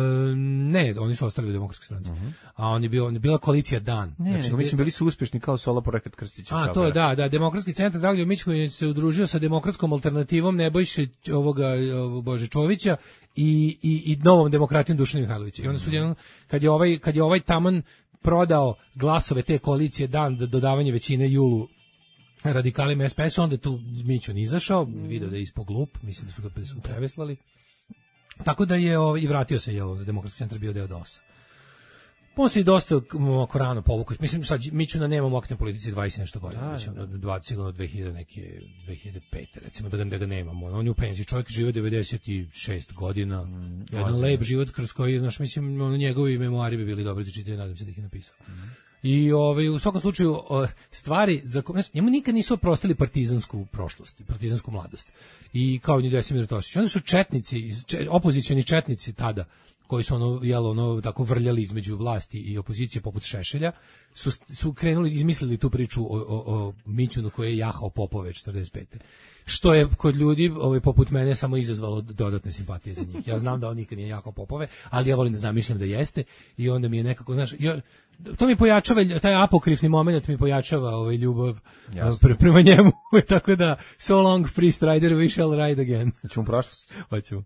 ne, oni su ostali u Demokratskoj stranci. Uh-huh. A on je bio, on je bila koalicija Dan. Ne, znači, mislim bili su uspješni kao solo projekat Krstića Šabera. A to je da, da, Demokratski centar Dragoljub Mićković se udružio sa demokratskom alternativom Nebojše ovoga Bože Čovića i i i novom demokratijom Dušana Mihajlovića. I onda su jedan, kad je ovaj kad je ovaj taman prodao glasove te koalicije Dan da dodavanje većine Julu radikalima S P S, onda tu Mićun izašao, video da je ispod glup, mislim da su ga su preveslali. Tako da je ovaj, i vratio se, jel, Demokratski centar bio deo D O S-a. Poslije je dosta oko rano povukao. Mislim, sad Mićuna nemamo u aktivnoj politici dvadeset nešto godina. Da, znači, da. dvadeset, sigurno dve hiljade, neke dve hiljade pete, recimo, da ga, da ga nemamo. On je u penziji. Čovjek žive devedeset šest godina. Mm, jedan lep život kroz koji, znaš, mislim, ono, njegovi memoari bi bili dobri za čitanje, nadam se da ih je napisao. Mm. I ovaj, u svakom slučaju stvari, za njemu nikad nisu oprostili partizansku prošlost, partizansku mladost. I kao ni Desimir Tošić. Onda su četnici, opozicioni četnici tada, koji su ono, jelo, ono, tako vrljali između vlasti i opozicije poput Šešelja, su, su krenuli, izmislili tu priču o, o, o Mićunu koji je jahao popove četrdeset pete Što je kod ljudi ovaj, poput mene samo izazvalo dodatne simpatije za njih. Ja znam da on nikad nije jahao popove, ali ja volim da znam, mislim da jeste, i onda mi je nekako, znaš, ja, to mi pojačava, taj apokrifni moment mi pojačava ovaj, ljubav pre, prema njemu, tako da, so long, priest rider, we shall ride again. Hoćemo prošlost? Hoćemo.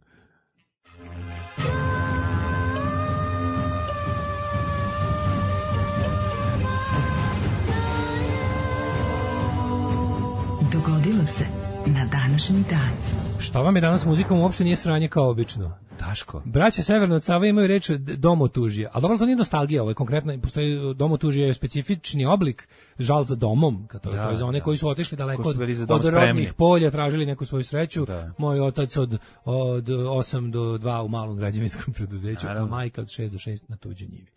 Dogodilo se na današnji dan. Šta vam je danas muzikom uopšte nije sranje kao obično? Daško. Braća Severno od Save imaju reč domotužje. A dobro, to nije nostalgija, ovo je konkretno, postoji domotužje je specifični oblik, žal za domom, kad to, da, to je za one da. koji su otišli daleko od, od rodnih polja, tražili neku svoju sreću. Da. Moj otac od, od osam do dva u malom građevinskom preduzeću, a majka od šest do šest na tuđoj njivi.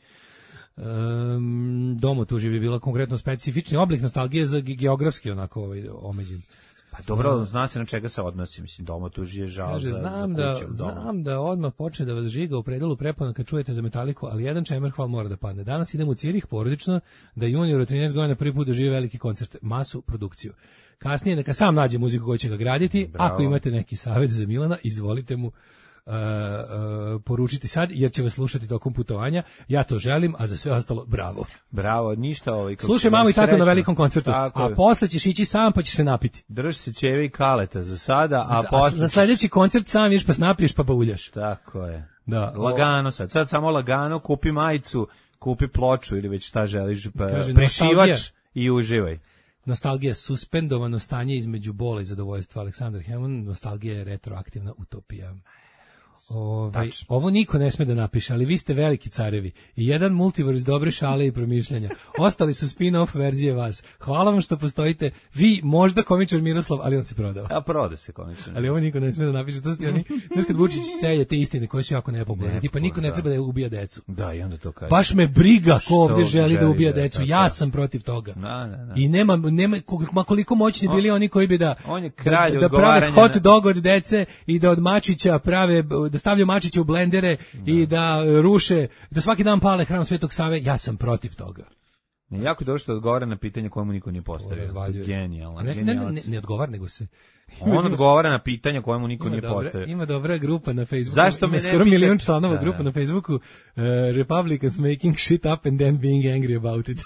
Um, domotužje bi bila konkretno specifični oblik nostalgije za geografski onako ovaj, omeđen. Pa dobro, zna se na čega se odnosi, mislim, domotužje, žal Kaže, za, znam za da, kućem znam da odmah počne da vas žiga u predelu prepona kad čujete za Metaliku, ali jedan čemer hval mora da padne. Danas idem u Cirih porodično da junior od trinaest godina prvi put doživi veliki koncert, masu produkciju. Kasnije neka sam nađe muziku koju će ga graditi. Bravo. Ako imate neki savjet za Milana, izvolite mu Uh, uh, poručiti sad, jer će vas slušati tokom putovanja. Ja to želim, a za sve ostalo bravo. Bravo, ništa ovaj. Slušaj mamu i tatu na velikom koncertu, tako, a posle ćeš ići sam pa ćeš se napiti. Drži se ćeve i kaleta za sada, a posle na sledeći koncert sam ješ pa snapiješ pa bauljaš. Tako je. Da, lagano sad. Sad samo lagano, kupi majicu, kupi ploču ili već šta želiš, pa kaže, prešivač i uživaj. Nostalgija, suspendovano stanje između bola i zadovoljstva. Aleksandar Hemon, nostalgija je retroaktivna utopija. Ove, ovo niko ne sme da napiše, ali vi ste veliki carevi i jedan multivers dobre šale i promišljanja. Ostali su spin-off verzije vas. Hvala vam što postojite. Vi možda komičar Miroslav, ali on se prodao. A prodao se komičar. Ali ovo niko ne sme da napiše. To su ti oni, znaš kad Vučić seje te istine koje su jako nepopularne. Ne, tipa niko ne treba da ubija decu. Da, i onda to kaže. Baš me briga ko ovdje želi da ubija decu. Tako. Ja sam protiv toga. Na, na, na. I nema, nema koliko moćni bili on, oni koji bi da, on je kralj da, da prave hot dog od dece i da od mačića prave, da stavljaju mačiće u blendere da. I da ruše, da svaki dan pale hram Svetog Save. Ja sam protiv toga. Ne, jako dobro što odgovara na pitanje koje mu niko nije postavio. Genijalno. Ne, ne, ne, ne odgovara, nego se... On odgovara na pitanja koje mu niko nije postavio. Ima dobra grupa na Facebooku. Zašto ima me skoro milion članova da, grupa da. na Facebooku. Uh, Republicans making shit up and then being angry about it.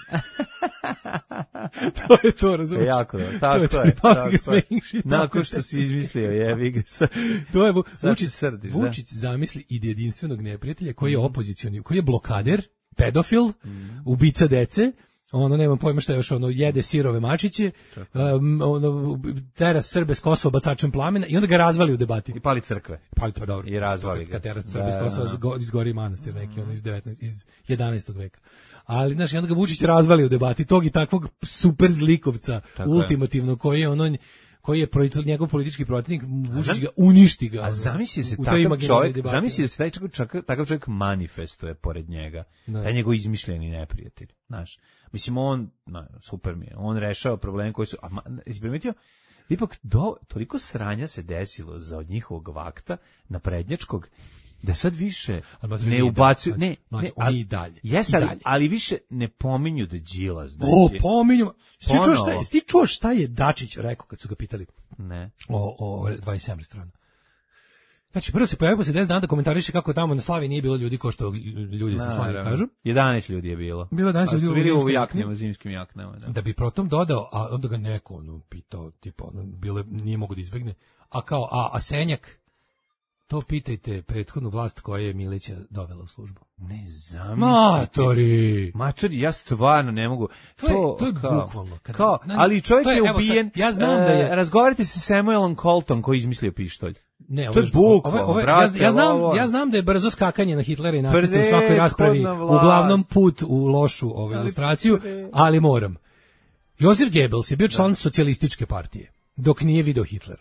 To je to, razumiješ? Jako dobro, tako je. To je, tako je. Nakon što si izmislio, jevi ga sad. To je, Vučić, srdiš, Vučić da? zamisli i jedinstvenog neprijatelja koji je opozicioni, koji je blokader, pedofil, mm. ubica dece, ono nema pojma šta je još, ono jede sirove mačiće, um, ono tera Srbe s Kosova bacačem plamena i onda ga razvali u debati. I pali crkve. Pali pa dobro. I razvali ga. Kad tera Srbe s Kosova izgori manastir neki, ono iz devetnaestog iz jedanaestog veka. Ali znaš, i onda ga Vučić razvali u debati tog i takvog super zlikovca, tako ultimativno je. koji je ono koji je njegov politički protivnik, Vučić ga uništi ga. A zamisli se takav čovjek, zamisli se takav takav čovjek manifestuje pored njega. Da. Taj njegov izmišljeni neprijatelj, znaš. Mislim on, no, super mi je. On rešava probleme koji su, a primetio, ipak do, toliko sranja se desilo za od njihovog vakta naprednjačkog da sad više ne ubacuju, ne, ne, ali i dalje. Jeste, ali, ali više ne pominju da Đilas da O, pominju. Ti čuo šta je, ti čuo šta je Dačić rekao kad su ga pitali? Ne. O o dvadeset sedam strana. Znači, prvo se pojavio posle deset dana da komentariše kako tamo na Slavi nije bilo ljudi ko što ljudi sa Slavi kažu. jedanaest ljudi je bilo. Bilo jedanaest ljudi bili u jaknama, zimskim jaknama. Da. da bi protom dodao, a onda ga neko ono, pitao, tipa, ono, bile, nije mogu da izbegne, a kao, a, a Senjak, to pitajte prethodnu vlast koja je Milića dovela u službu. Ne zamislite. Matori! Matori, ja stvarno ne mogu. To, to, to je kao, bukvalno. Kada, kao, ali čovjek je, je ubijen. Sad, ja znam da je... Razgovarajte sa Samuelom Colton koji izmislio pištolj. Ne, to je bukvalno, brate. Ja znam, ovo. ja znam da je brzo skakanje na Hitlera i nacista u svakoj raspravi uglavnom put u lošu ovu ilustraciju, ali moram. Josef Goebbels je bio član da. socijalističke partije, dok nije video Hitlera.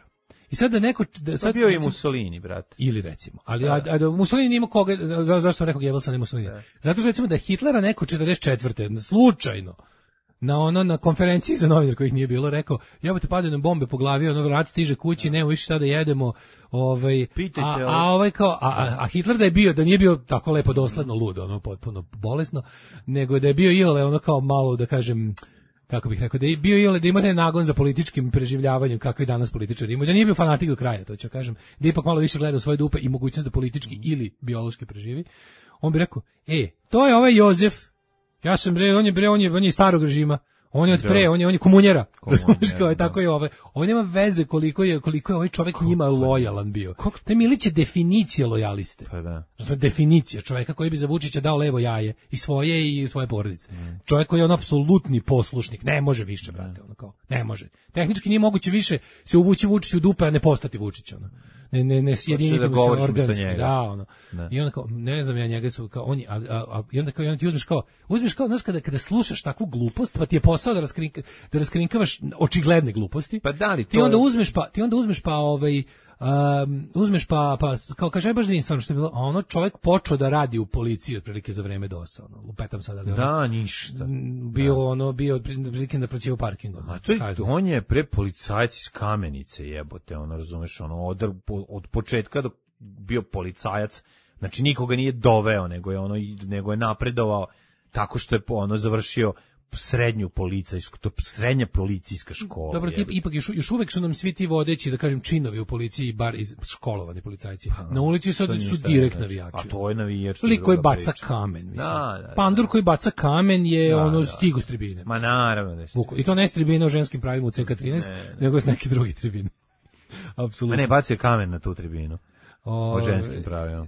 I sad da neko da sad bio i Mussolini, brate. Ili recimo, ali a, a da Mussolini nema koga, za, zašto sam rekao Goebbelsa ne Mussolini? Da. Zato što recimo da Hitlera neko četrdeset četvrte slučajno na ono na konferenciji za novinar kojih nije bilo rekao, jebote padaju nam bombe po glavi, ono vrat stiže kući, nema više šta da jedemo, ovaj a, a ovaj kao a, a, a Hitler da je bio, da nije bio tako lepo dosledno lud, ono potpuno bolesno, nego da je bio iole ono kao malo da kažem kako bih rekao, da je bio iole da ima taj nagon za političkim preživljavanjem kakvi danas političari imaju, da nije bio fanatik do kraja, to ću kažem, da ipak malo više gleda u svoje dupe i mogućnost da politički ili biološki preživi. On bi rekao, e, to je ovaj Jozef. Ja sam bre, on je bre, on je, on je starog režima. On je od pre, on je on je komunjera. Kao je tako je ove. On nema veze koliko je koliko je ovaj čovjek njima lojalan bio. Kako taj Milić je definicija lojaliste. Pa da. Znači definicija čovjeka koji bi za Vučića dao levo jaje i svoje i svoje porodice. Mm. Čovjek koji je on apsolutni poslušnik, ne može više, brate, ono kao. Ne može. Tehnički nije moguće više se uvući Vučiću u dupe, a ne postati Vučić, ono. Ne ne ne sjediniti da se organski, da, ono. Ne. I onda kao ne znam ja njega su kao oni a, a, a i onda kao i onda ti uzmeš kao uzmeš kao znaš kada kada slušaš takvu glupost, pa ti je posao da raskrinka, da raskrinkavaš očigledne gluposti. Pa da li to ti onda uzmeš pa ti onda uzmeš pa ovaj Um, uzmeš pa, pa kao kaže baš da stvarno što je bilo, a ono čovjek počeo da radi u policiji otprilike za vreme dosa, ono, lupetam sad, ali da, ono, ništa. Bio da. ono, bio otprilike da plaćao parking. Ono, a to je, on je pre policajac iz Kamenice, jebote, ono, razumeš, ono, od, od početka do bio policajac, znači nikoga nije doveo, nego je ono, nego je napredovao tako što je ono završio srednju policajsku, to srednja policijska škola. Dobro, tip, ipak još, još uvek su nam svi ti vodeći, da kažem, činovi u policiji, bar iz školovani policajci. Ha, na ulici su, su direkt navijači. A to je navijač. Lik koji baca priča. Kamen, mislim. Da, da, Pandur koji baca kamen je da, ono da. Stigu s tribine. Ma naravno da I to ne s tribine o ženskim pravima u C K trinaest, ne, ne. nego s neke druge tribine. Apsolutno. Ma ne, bacio kamen na tu tribinu. O, o ženskim pravima.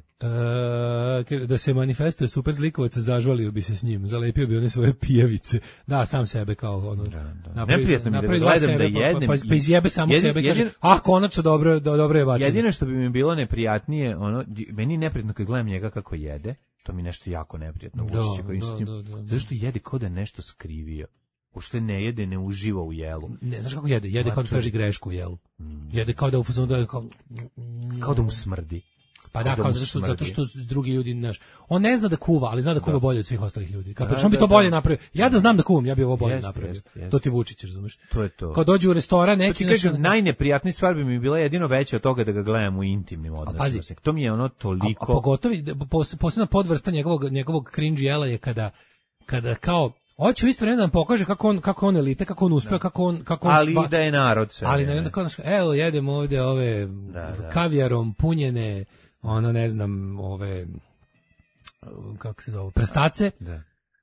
E, da se manifestuje super zlikovac, zažvalio bi se s njim, zalepio bi one svoje pijavice. Da, sam sebe kao ono. Da, da. Napravi, neprijatno mi da gledam sebe, da jedem. Pa, pa, pa izjebe samo jedin, sebe i kaže, ah, konačno dobro, do, dobro je bačeno. Jedino što bi mi bilo neprijatnije, ono, meni neprijatno kad gledam njega kako jede, to mi nešto jako neprijatno. Da, da, da, da, da. Zašto jede kao da je nešto skrivio? Ušte ne jede, ne uživa u jelu. Ne, znaš kako jede? Jede kao da traži grešku u jelu. Mm. Jede kao da u fazonu da kao... Kao da mu smrdi. Pa da, kao zato što, zato što drugi ljudi, znaš, on ne zna da kuva, ali zna da kuva da. bolje od svih ostalih ljudi. Kao da, on bi to bolje da. napravio. Ja da znam da kuvam, ja bih ovo bolje jest, napravio. Jest, jest. To ti Vučić, razumeš? To je to. Kao dođe u restoran, neki to kažem, najneprijatnija stvar bi mi bila jedino veća od toga da ga gledam u intimnim odnosima. To mi je ono toliko. A, a pogotovo posebna podvrsta njegovog njegovog cringe jela je kada kada kao hoće u isto vreme da nam pokaže kako on kako on elite, kako on uspeo, da. kako on kako on ali stva... da je narod sve. Ali ne onda kao evo jedemo ovde ove da, da. kavijarom punjene ono ne znam ove kako se zove prstace. Da.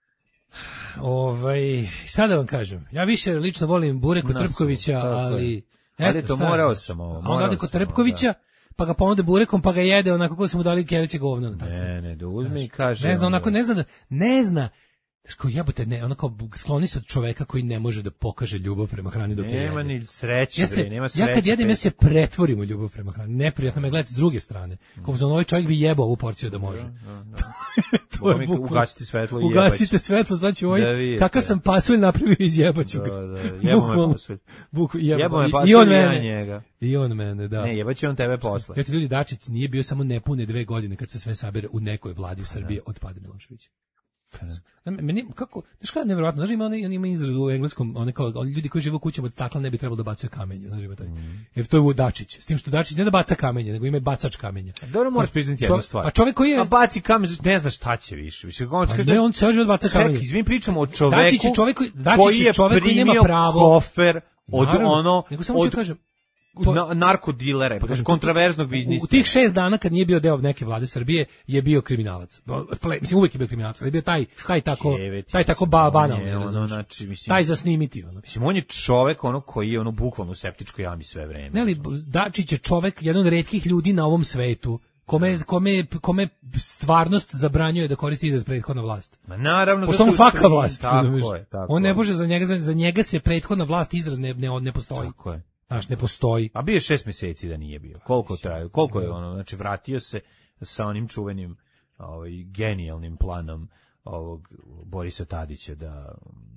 Ovaj šta da vam kažem? Ja više lično volim Bureku Nasu, Trpkovića, ali eto, ali to morao sam ovo. A onda kod Trpkovića da. Pa ga ponude burekom, pa ga jede onako kako su mu dali Keriće govno. Ne, ne, da uzme i kaže. Ne zna, onako ne zna da ne zna. Što jebote, ne, ono kao skloni se od čoveka koji ne može da pokaže ljubav prema hrani dok je jede. Nema ni sreće, ja se, bre, nema sreće. Ja kad jedem, ja se pretvorim u ljubav prema hrani. Neprijatno me gledati s druge strane. Kao za ovaj čovjek bi jebao ovu porciju da može. Da, da, da. To je bukvalno. Ugasite svetlo i Ugasite svetlo, znači ovaj, da kakav sam pasulj napravio iz jebaću ga. Da, da, jebo me pasulj. Jebo me pasulj i on mene. Njega. I on mene, da. Ne, jebaće on tebe posle. Eto ljudi, Dačić nije bio samo nepune dve godine kad se sve sabere u nekoj vladi Srbije od pada Miloševića. Meni kako, znaš kada je nevjerojatno, znaš ima on ima izraz u engleskom, one kao ljudi koji žive u kućama od stakla ne bi trebalo da bacaju kamenje, znaš ima taj. Mm. Jer to je Vudačić, s tim što Dačić ne da baca kamenje, nego ima bacač kamenja. Dobro, moraš priznati jednu stvar. A čovjek koji je a baci kamen, ne znaš šta će više. Više on kaže ne, on se može baca kamenje. Čekaj, mi pričamo o čoveku. Dačić je čovjek koji Dačić je čovjek koji nema pravo kofer od naravno, ono nego samo od, kažem Na, narkodilere, pa kažem, kontraverznog biznisa. U tih šest dana kad nije bio deo neke vlade Srbije je bio kriminalac. Mislim uvek je bio kriminalac, ali je bio taj taj tako Jeveti, taj tako ba, banalni, ono, znači, mislim, taj za snimiti ono. Mislim on je čovek ono koji je ono bukvalno u septičkoj jami sve vreme. Ne, ali Dačić je čovek, jedan od retkih ljudi na ovom svetu kome kome kome stvarnost zabranjuje da koristi izraz prethodna vlast. Ma naravno, postoji svaka vlast, tako je, tako on ne može za njega za njega se prethodna vlast izraz ne ne, ne postoji. Tako je. Znaš, ne postoji. A bio je šest mjeseci da nije bio. Koliko traje? Koliko je ono? Znači, vratio se sa onim čuvenim ovaj, genijalnim planom ovog Borisa Tadića da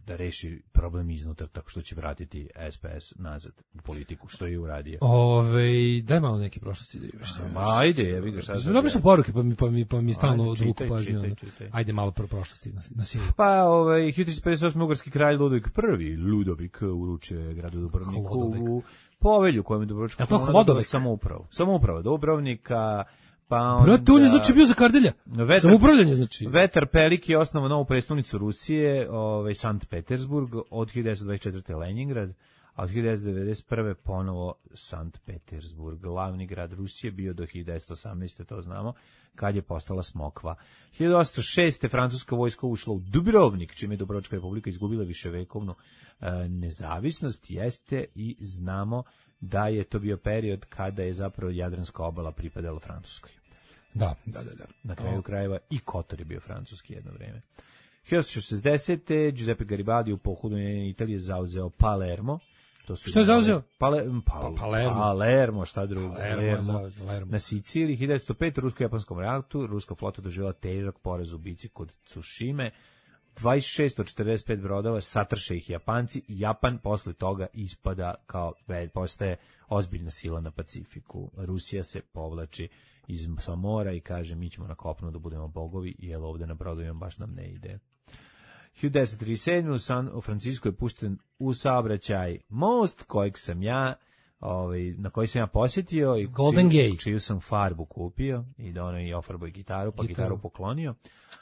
da reši problem iznutra tako što će vratiti S P S nazad u politiku, što je uradio. Ove, daj malo neke prošlosti da još. Ma ajde, ja vidim šta. Dobri su poruke, pa mi pa mi pa mi stalno odvuku pažnju. Ajde malo pro prošlosti na, na silu. Pa ovaj hiljadu tristo pedeset osme ugarski kralj Ludovik I, Ludovik uručuje gradu Dubrovniku u povelju kojom je Dubrovačka samouprava. Samouprava Dubrovnika. Pa onda... Brate, on je znači bio za Kardelja. Vetar, Samoupravljanje znači. Vetar Pelik je osnovao novu prestonicu Rusije, ovaj Sankt Petersburg, od hiljadu devetsto dvadeset četvrte. Leningrad, a od hiljadu devetsto devedeset prve ponovo Sankt Petersburg. Glavni grad Rusije bio do hiljadu devetsto osamnaeste. to znamo, kad je postala Smokva. hiljadu osamsto šeste. francuska vojska ušla u Dubrovnik, čime je Dubrovačka republika izgubila viševekovnu e, nezavisnost, jeste i znamo da je to bio period kada je zapravo Jadranska obala pripadala Francuskoj. Da, da, da, da. Na kraju krajeva i Kotor je bio francuski jedno vreme. hiljadu osamsto šezdesete. Giuseppe Garibaldi u pohodu Italije zauzeo Palermo. To su što je zauzeo? Pale, pa, Palermo. Palermo, šta drugo? Palermo, Palermo. Palermo. Na Siciliji, hiljadu devetsto pete. rusko-japanskom ratu, ruska flota doživjela težak poraz u bici kod Tsushime. dvadeset šest od četrdeset pet brodova, satrše ih Japanci, i Japan posle toga ispada kao, postaje ozbiljna sila na Pacifiku. Rusija se povlači iz sa mora i kaže mi ćemo na kopnu da budemo bogovi, jer ovde na brodovima baš nam ne ide. hiljadu devetsto trideset sedme. u San u Francisco je pušten u saobraćaj most kojeg sam ja ovaj na koji sam ja posjetio i Golden čiju, Gate, čiju sam farbu kupio i da ono i ofarbao gitaru, pa gitaru, gitaru poklonio.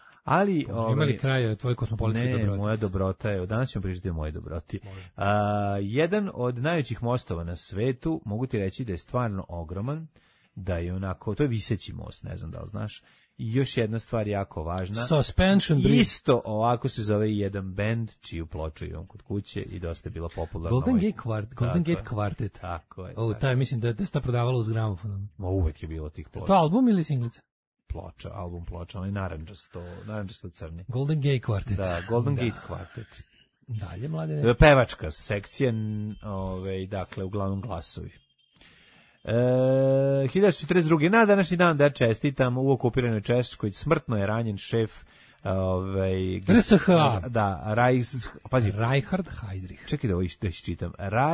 Ali ovaj, imali kraj tvoj kosmopolitski dobroti. Ne, moja dobrota je, danas ćemo pričati o moje dobroti. A, jedan od najvećih mostova na svetu, mogu ti reći da je stvarno ogroman, da je onako, to je viseći most, ne znam da li znaš. I još jedna stvar jako važna. Suspension bridge. Isto ovako se zove jedan band čiju ploču imam kod kuće i dosta je bilo popularno. Golden ovaj. Gate Quartet. Golden Gate Quartet. Tako je. O, taj mislim da, da se ta prodavala uz gramofonom. Ma uvek je bilo tih ploča. To album ili singlica? Ploča, album ploča, onaj naranđasto, naranđasto crni. Golden Gate Quartet. Da, Golden da. Gate Quartet. Dalje, mladene. Pevačka sekcija, ovaj, dakle, uglavnom glasovi. E, hiljadu četrdeset druge. na današnji dan da čestitam u okupiranoj Češkoj smrtno je ranjen šef ovaj R S H. Da, Reich, pazi, Reinhard Heydrich. Čekaj da ovo da iščitam.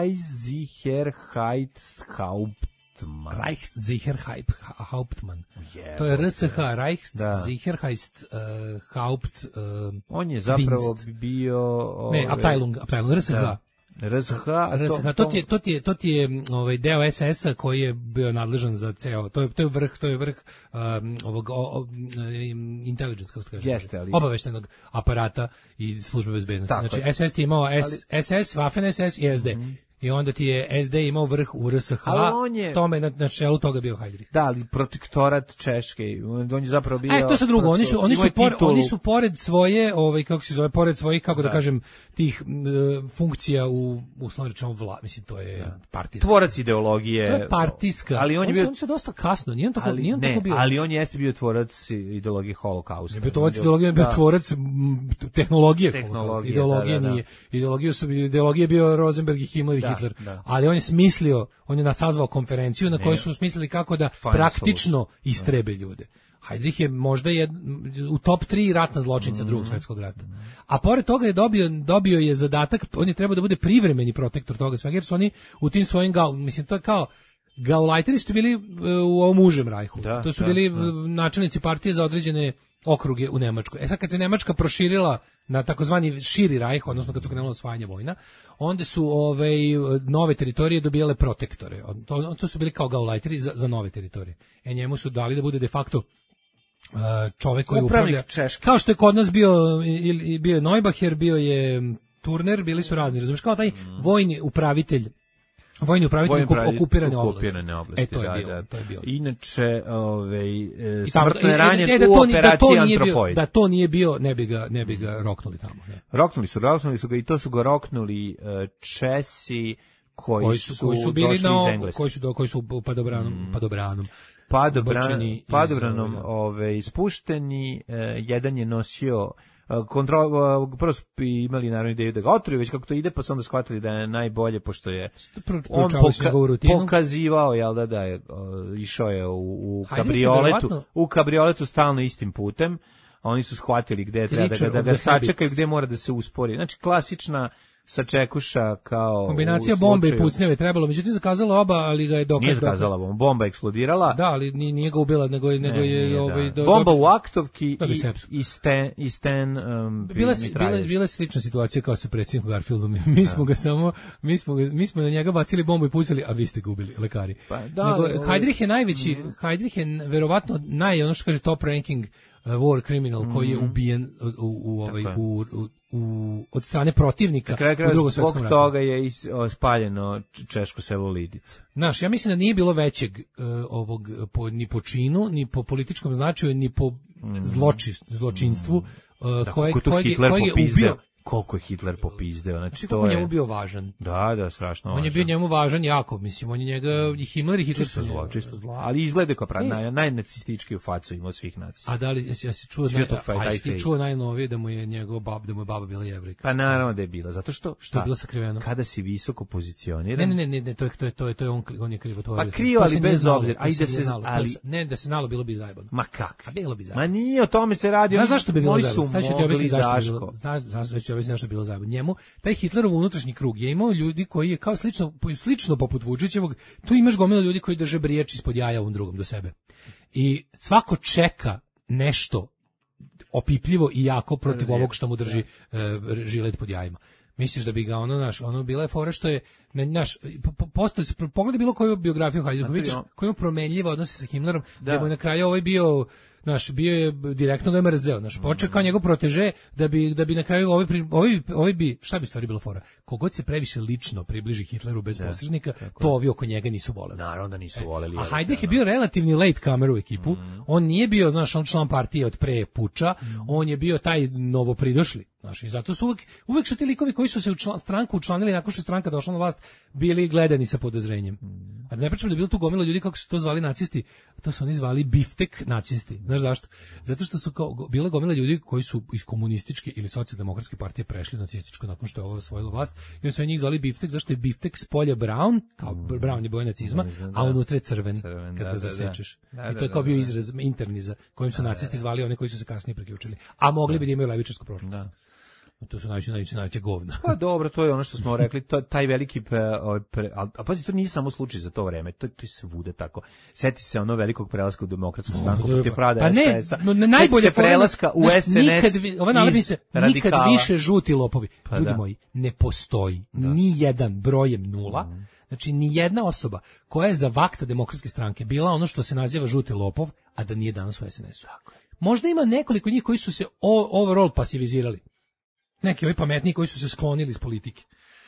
Reichssicherheitshauptmann. Reichssicherheitshauptmann. Yeah, to je R S H, Reichssicherheitshaupt. Uh, On je zapravo Dienst. bio ove, ne, Abteilung, Abteilung R S H. Da. R S H, R S H, to, to ti je to ti je to ti je ovaj deo S S-a koji je bio nadležan za ceo, to je to je vrh, to je vrh um, ovog o, o, intelligence, kako se kaže, Jeste, ali... obaveštajnog aparata i službe bezbednosti. Tako znači je. S S ti imao S, ali... S S, Waffen S S i S D. Mm-hmm. I onda ti je S D imao vrh u R S H, je... tome na, na čelu toga bio Heydrich. Da, ali protektorat Češke, on je zapravo bio... E, to se drugo, oni su, oni su, pored, oni su pored svoje, ovaj, kako se zove, pored svojih, kako da, da kažem, tih uh, funkcija u, u slovničnom vla, mislim, to je da. partijska. Tvorac ideologije. To je partijska. Ali on je bio... Oni su dosta kasno, nije on tako, ali, nije on ne, tako bio. ali on jeste bio tvorac ideologije holokausta. Ne bio tvorac ideologije, bio tvorac tehnologije, tehnologije ideologije da, da, nije. Ideologiju su, ideologije bio Rosenberg i Himmler i da, Hitler. Da. Ali on je smislio, on je nasazvao konferenciju na kojoj su smislili kako da Fine praktično solution. Istrebe ljude. Heydrich je možda jed, u top tri ratna zločinca mm-hmm. drugog svjetskog rata. A pored toga je dobio, dobio je zadatak, on je trebao da bude privremeni protektor toga svega, jer su oni u tim svojim gal, mislim, to je kao gaulajteri su bili u ovom užem rajhu. Da, to su da, bili da. načelnici partije za određene okruge u Nemačkoj. E sad kad se Nemačka proširila na takozvani širi rajh, odnosno kad su krenula osvajanje vojna, onda su ove nove teritorije dobijale protektore. To, to su bili kao gaulajteri za, za nove teritorije. E njemu su dali da bude de facto uh, čovek koji upravnik upravlja. Češke. Kao što je kod nas bio, ili, bio je Neubacher, bio je Turner, bili su razni. Razumiješ, kao taj mm. vojni upravitelj Vojni upravitelj okupirane oblasti. E, to je da, bio, da. to je bio. Inače, ovaj e, smrtno je ranjen e, da u to, operaciji da Antropoid. Da to nije bio, ne bi ga, ne bi ga roknuli tamo. Ne. Roknuli su, roknuli su ga i to su ga roknuli uh, Česi koji, koji su, koji su bili na, iz Engleske. Koji su, do, koji su padobranom, mm. padobranom. Padobran, padobranom ove, ispušteni, uh, jedan je nosio kontrol, prvo su imali naravno ideju da ga otruju, već kako to ide, pa su onda shvatili da je najbolje, pošto je on poka, pokazivao, jel da, da je, uh, išao je u, u kabrioletu, u kabrioletu stalno istim putem, a oni su shvatili gde treba da ga, da ga sačekaju, gde mora da se uspori. Znači, klasična sačekuša kao kombinacija bombe i pucnjeve trebalo, međutim zakazala oba, ali ga je dokaz. Nije zakazala bomba, bomba eksplodirala. Da, ali nije ga ubila, nego je, nego ne, je nije, ovaj, da. do, bomba u aktovki i, i sten, i sten um, bila, bila, bila slična situacija kao sa predsjednikom Garfieldom. Mi smo ga samo, mi smo, ga, mi smo na njega bacili bombu i pucali, a vi ste ga ubili, lekari. Pa, da, nego, Heydrich je najveći, mm. Heydrich je verovatno naj, ono što kaže top ranking uh, war criminal koji je ubijen u, u, u, ovaj, u, u U, od strane protivnika kraj, kraj, u Drugom svetskom ratu. Zbog toga je is, o, spaljeno češko selo Lidice. Znaš, ja mislim da nije bilo većeg uh, ovog po, ni po činu, ni po političkom značaju, ni po mm. zloči, zločinstvu mm. uh, koje, koje, koje je ubio. Koliko je Hitler popizdeo, znači, znači to je... njemu bio važan. Da, da, strašno važan. On je bio njemu važan jako, mislim, on je njega, i Himmler i Hitler čisto zlo, čisto zlo, ali izgleda kao pravi, naj, najnacistički u facu imao svih nacija. A da li, jesi, jesi čuo, naj, a, jesi čuo najnovije da mu je njegov bab, da mu je baba bila Jevrika? Pa naravno da je bila, zato što, što je bilo sakriveno. Kada si visoko pozicioniran... Ne, ne, ne, ne, to je, to je, to je, to je on, on je krivotvorio. Pa krivo, ali bez obzira. Ajde se, ali... Ne, da se znalo, bilo bi zajebano. Ma kak? A bilo bi zajebano. Ma nije, o tome se radi. Znaš zašto bi bilo zajebano? Sad ću ti objasniti zašto bi bilo zajebano. Njemu, taj Hitlerov unutrašnji krug je imao ljudi koji je kao slično, slično poput Vučićevog, tu imaš gomila ljudi koji drže briječ ispod jaja ovom drugom do sebe. I svako čeka nešto opipljivo i jako protiv ovog što mu drži uh, žilet pod jajima. Misliš da bi ga ono naš, ono bila je fora što je naš postali pogledaj bilo koju biografiju Hajduk-vića, koji ima promenljive odnose sa Himmlerom, da, da mu je na kraju ovaj bio naš bio je direktno ga je mrzeo, naš počeo kao njegov proteže da bi da bi na kraju ovaj ovaj ovaj bi šta bi stvari bilo fora. Kogod se previše lično približi Hitleru bez da, posrednika, to ovi oko njega nisu voleli. Naravno da nisu voleli. E, a Heydrich je bio relativni late comer u ekipu. Mm. On nije bio, znaš, on član partije od pre puča, mm. on je bio taj novopridošli. Znaš, i zato su uvek, uvek su ti likovi koji su se u član, stranku učlanili nakon što je stranka došla na vlast bili gledani sa podozrenjem. Mm. A da ne pričam da je bilo tu gomila ljudi kako su to zvali nacisti, to su oni zvali biftek nacisti. Znaš zašto? Zato što su kao, bile gomila ljudi koji su iz komunističke ili socijaldemokratske partije prešli na nacističko nakon što je ovo osvojilo vlast. I oni su njih zvali biftek, zašto je biftek s polja brown, kao mm. brown je boja nacizma, a unutra je crven, crven kad ga zasečeš. Da, I to je kao bio izraz interni za kojim su nacisti zvali one koji su se kasnije priključili. A mogli bi da imaju levičarsku prošlost. Da. To su najveće, najveće, najveće govna. Pa dobro, to je ono što smo rekli, to, taj veliki, pre, pre, a, a pazi, to nije samo slučaj za to vreme, to, to je svuda tako. Seti se ono velikog prelaska u demokratsku stranku, no, protiv Prada, pa ne, S P S-a. No, najbolje prelaska u S N S nikad, ova nalednica, nikad više žuti lopovi. Pa ljudi da. moji, ne postoji da. ni jedan brojem nula, mm. znači ni jedna osoba koja je za vakta demokratske stranke bila ono što se naziva žuti lopov, a da nije danas u S N S-u. Možda ima nekoliko njih koji su se overall pasivizirali. Neki ovi pametniji koji su se sklonili iz politike.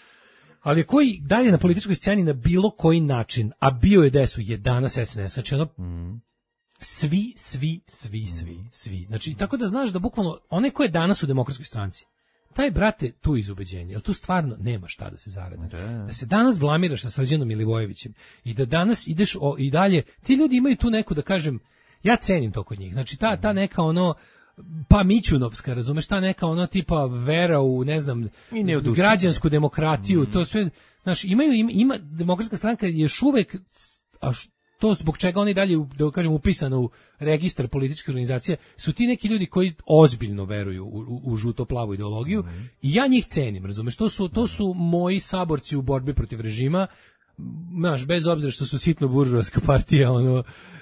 Ali koji dalje na političkoj sceni na bilo koji način, a bio je desu, je danas S N S, znači ono, mm. svi, svi, svi, svi, svi. Znači, tako da znaš da bukvalno, onaj ko je danas u demokratskoj stranci, taj, brate, tu iz ubeđenja, jer tu stvarno nema šta da se zaradi. Da. da se danas blamiraš sa Srđanom Milivojevićem i da danas ideš o, i dalje, ti ljudi imaju tu neku, da kažem, ja cenim to kod njih, znači ta, ta neka ono, pa Mićunovska, razumeš, ta neka ona tipa vera u, ne znam, građansku demokratiju, mm. to sve, znaš, imaju, ima, ima demokratska stranka još uvek, a to zbog čega oni dalje, da kažem, upisano u registar političke organizacije, su ti neki ljudi koji ozbiljno veruju u, u, u žuto-plavu ideologiju mm. i ja njih cenim, razumeš, to su, to su moji saborci u borbi protiv režima, znaš, bez obzira što su sitno buržoaska partija, ono,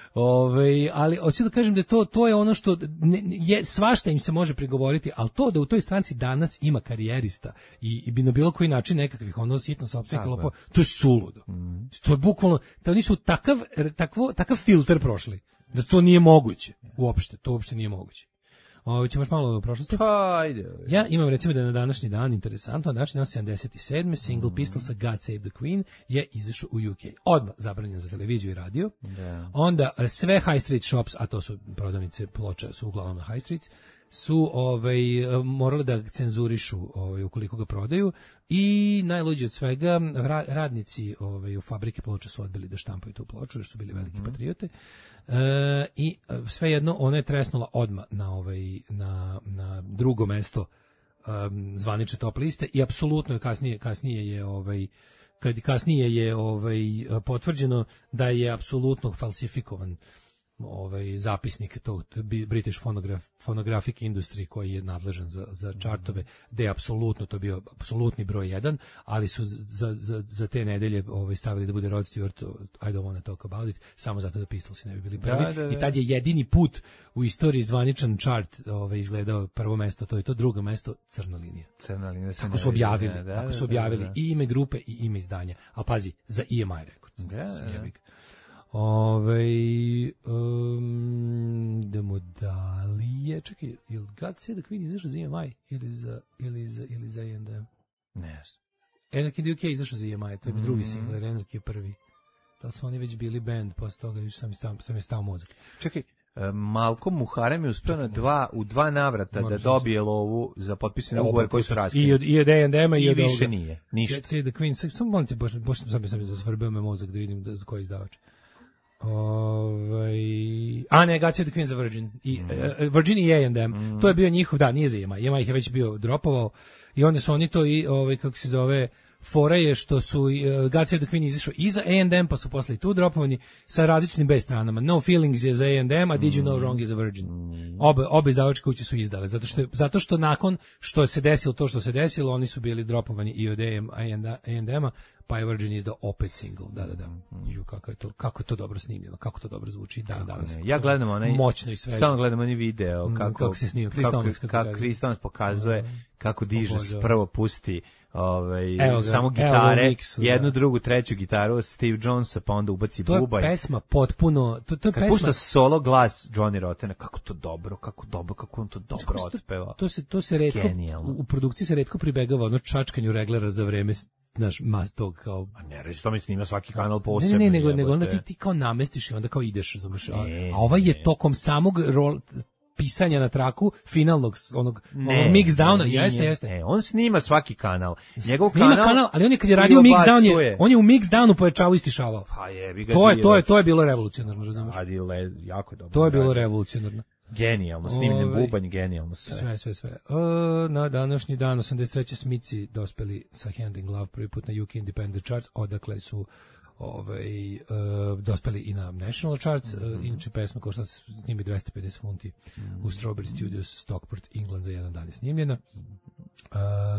Ove, ali hoću da kažem da to to je ono što ne, je svašta im se može prigovoriti, ali to da u toj stranci danas ima karijerista i, i bi na bilo koji način nekakvih ono sitno sopstvenih lopova, to je suludo. Mm. To je bukvalno da oni su takav takvo takav filter prošli da to nije moguće uopšte, to uopšte nije moguće. Ovo ćemo još malo u prošlosti. Pa, ajde. Ja imam recimo da na današnji dan, interesantno, na današnji dan sedamdeset sedme single mm. Pistolsa God Save the Queen je izašao u U K. Odmah zabranjen za televiziju i radio. Da. Onda sve high street shops, a to su prodavnice ploča, su uglavnom na high streets, su ovaj morali da cenzurišu ovaj ukoliko ga prodaju i najluđe od svega ra, radnici ovaj u fabrike ploča su odbili da štampaju tu ploču jer su bili veliki mm-hmm. patriote. E, i svejedno ona je tresnula odmah na ovaj na na drugo mesto um, zvanične top liste i apsolutno je kasnije kasnije je ovaj kad kasnije je ovaj potvrđeno da je apsolutno falsifikovan ovaj zapisnik tog British Phonograph, Phonographic Industry koji je nadležan za, za čartove, gde je apsolutno to bio apsolutni broj jedan, ali su za, za, za te nedelje ovaj, stavili da bude Rod Stewart, I don't want to talk about it, samo zato da Pistolsi ne bi bili prvi. Da, da, da. I tad je jedini put u istoriji zvaničan chart ovaj, izgledao prvo mesto, to je to, drugo mesto Crna linija. Crna linija. Tako su objavili, da, da, tako su objavili da, da, da. i ime grupe i ime izdanja. A pazi, za E M I Records. Da, da. Ove, um, idemo dalje. Čekaj, je li God Save the Queen izašao za E M I ili za, ili za, ili za A and M? Ne. Anarchy in the U K izašao za E M I, to je mm-hmm. drugi single, Anarchy je prvi. Da su oni već bili band, posle toga više sam, sam, sam je stao mozak. Čekaj, Malcolm Muharrem je uspio na dva, u dva navrata da dobije lovu za potpisane ugovore koji su raskinuti. I od, i od A and M-a i, I od više ovoga. Nije, ništa. God Save the Queen, samo molim te, boš, boš sam sam zasvrbio me mozak da vidim da, za koji izdavač. Ovaj a ne, God Save the Queen za Virgin i mm. uh, Virgin i A and M. Mm. To je bio njihov, da, nije za E M I. E M I ih je već bio dropovao i onda su oni to i ovaj kako se zove fora je što su uh, God Save the Queen izašao i za A and M, pa su posle i tu dropovani sa različitim B stranama. No Feelings je za A and M, a Did You Know Wrong je za Virgin. Obe, obe izdavačke kuće su izdale, zato što, zato što nakon što se desilo to što se desilo, oni su bili dropovani i od A and M-a, pa je Virgin izdao opet single. Da, da, da. Ju, kako je to, kako je to dobro snimljeno, kako to dobro zvuči dan danas. Ja gledam onaj moćno i sveže. Stalno gledam onaj video kako kako se snima, kako Kristans pokazuje kako diže prvo pusti ovaj ga, samo gitare, mixu, jednu, da. drugu, treću gitaru od Steve Jonesa, pa onda ubaci to bubanj. To je pesma potpuno, to, to je Kad pesma... pušta solo glas Johnny Rottena, kako to dobro, kako dobro, kako on to dobro otpeva. To se, to se retko, u, u produkciji se retko pribegava ono čačkanju reglera za vreme naš mas tog kao... A ne, reći, to mi snima svaki kanal posebno. Ne, ne, nego, nego onda ti, ti kao namestiš i onda kao ideš, razumeš. A, a ovaj je tokom samog rol... pisanja na traku finalnog onog, ne, onog mix downa, jeste, jeste. Ne, on snima svaki kanal. Njegov snima kanal, kanal, ali on je kad je radio mix down, je, on je u mix downu pojačavao i stišavao. Pa je, ga to je to je to je bilo revolucionarno, razumeš? Adile, jako dobro. To je bilo revolucionarno. Genijalno, snimljen bubanj, genijalno sve. Sve, sve, sve. O, na današnji dan osamdeset treće Smici dospeli sa Hand in Glove prvi put na U K Independent Charts, odakle su ovaj uh, dospeli i na National Charts, mm-hmm. uh, inače pesma košta s njimi dvesta pedeset funti mm-hmm. u Strawberry Studios, Stockport, England, za jedan dan je snimljena. Uh,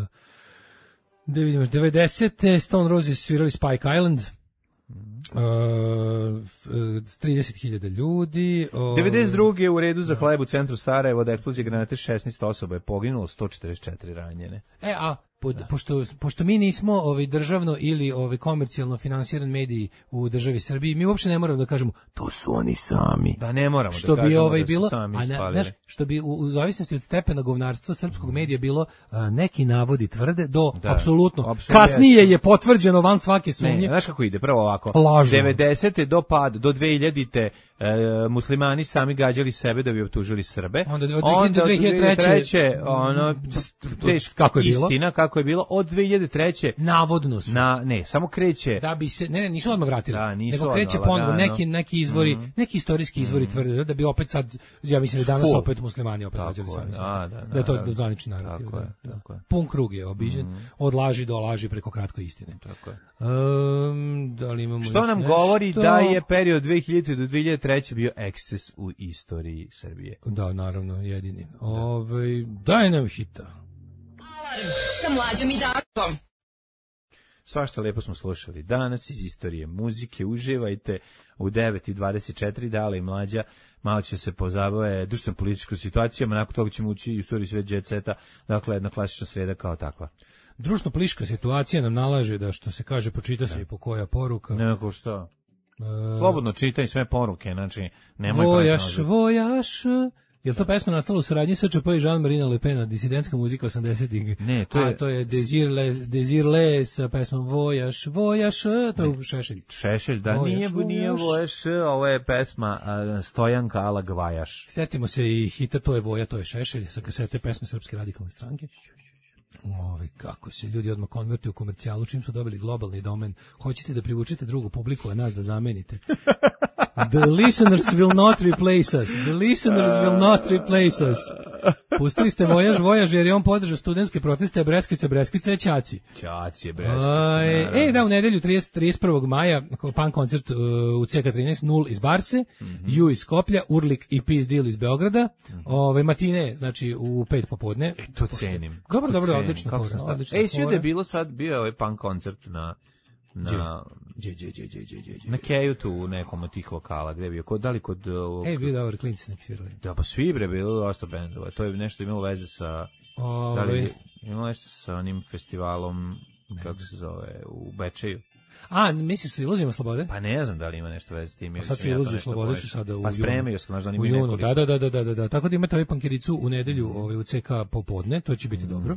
da vidimo, devedesete Stone Roses svirali Spike Island, Uh, trideset hiljada ljudi. Uh, devedeset druge u redu za hleb u centru Sarajeva od eksplozije granate šesnaest osoba je poginulo, sto četrdeset četiri ranjene. E, a po, pošto, pošto mi nismo ovaj državno ili ovaj komercijalno finansiran mediji u državi Srbiji, mi uopšte ne moramo da kažemo to su oni sami. Da, ne moramo što da bi kažemo ovaj da su bilo, sami a ne, znaš, što bi u, u zavisnosti od stepena govnarstva srpskog medija bilo a, neki navodi tvrde do da, apsolutno. Kasnije je potvrđeno van svake sumnje. Ne, znaš kako ide, prvo ovako. Lažno. devedesete do pad, do dve hiljadite E, muslimani sami gađali sebe da bi optužili Srbe. Onda od dve hiljade treće ono teško kako je bilo? Istina kako je bilo od dve hiljade treće navodno su. Na ne, samo kreće. Da bi se ne, ne nisu odmah vratili. Da, nego kreće ponovo neki neki izvori, mm-hmm. neki istorijski izvori mm-hmm. tvrde da bi opet sad ja mislim da danas Full. opet muslimani opet gađali sami. Da, da, da je to zvanični narativ. Tako je, tako je. Pun krug je obiđen, mm-hmm. od laži do laži preko kratko istine. Tako je. Um, da li imamo što nam nešto? Govori da je period dve hiljadite do dve hiljade treće bio eksces u istoriji Srbije. Da, naravno, jedini. Ove, daj nam hita. Alarm sa Mlađom i Daškom. Svašta lepo smo slušali danas iz istorije muzike. Uživajte u devet i dvadeset četiri, Dale i Mlađa. Malo će se pozabave društveno političkom situacijom, a nakon toga ćemo ući i u istoriju sve jet seta, dakle jedna klasična sreda kao takva. Društveno politička situacija nam nalaže da što se kaže počita se i po koja poruka. Neko što? E... Slobodno čitaj sve poruke, znači nemoj vojaš, vojaš. Je to pesma nastala u saradnji sa Čepo i Jean-Marie Le Pen, disidentska muzika osamdesetih? Ne, to je... A to je Desirle, Desirle sa pesmom Vojaš, vojaš, to je Šešelj. Šešelj, da, vojaš, nije, vojaš. nije Vojaš, ovo je pesma a, Stojanka ala Gvajaš. Sjetimo se i hita To je Voja, to je Šešelj, sa kasete pesme Srpske radikalne stranke. Ovi, kako se ljudi odmah konvertuju u komercijalu, čim su dobili globalni domen. Hoćete da privučete drugu publiku, a nas da zamenite. The listeners will not replace us. The listeners will not replace us. Pustili ste Vojaž, Vojaž, jer je on podržao studentske proteste, a Breskvica, Breskvica je Ćaci. Ćaci je Breskvica. E, da, u nedelju trideset prvog maja, punk koncert uh, u C K trinaest, Nul iz Barse, mm -hmm. Ju iz Skoplja, Urlik i Peace Deal iz Beograda, mm -hmm. Ove, matine, znači u pet popodne. E, to cenim. Dobro, dobro, odlično. Odlično. Ej, svi da je bilo sad, bio je ovaj punk koncert na... na Dje, dje, dje, dje, dje, dje. Na Keju tu u nekom od tih lokala, gde je bio, kod, da li kod... Uh, Ej, bio dobro, klinci neki svirali. Da, pa svi bre, bilo dosta bendova, to je nešto imalo veze sa... Ove. Da li imalo nešto sa onim festivalom, ne kako znam. Se zove, u Bečeju? A, misliš sa Iluzijama slobode? Pa ne znam da li ima nešto veze s tim. A sad su Iluzije slobode su sada u Pa spremaju se, znaš da oni imaju nekoliko. Da, da, da, da, da, da, tako da imate ovaj pankiricu u nedelju ovaj, u C K popodne, to će biti mm -hmm. dobro.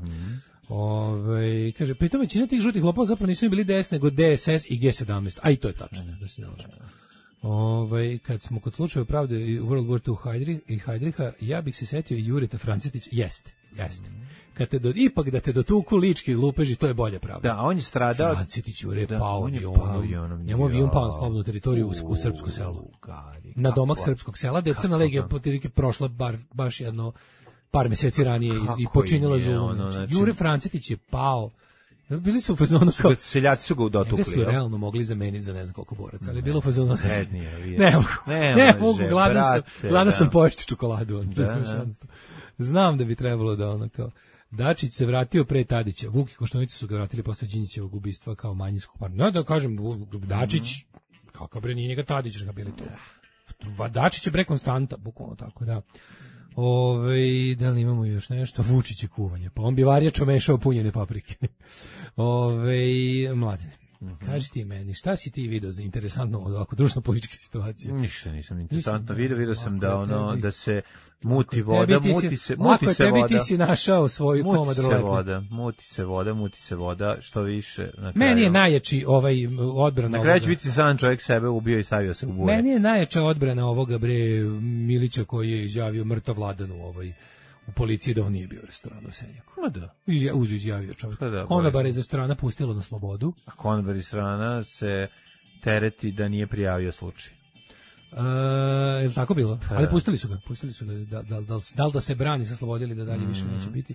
Ove, kaže, pritom većina tih žutih lopova zapravo nisu bili D S, nego D S S i G sedamnaest, a i to je tačno, da se ne laže. Ove, kad smo kod slučaja pravde i World War two Heidrich, i Heidricha, ja bih se setio i Jureta Francetić, jeste, jeste. Kad te do, ipak da te dotuku lički lupeži, to je bolje pravda. Da, on je stradao. Francetić Jure je pao avionom, njemu avion pao na slobodnu teritoriju u, u srpsko selo. Gari, na domak srpskog sela, gde je Crna legija potirike prošla bar, baš jedno par meseci ranije i, i počinila zulum. Ono, znači, Jure Francetić je pao. Bili su u fazonu kao... Seljaci su ga dotukli. Njega su realno mogli zameniti za ne znam koliko boraca, ali je bilo u fazonu... Ne, nije, ne mogu, ne, ne mogu, gladan sam, gladan sam poješću čokoladu. On, da, da. Znam da bi trebalo da ono kao... Dačić se vratio pre Tadića. Vuk i Koštunici su ga vratili posle Đinđićevog ubistva kao manjinskog partnera. Ne da kažem, Dačić, mm-hmm. kakav bre, nije njega Tadić ga bili to. Dačić je bre konstanta, bukvalno tako, da. Ove, da li imamo još nešto? Vučić je kuvanje. Pa on bi varjačo mešao punjene paprike. Ove, Mladene, mm-hmm. kaži ti meni, šta si ti video za interesantno od ovako društveno-političke situacije? Ništa nisam interesantno video, video sam da ono, da se muti voda, muti se, muti se tebi voda. Ti si našao svoju komad roletne. Muti se voda, muti se voda, muti se voda, što više. Na meni je najjači ovaj odbrana. Na kraju će biti sam čovjek sebe ubio i stavio se u boje. Meni je najjača odbrana ovoga bre Milića koji je izjavio mrtav Vladanu ovaj u policiji da on nije bio u restoranu u Senjaku. Ma da. I uz izjavio čovjek. Da, konobar iz restorana pustilo na slobodu. A konobar iz restorana se tereti da nije prijavio slučaj. Uh, je li tako bilo? Pa, ali pustili su ga, pustili su ga da, da, da, da li da se brani sa slobodili da dalje više neće biti.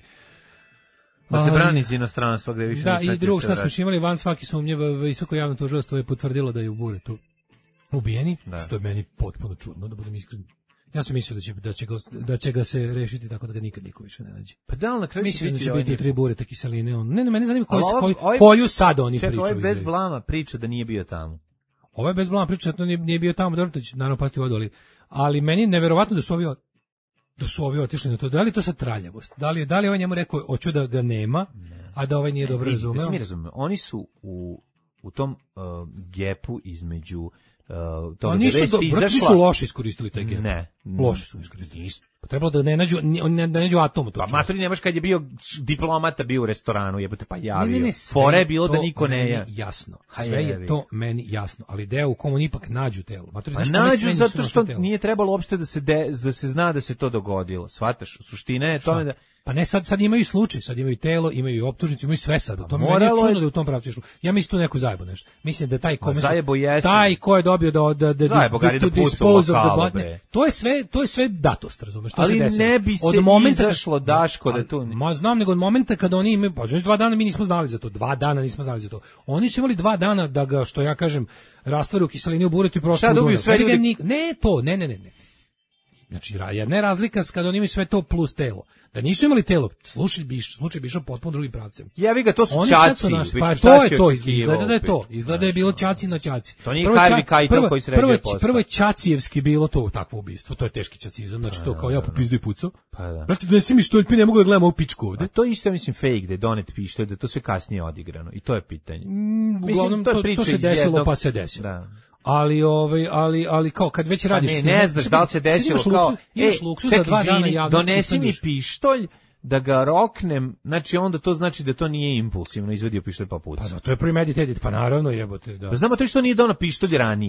Da se brani iz inostranstva gde više da, neće. Da, i drugog šta smo imali van svaki sumnje, visoko javno tužilaštvo je potvrdilo da je u Buretu ubijeni, da. Što je meni potpuno čudno, da budem iskren. Ja sam mislio da će, da će, ga, da će ga se rešiti tako da ga nikad niko više ne nađe. Pa da, na kraju mislim da će biti tri Bureta kiseline. On. Ne, ne, mene zanima koji, koji, ovaj, koju sad oni ček, pričaju. Čekaj, ovo je bez blama priča da nije bio tamo. Ovo je bez blama priča da nije, nije bio tamo, dobro, to će naravno pasti vodu, ali, ali meni je neverovatno da su ovi, da su ovi otišli na to. Da li je to sad traljavost? Da li, da li ovaj njemu rekao, hoću da ga nema, ne. A da ovaj nije dobro razumeo? Da mi razumemo, oni su u, u tom uh, gepu između Uh, to nisu, do, izašla... nisu loše iskoristili taj gep. Ne. Loše su iskoristili. Pa trebalo da ne nađu, ne, ne nađu atomu. Pa matori nemaš kad je bio diplomata bio u restoranu, jebote pa javio. Ne, ne, ne, fore je bilo da niko ne je. Jasno. Sve je to meni jasno, ali deo u kom ipak nađu telo. Matori, pa nađu zato što nije trebalo uopšte da se de, da se zna da se to dogodilo. Shvataš? Suština je tome da pa ne, sad, sad imaju slučaj, sad imaju telo, imaju i optužnicu, imaju sve sad. To meni je čudno da u tom pravcu išlo. Ja mislim tu neko zajebo nešto. Mislim da taj kome su, taj ko je dobio da da da zajebo, da, da dispose of the body. To je sve, to je sve datost, razumeš? To ali se desilo. Ne bi se od momenta izašlo Daško da tu. Ma znam, nego od momenta kada oni imaju, pa znači dva dana mi nismo znali za to, dva dana nismo znali za to. Oni su imali dva dana da ga, što ja kažem, rastvore u kiselini u buretu i prosto. Šta dobiju sve ljudi? Ne to, ne, ne, ne, ne. Znači, jedna je razlika kada oni imaju sve to plus telo. Da nisu imali telo, slušaj biš, slučaj bi išao potpuno drugim pravcem. Jevi ga, to su ćaci. Pa to je to, izgleda da je to. Izgleda da je bilo ćaci na ćaci. To nije Harvey Keitel koji sređuje posao. Prvo je ćacijevski bilo to takvo ubistvo. To je teški ćacizam, znači to kao ja popizdu i pucao. Pa da. Brate, da si mi što ne mogu da gledam ovu pičku ovde. A to isto ja mislim fake da je donet pištolj, da to sve kasnije odigrano. I to je pitanje. Mm, mislim, to, to se desilo jednog... pa se desilo. Da. Ali ovaj ali ali kao kad već radiš ne, ne znaš da li se desilo kao imaš luksuz da dva dana javnosti donesi mi pištolj da ga roknem, znači onda to znači da to nije impulsivno izvadio pištolj pa puca. Pa da, to je premeditated, pa naravno jebote, da. Pa znamo to što nije donao pištolj ranije.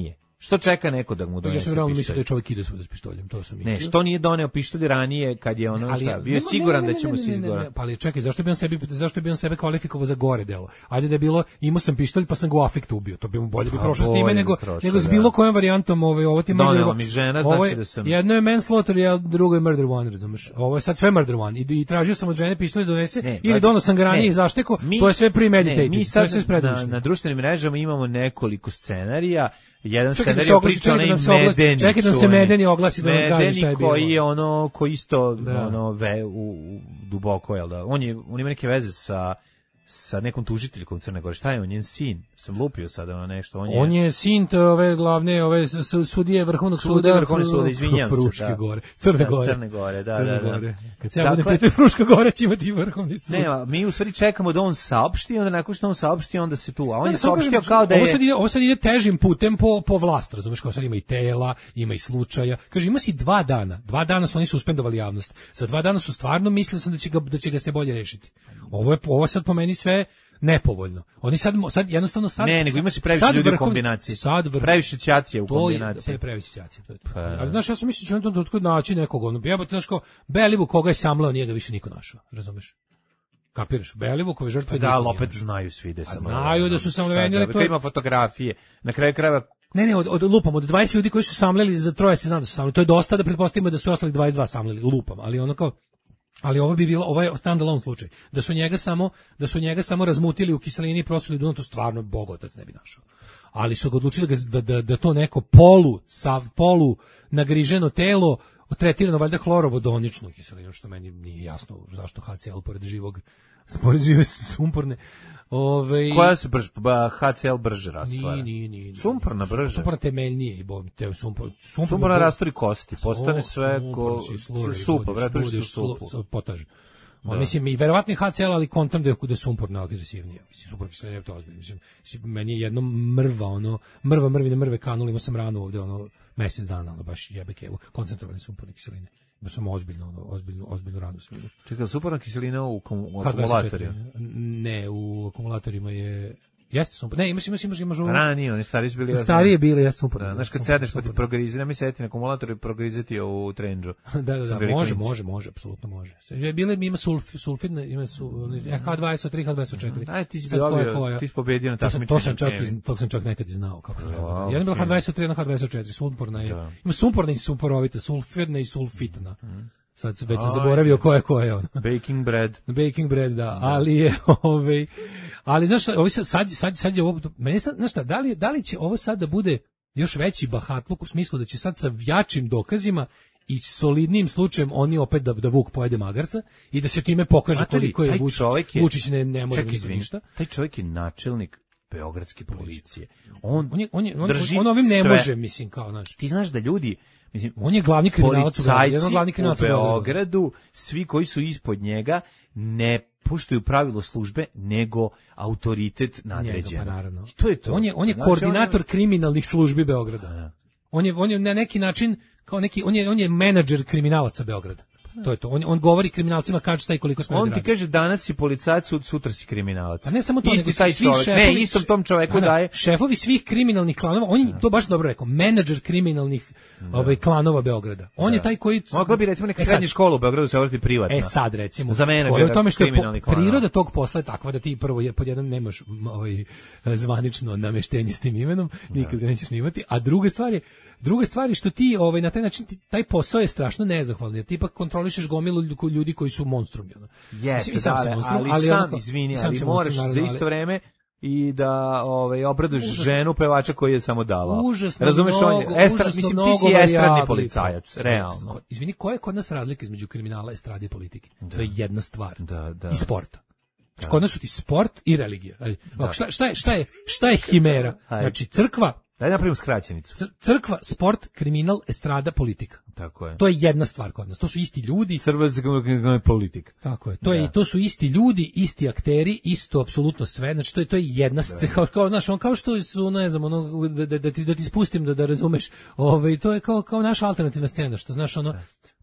Što čeka neko da mu donese pištolj? Ja sam realno mislio da je pištolj? čovjek ide svuda s pištoljem, to sam mislio. Ne, što nije doneo pištolj ranije kad je ono Ali, šta, bio nema- siguran ne, ne, da će mu ne, se ne, ne, ne, izgora. Pa ali čekaj, zašto bi on sebi zašto bi on sebe kvalifikovao za gore delo? Ajde da je bilo, imao sam pištolj pa sam ga u afektu ubio. To bi mu bolje bi Pa prošao s njime bolje bi nego prošao, nego s da. bilo kojom varijantom ove ovo ti Donela murder- mi žena, ovo znači je- da sam- jedno je manslaughter, a drugo je murder one, razumeš? Ovo je sad sve murder one. I, i tražio sam od žene pištolj da donese Ne, ili pa- doneo sam ga ranije ne. i zašteko. Mi- To je sve premeditated. Ne, mi to je sad sve na, spredumišljeno. na društvenim mrežama imamo nekoliko scenarija. Jedan Čekaj da scenarij se oglasi, priča čekaj da onaj nam se oglasi, Medeni. čekaj da nam se čuveni. Medeni oglasi da nam kaže Medeni šta je bilo. koji je ono, koji isto Da. ono, ve, u, u, duboko, jel da? On, je, on ima neke veze sa sa nekom tužiteljkom Crne Gore. Šta je on, njen sin? Sam lupio sada na nešto. On je, On je sin te ove glavne, ove s- s- sudije Vrhovnog Sudije suda, Vrhovnog suda, izvinjavam se, Fruške da. gore, Crne Da, Gore. Crne Gore, da, Crne da, da. Gore. Kad se ja Dakle- budem pitao Fruška Gore će imati Vrhovni sud. Ne, a mi u stvari čekamo da on saopšti, onda nakon što on saopšti, onda se tu, a on Ne, je samo saopštio kažem, kao da ovo je... sad ide, ovo sad ide težim putem po, po vlast, razumeš, kao sad ima i tela, ima i slučaja. Kaže, ima si dva dana, dva dana su oni suspendovali javnost. Za dva dana su stvarno mislili sam da će ga, da će ga se bolje rešiti. Ovo je, ovo sad po meni sve nepovoljno. Oni sad, sad jednostavno sad... Ne, nego ima se previše sad ljudi u vrhovni- kombinaciji. Sad vrh, Previše ćacija u to je, kombinaciji. to je previše ćacija. To je to. Pa, da. Ali znaš, ja sam mislio da će on to dotkud naći nekog, ono, jebote, znaš kao, Belivuk koga je samlao, nije ga više niko našao, razumeš? Kapiraš? Belivukove žrtve Da, niko ali nije opet našao. znaju svi da sam. znaju da su samleveni, ali to je- ima fotografije. Na kraju krajeva Ne, ne, od, od lupam, od dvadeset ljudi koji su samleli, za troje se zna da su samleli. To je dosta da pretpostavimo da su ostali dvadeset dva samleli, lupam, ali ono kao, ali ovo bi bilo, ovo je stand-alone slučaj. Da su njega samo, da su njega samo razmutili u kiselini i prosuli duno, to stvarno bogotac ne bi našao. Ali su ga odlučili da, ga- da, da, da to neko polu, sav, polu nagriženo telo, tretirano valjda hlorovodoničnu kiselinu, što meni nije jasno zašto H C L pored živog, pored žive sumporne. Ove, koja se brže, ba, H C L brže rastvara. Nije, nije, nije. nije. Sumporna brže. Sumporna temeljnije i bo, te sumpor, sumpor, Sumporna rastori kosti, postane Su- sve sumpor ko si sluri, supa, budiš- vratoriš se u budiš supu. slu- potaž. Da. Mislim, i verovatno i H C L, ali kontam da je, da je sumpor agresivnije. Mislim, sumpor kiselina je to ozbiljno. Mislim, mislim, meni je jedno mrva, ono, mrva, mrvine, mrve kanuli, imao sam ranu ovde, ono, mesec dana, ono, baš jebeke, evo, koncentrovane sumporne kiseline. Imao sam ozbiljno, ono, ozbiljnu, ozbiljnu ranu sam imao. Čekaj, sumporna kiselina u, kom, u H dvadeset četiri. akumulatorima. Ne, u akumulatorima je, jeste sumpor, ne, imaš, imaš, imaš, imaš, imaš Ranije, oni stari su bili... starije bile, ja sumpor. Da, znaš, kad sedneš pa ti progrizira, ne mi sedeti na akumulator i progrizeti ovu trendžu. Da, da, Sam da, bili može, klinci. može, može, apsolutno može. Je bile ima sulf, sulfidne, ima su H dvadeset tri, H dvadeset četiri. Aj, ti si Sad koja je dobio, koja? ti si pobedio na To sam, takmičenju. to sam čak kemije. iz, to sam čak nekad i znao kako to Wow, je. Jedan je bila H dvadeset tri, jedna H dvadeset četiri, sumporna je. Da. Ima sumporna i sumporovita, sulfidna i sulfitna. Sad se već sam Aj. zaboravio koja je koja je ona. Baking bread. Baking bread, da, ali je ovaj ali znaš, ovo sad sad sad, sad je ovo meni sad, znaš šta, da li da li će ovo sad da bude još veći bahatluk u smislu da će sad sa jačim dokazima i solidnim slučajem oni opet da da Vuk pojede magarca i da se time pokaže Znate li, koliko je taj Vučić, čovjek je- Vučić ne, ne može Čekaj, ni izvini, ništa. taj čovjek je načelnik beogradske policije. On, On je on je on, drži on ovim ne sve. može, mislim, kao, znaš. Ti znaš da ljudi, mislim, On je glavni kriminalac u Beogradu, policajci jedan od glavnih u kriminalaca u Beogradu. Beogradu, svi koji su ispod njega, ne puštaju pravilo službe, nego autoritet nadređenog. Njega, pa naravno. To je to. On je on je Znači, koordinator on kriminalnih službi Beograda. On je on je na neki način kao neki on je on je menadžer kriminalaca Beograda. To je to. On on govori kriminalcima kaže šta i koliko sme On da ti rade. kaže danas si policajac, sut- sutra si kriminalac. Pa ne samo to, nego Isti taj svi čovjek. šefovi, Ne, istom tom čoveku Da, da, daje. šefovi svih kriminalnih klanova, on je to baš dobro rekao, menadžer kriminalnih ovaj klanova Beograda. On je taj koji Mogla bi recimo neka E sad, srednja škola u Beogradu se obrati privatno. E sad recimo, Za menadžera fora je u tome što je po- kriminalnih klanova. priroda tog posla je takva da ti prvo je pod jedan nemaš m, ovaj zvanično nameštenje s tim imenom, nikad ga nećeš ni imati, a druga stvar je Druga stvar je što ti ovaj na taj način ti, taj posao je strašno nezahvalan, jer ti ipak kontrolišeš gomilu lju- ljudi koji su monstrumi. Ono. Mislim, Jeste, i sam da, sam ali, monstrum, ali, ali sam, onako- izvini, i sam ali sam moraš monstrum, za naravno, isto ali- vreme i da ovaj obraduš Užasno. ženu pevača koji je samo davao. Užasno Razumeš, on je mnogo, estra, užasno mislim ti mnogo si estradni varijabli. policajac, Ko- realno. ko- Izvini, koja je kod nas razlika između kriminala, estrade i politike? To je jedna stvar. Da, da. I sporta. Kod nas su ti sport i religija. Ajde, ovako, šta, šta, je, šta, je, šta je himera? Ajde. Znači, crkva, Daj napravimo skraćenicu. cr- crkva, sport, kriminal, estrada, politika. Tako je. To je jedna stvar kod nas. To su isti ljudi. Crvazga politika. Tako je. To je Da. i to su isti ljudi, isti akteri, isto apsolutno sve. Znači to je to je jedna scena, kao, kao znaš, on kao što su, ne znam, ono da, da, da ti da ti spustim da da razumeš. Ovaj to je kao kao naša alternativna scena, što znaš ono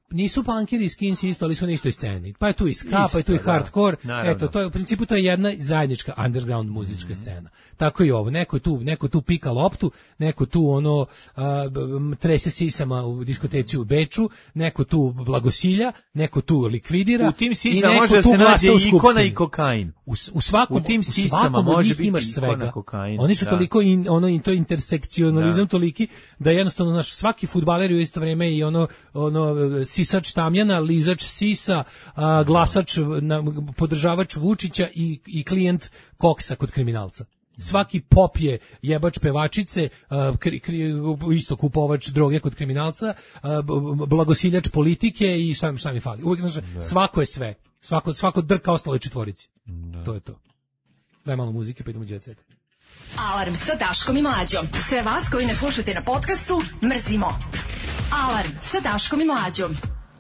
nisu punkiri i skinsi isto, ali su na istoj sceni. Pa je tu i ska, pa je tu i Isto, hardcore. da, Eto, to je u principu to je jedna zajednička underground muzička mm-hmm. scena. Tako i ovo. Neko tu, neko tu pika loptu, neko tu ono a, b- trese sisama u diskoteci u Beču, neko tu blagosilja, neko tu likvidira. U tim i sisama neko može da tu se glasa nađe u i ikona Skupštini. i kokain. U, u svakom U tim u sisama svakom od može njih biti imaš ikona, svega. kokain, Oni su da. toliko in, ono i to intersekcionalizam Da. toliki da jednostavno naš svaki fudbaler u isto vrijeme i ono ono sisač tamjana, lizač sisa, a, glasač na, podržavač Vučića i i klijent koksa kod kriminalca. Svaki pop je jebač pevačice, a, kri, kri, isto kupovač droge kod kriminalca, a, b- blagosiljač politike i šta, šta mi fali. Uvijek, znaš, svako je sve. Svako, svako drka ostale četvorici. To je to. Daj malo muzike pa idemo u Jet Set. Alarm sa Daškom i Mlađom. Sve vas koji ne slušate na podcastu, mrzimo. Alarm sa Daškom i Mlađom.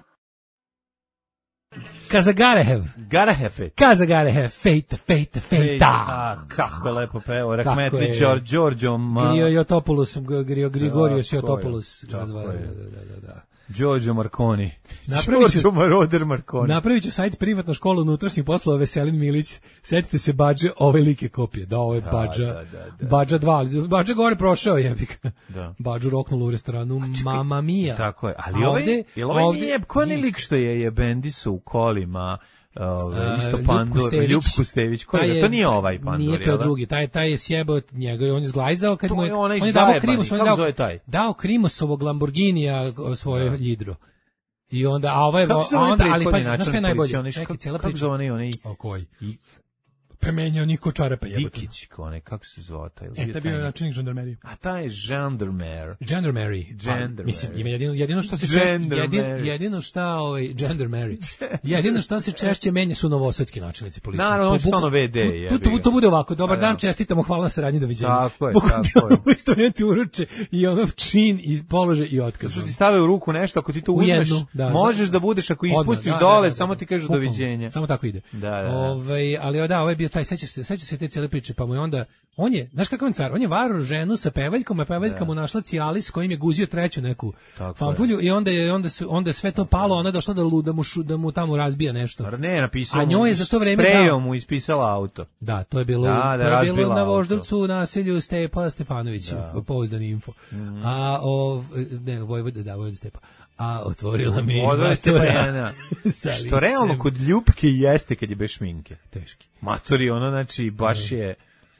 Cause I gotta have. Gotta have it. Cause I gotta have fate, fate, fate. A, kako je lepo peo. Rahmetli Đorđo Ma... Grio Jotopoulos, Grio Grigorios Tako je, Jotopoulos. tako razvara, je. Da, da, da, da. Đorđo Marconi. Napravit ću- Đorđo Maroder Marconi. Napravit ću sajt privatna škola unutrašnjih poslova Veselin Milić. Setite se Badže, ove like kopije. Da, ovo je Da, Badža. da, da, da. Badža dva. ali Badža gore prošao jebik. Da. Badžu roknulo u restoranu Mama Mia. Tako je. Ali A ovaj, ovde, jel ovaj ovde- nije, ko je lik što je jebendisu u kolima, Ove, isto Ljub Pandur, Kustević. Ljub Kustević, koji Taj je, to nije ovaj Pandur, Nije, to je jel da? drugi, taj, taj je sjebao od njega i on je zglajzao kad To mu je, je onaj on je dao zajebani, Krimos, on je kako dao, zove taj? dao Krimosovog Lamborghinija svoje ljidro. I onda, a ovaj, Kako se a zove onda, ali prethodni pa znaš načelnik šta je najbolje? policije, onaj Čekaj, kako- cijela kako priča. zove onaj, onaj- O koji? I- Pemenjao niko čarape jebote. Dikić, onaj, kako se zvao taj? E, taj bio je načelnik žandarmerije. A taj je gendarmer. Gendarmerie. Gendarmerie. Mislim, ima jedino, jedino što se češće, Gendarmerie. jedino, jedino šta, ovaj, gendarmerie. Jedino što se češće menja su novosadski načelnici policije. Naravno, To on su buku- stalno ve de, to, jebi to, ga. to bude ovako, dobar Pa da. dan, čestitamo, hvala na saradnji, doviđenja. Tako je, Bukvalno tako je. u isto vrijeme ti uruče i ono čin i položaj i otkaz. Što ti stave u ruku nešto, ako ti to U uzmeš, jednu, da, možeš da. da budeš, ako Odmah, ispustiš da, da, dole, da, da, samo da. ti kažu Bukvalno, doviđenja. Samo tako ide. Da, da, da. Ovaj, ali da, ovaj je bio taj, sećaš se, sećaš se te cijele priče, pa mu je onda, on je, znaš kakav je car, on je varao ženu sa pevaljkom, a pevaljka mu našla Cialis s kojim je guzio treću neku Tako fanfulju i onda je, onda su, onda je sve to palo, ona je došla da, lu- da, mu, šu- da mu tamo razbija nešto. Ar Ne, napisao A njoj je za to vreme sprejom dao- mu ispisala auto. Da, to je bilo, Da, da, to je bilo razbila na auto. Voždovcu u naselju Stepa Stefanović, pouzdani info. Mhm. A, o, ne, Vojvode, da, Vojvode Stepa. A, otvorila mi Odvoj ste matura pa jedna. sa Što licem. realno kod Ljupke jeste kad je bez šminke. Teški. Matori, ono, znači, baš je...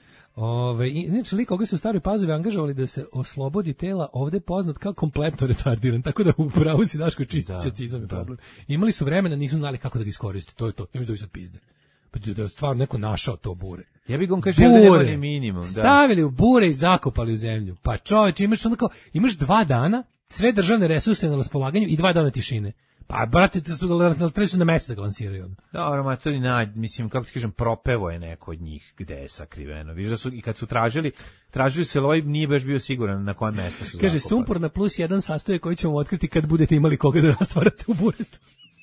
Ove, inače, lik koga su u Staroj Pazovi angažovali da se oslobodi tela, ovde poznat kao kompletno retardiran, tako da u pravu si Daško čistića cizam je problem. Imali su vremena, nisu znali kako da ga iskoriste, to je to, im da sad pizde. Pa da je stvarno neko našao to bure. Ja bih on kaže, ja da nema Bure, ni minimum. Da. stavili u bure i zakopali u zemlju. Pa čoveče, imaš onako, imaš dva dana, sve državne resurse na raspolaganju i dva dana tišine. Pa, brate, te su, trebali su na mesec da ga lansiraju. Ono. Dobro, matori, na, mislim, kako ti kažem, propevo je neko od njih gde je sakriveno. Viš da su, i kad su tražili, tražili su, ali ovaj nije baš bio siguran na kojem mestu su Kaže, zakopali. sumpor na plus jedan sastojak koji ćemo otkriti kad budete imali koga da rastvarate u buretu.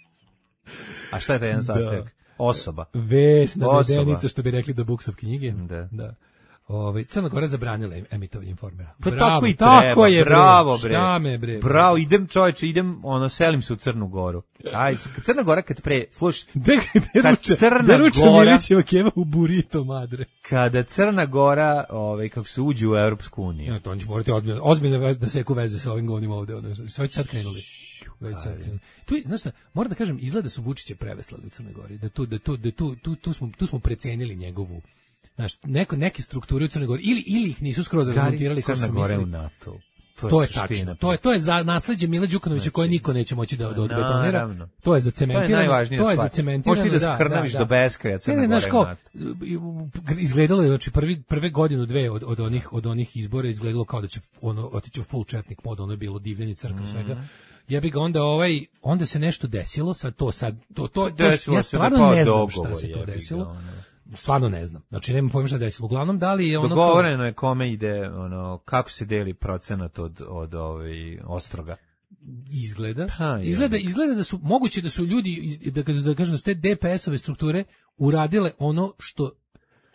A šta je taj jedan sastojak? Osoba. Vesna Osoba. vedenica, što bi rekli do Buksov knjige. Da. da. Ove, Crna Gora zabranila emitovanje informera. Pa Bravo, tako i treba, tako je, bre. bravo bre. Šta me bre? Bravo, idem čoveče, idem, ono, selim se u Crnu Goru. Ajde, Crna Gora kad pre, slušaj, Da, da Kad ruča, Crna da ruča Gora- Milićeva keva u burrito, madre. kada Crna Gora, ovaj, kako se uđe u Europsku uniju. Ja, to on će morati ozbiljno, ozbiljno vez, da seku veze sa ovim govnima ovde. Ono, sve će sad krenuli. Već sad krenuli. Tu, je, znaš šta, moram da kažem, izgleda da su Vučiće preveslali u Crnoj Gori. Da tu, da tu, da tu, tu, tu, smo, tu smo precenili njegovu, znaš, neko, neke strukture u Crnoj Gori, ili, ili ih nisu skroz razmontirali kao što Crna su Gora je u mislili. NATO. To je suština tačno. To je to je za nasleđe Mila Đukanovića koje niko neće moći da da odbetonira. Naravno. To je To je zacementirano. najvažnija To je stvar. zacementirano. Možeš ti da skrnaviš do beskraja, Crna Ne, ne, Gora znaš je kao, NATO. izgledalo je, znači prvi, prve godinu, dve od, od, onih, od onih izbora izgledalo kao da će ono, otići u full četnik mod, ono je bilo divljanje crkva svega. Ja bih ga onda ovaj onda se nešto desilo, sad to sad to to, to Desilo ja se stvarno da kao ne znam dogovor, šta se to jebi ga, desilo. ono. Stvarno ne znam. Znači nemam pojma šta se desilo. Uglavnom da li je ono kao- Dogovoreno je kome ide, ono, kako se deli procenat od, od ovaj, Ostroga. izgleda. Pa, izgleda, je. izgleda da su moguće da su ljudi iz- da kažu da kažem da su te D P S-ove strukture uradile ono što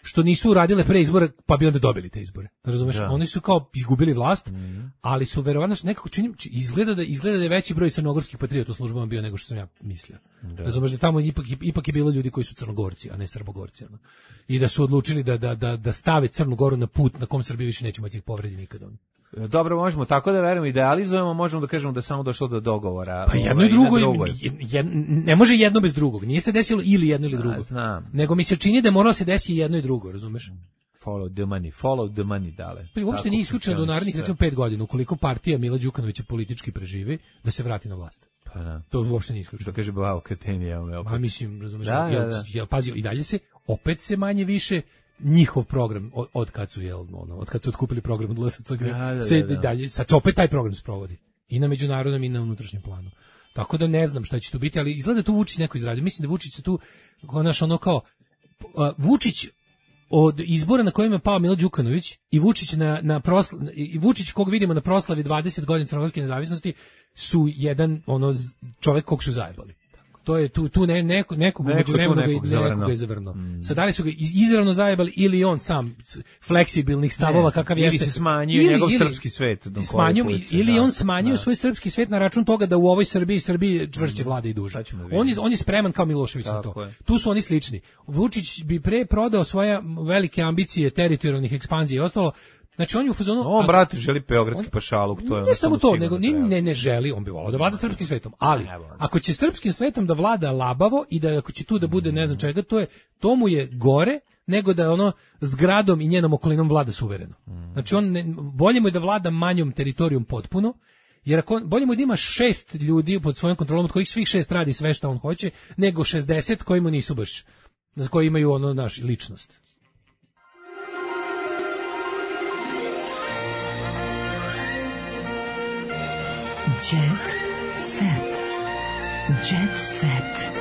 što nisu uradile pre izbora, pa bi onda dobili te izbore. Razumeš? Da. Oni su kao izgubili vlast, mm. ali su verovatno nekako čini izgleda da izgleda da je veći broj crnogorskih patriota u službama bio nego što sam ja mislio. Da. Razumeš da tamo ipak ipak je bilo ljudi koji su Crnogorci, a ne Srbogorci, ono. I da su odlučili da da da da stave Crnu Goru na put na kom Srbija više neće moći ih povrediti nikad. On. Dobro, možemo tako da verujemo, idealizujemo, možemo da kažemo da je samo došlo do dogovora. Pa jedno i drugo, jed, ne može jedno bez drugog. Nije se desilo ili jedno ili drugo. A, znam. Nego mi se čini da je moralo se desiti jedno i drugo, razumeš? Follow the money, follow the money, dale. Pa uopšte nije isključeno do narednih recimo pet godina, ukoliko partija Mila Đukanovića politički preživi, da se vrati na vlast. Pa da. To uopšte nije isključeno. Što kaže Bao Katenija. A mislim, razumeš, da, jel, da, da. Jel, pazi, i dalje se, opet se manje više njihov program od, od kad su jel ono od kad su otkupili program od L S C G da, da, se da, da. dalje sad se opet taj program sprovodi i na međunarodnom i na unutrašnjem planu. Tako da ne znam šta će tu biti, ali izgleda tu Vučić neko izradio. Mislim da Vučić se tu konačno ono kao uh, Vučić od izbora na kojem je pao Milo Đukanović i Vučić na na prosla, i Vučić kog vidimo na proslavi dvadeset godina crnogorske nezavisnosti su jedan ono čovjek kog su zajebali. To je tu tu ne, neko nekog neko međuvremenu nekog ga je zavrnuo. Mm. Sad da li su ga izravno zajebali ili on sam fleksibilnih stavova ne, kakav ili jeste. Ili se smanjio njegov ili, srpski svet. Smanjio ili on smanjio da. svoj srpski svet na račun toga da u ovoj Srbiji Srbiji čvršće vlada i duže. On je on je spreman kao Milošević na to. Je. Tu su oni slični. Vučić bi pre prodao svoje velike ambicije teritorijalnih ekspanzija i ostalo. Znači on je u fazonu... On, brate, želi beogradski pašaluk, to je... Ne samo to, nego ni ne, ne želi, on bi volao da vlada srpskim svetom, ali ako će srpskim svetom da vlada labavo i da ako će tu da bude ne znam čega, to je, to mu je gore nego da ono s gradom i njenom okolinom vlada suvereno. Znači on, ne, bolje mu je da vlada manjom teritorijom potpuno, jer ako, bolje mu je da ima šest ljudi pod svojom kontrolom, od kojih svih šest radi sve što on hoće, nego šezdeset koji mu nisu baš, koji imaju ono naš ličnost. Jet set. Jet set.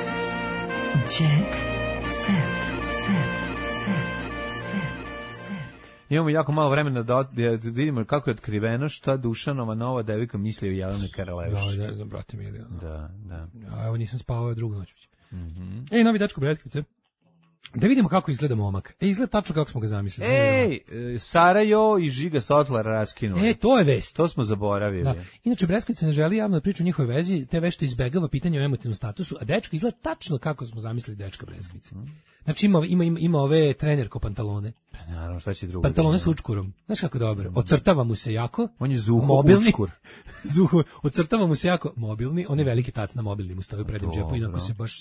Jet set. Set. Set. Set. Set. Imamo jako malo vremena da, da vidimo kako je otkriveno šta Dušanova nova devika misli o Jeleni Karleuši. Da, ne znam, brate mi. Da, da. A evo nisam spavao drugu noć. Mhm. Ej, novi Dačko Breskvice. Da vidimo kako izgleda momak. E, izgleda tačno kako smo ga zamislili. Ej, Sarajo i Žiga Sotlar raskinuli. E, to je vest. To smo zaboravili. Da. Inače, Breskvica ne želi javno da priča o njihovoj vezi, te vešto izbegava pitanje o emotivnom statusu, a dečko izgleda tačno kako smo zamislili dečka Breskvice. Znači, ima, ima, ima, ima ove trenerko pantalone. Pa naravno, šta će drugo? Pantalone s učkurom. Znaš kako dobro? Ocrtava mu se jako. On je zuho mobilni, učkur. zuho, ocrtava mu se jako mobilni. On je veliki tac na mobilni mu stoji u prednjem džepu, inako se baš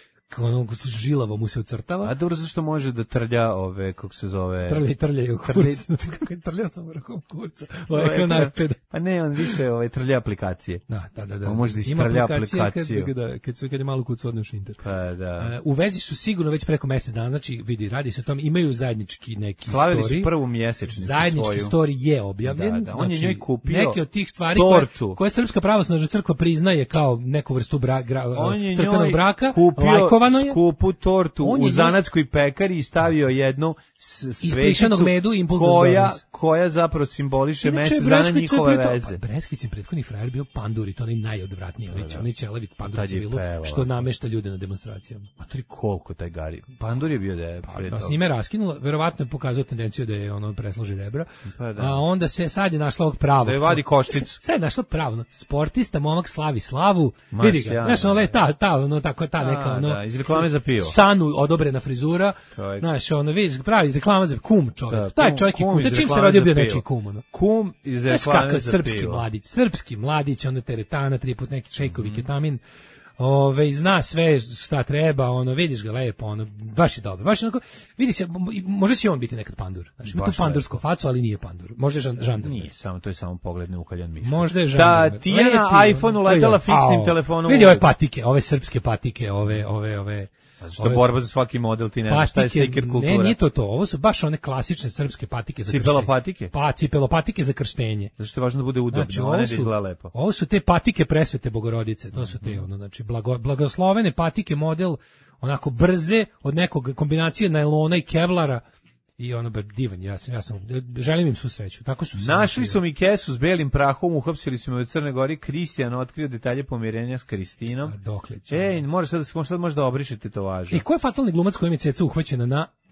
ono žilavo mu se ocrtava. A dobro, zašto može da trlja ove, kako se zove... Trlja, trlja u kurcu. Kako je trljao sam vrhom kurca. Ovo ekran iPada. Pa ne, on više ovaj, trlja aplikacije. Da, da, da. da. On može da istrlja aplikaciju. Kad, da, kad, su, kad je malo kucu odneš inter. Pa da. Uh, u vezi su sigurno već preko mesec dana, znači vidi, radi se o tom, imaju zajednički neki Slavili story. Slavili su prvu mjesečnicu zajednički svoju. story je objavljen. Da, da. On znači, je njoj kupio neke od tih stvari tortu. Koje, koje Srpska pravoslavna crkva priznaje kao neku vrstu bra, gra, on je crkvenog braka, kupio lajkovano je. skupu tortu u zanatskoj pekari i stavio jednu svećicu medu koja, koja zapravo simboliše mesec dana njihove veze. Breskvicin prethodni frajer bio pandur i to onaj najodvratniji, onaj čelavit pandur civilu što namešta ljude na demonstracijama. A to je koliko taj Gari? Pandur je bio da je pre toga. Pa s njime raskinula, verovatno je pokazao tendenciju da je ono presloži rebra, pa da. A onda se sad je našla ovog pravog. Da je vadi košticu. Sad je našla pravno. Sportista, momak slavi slavu, vidi ga, znaš, ono je ta, ta, ono, tako, ta neka, ono, da, iz reklame za pivo. Sanu odobrena frizura, znaš, ono, vidiš, pravi iz reklama za kum čovjek, da, taj čovjek je kum, to čim se rodio bio nečiji kum, ono. Kum iz reklame za srpski pivo. Mladić, srpski mladić, onda teretana, tri put neki šejkovi mm. ketamin, ove, zna sve šta treba, ono, vidiš ga lepo, ono, baš je dobro, baš onako, vidi se, može će on biti nekad pandur, znači, ima tu pandursko facu, ali nije pandur, možda je žandarmer. Nije, samo, to je samo pogled neukaljan mišljen. Možda je žandarmer. Da, Tijana iPhone uletela fiksnim telefonom. Vidi ove patike, ove srpske patike, ove, ove, ove, što je borba za svaki model, ti ne znaš šta je stiker kultura. Ne, nije to to, ovo su baš one klasične srpske patike za krštenje. Cipelopatike? Pa, cipelopatike za krštenje. Zato je važno da bude udobno, znači, a ne da izgleda lepo. Ovo su te patike presvete Bogorodice, to su te, ono, znači, blago, blagoslovene patike, model, onako brze, od nekog kombinacije najlona i kevlara, i ono, divan, ja sam, ja sam, želim im svu sreću. Tako su našli su mi kesu s belim prahom, uhapsili su me u Crnoj Gori, Kristijan otkrio detalje pomirenja s Kristinom. A dokle će? Ej, može sad, sad možda obrišete to važno. I ko je fatalni glumac kojim je ceca uhvaćena na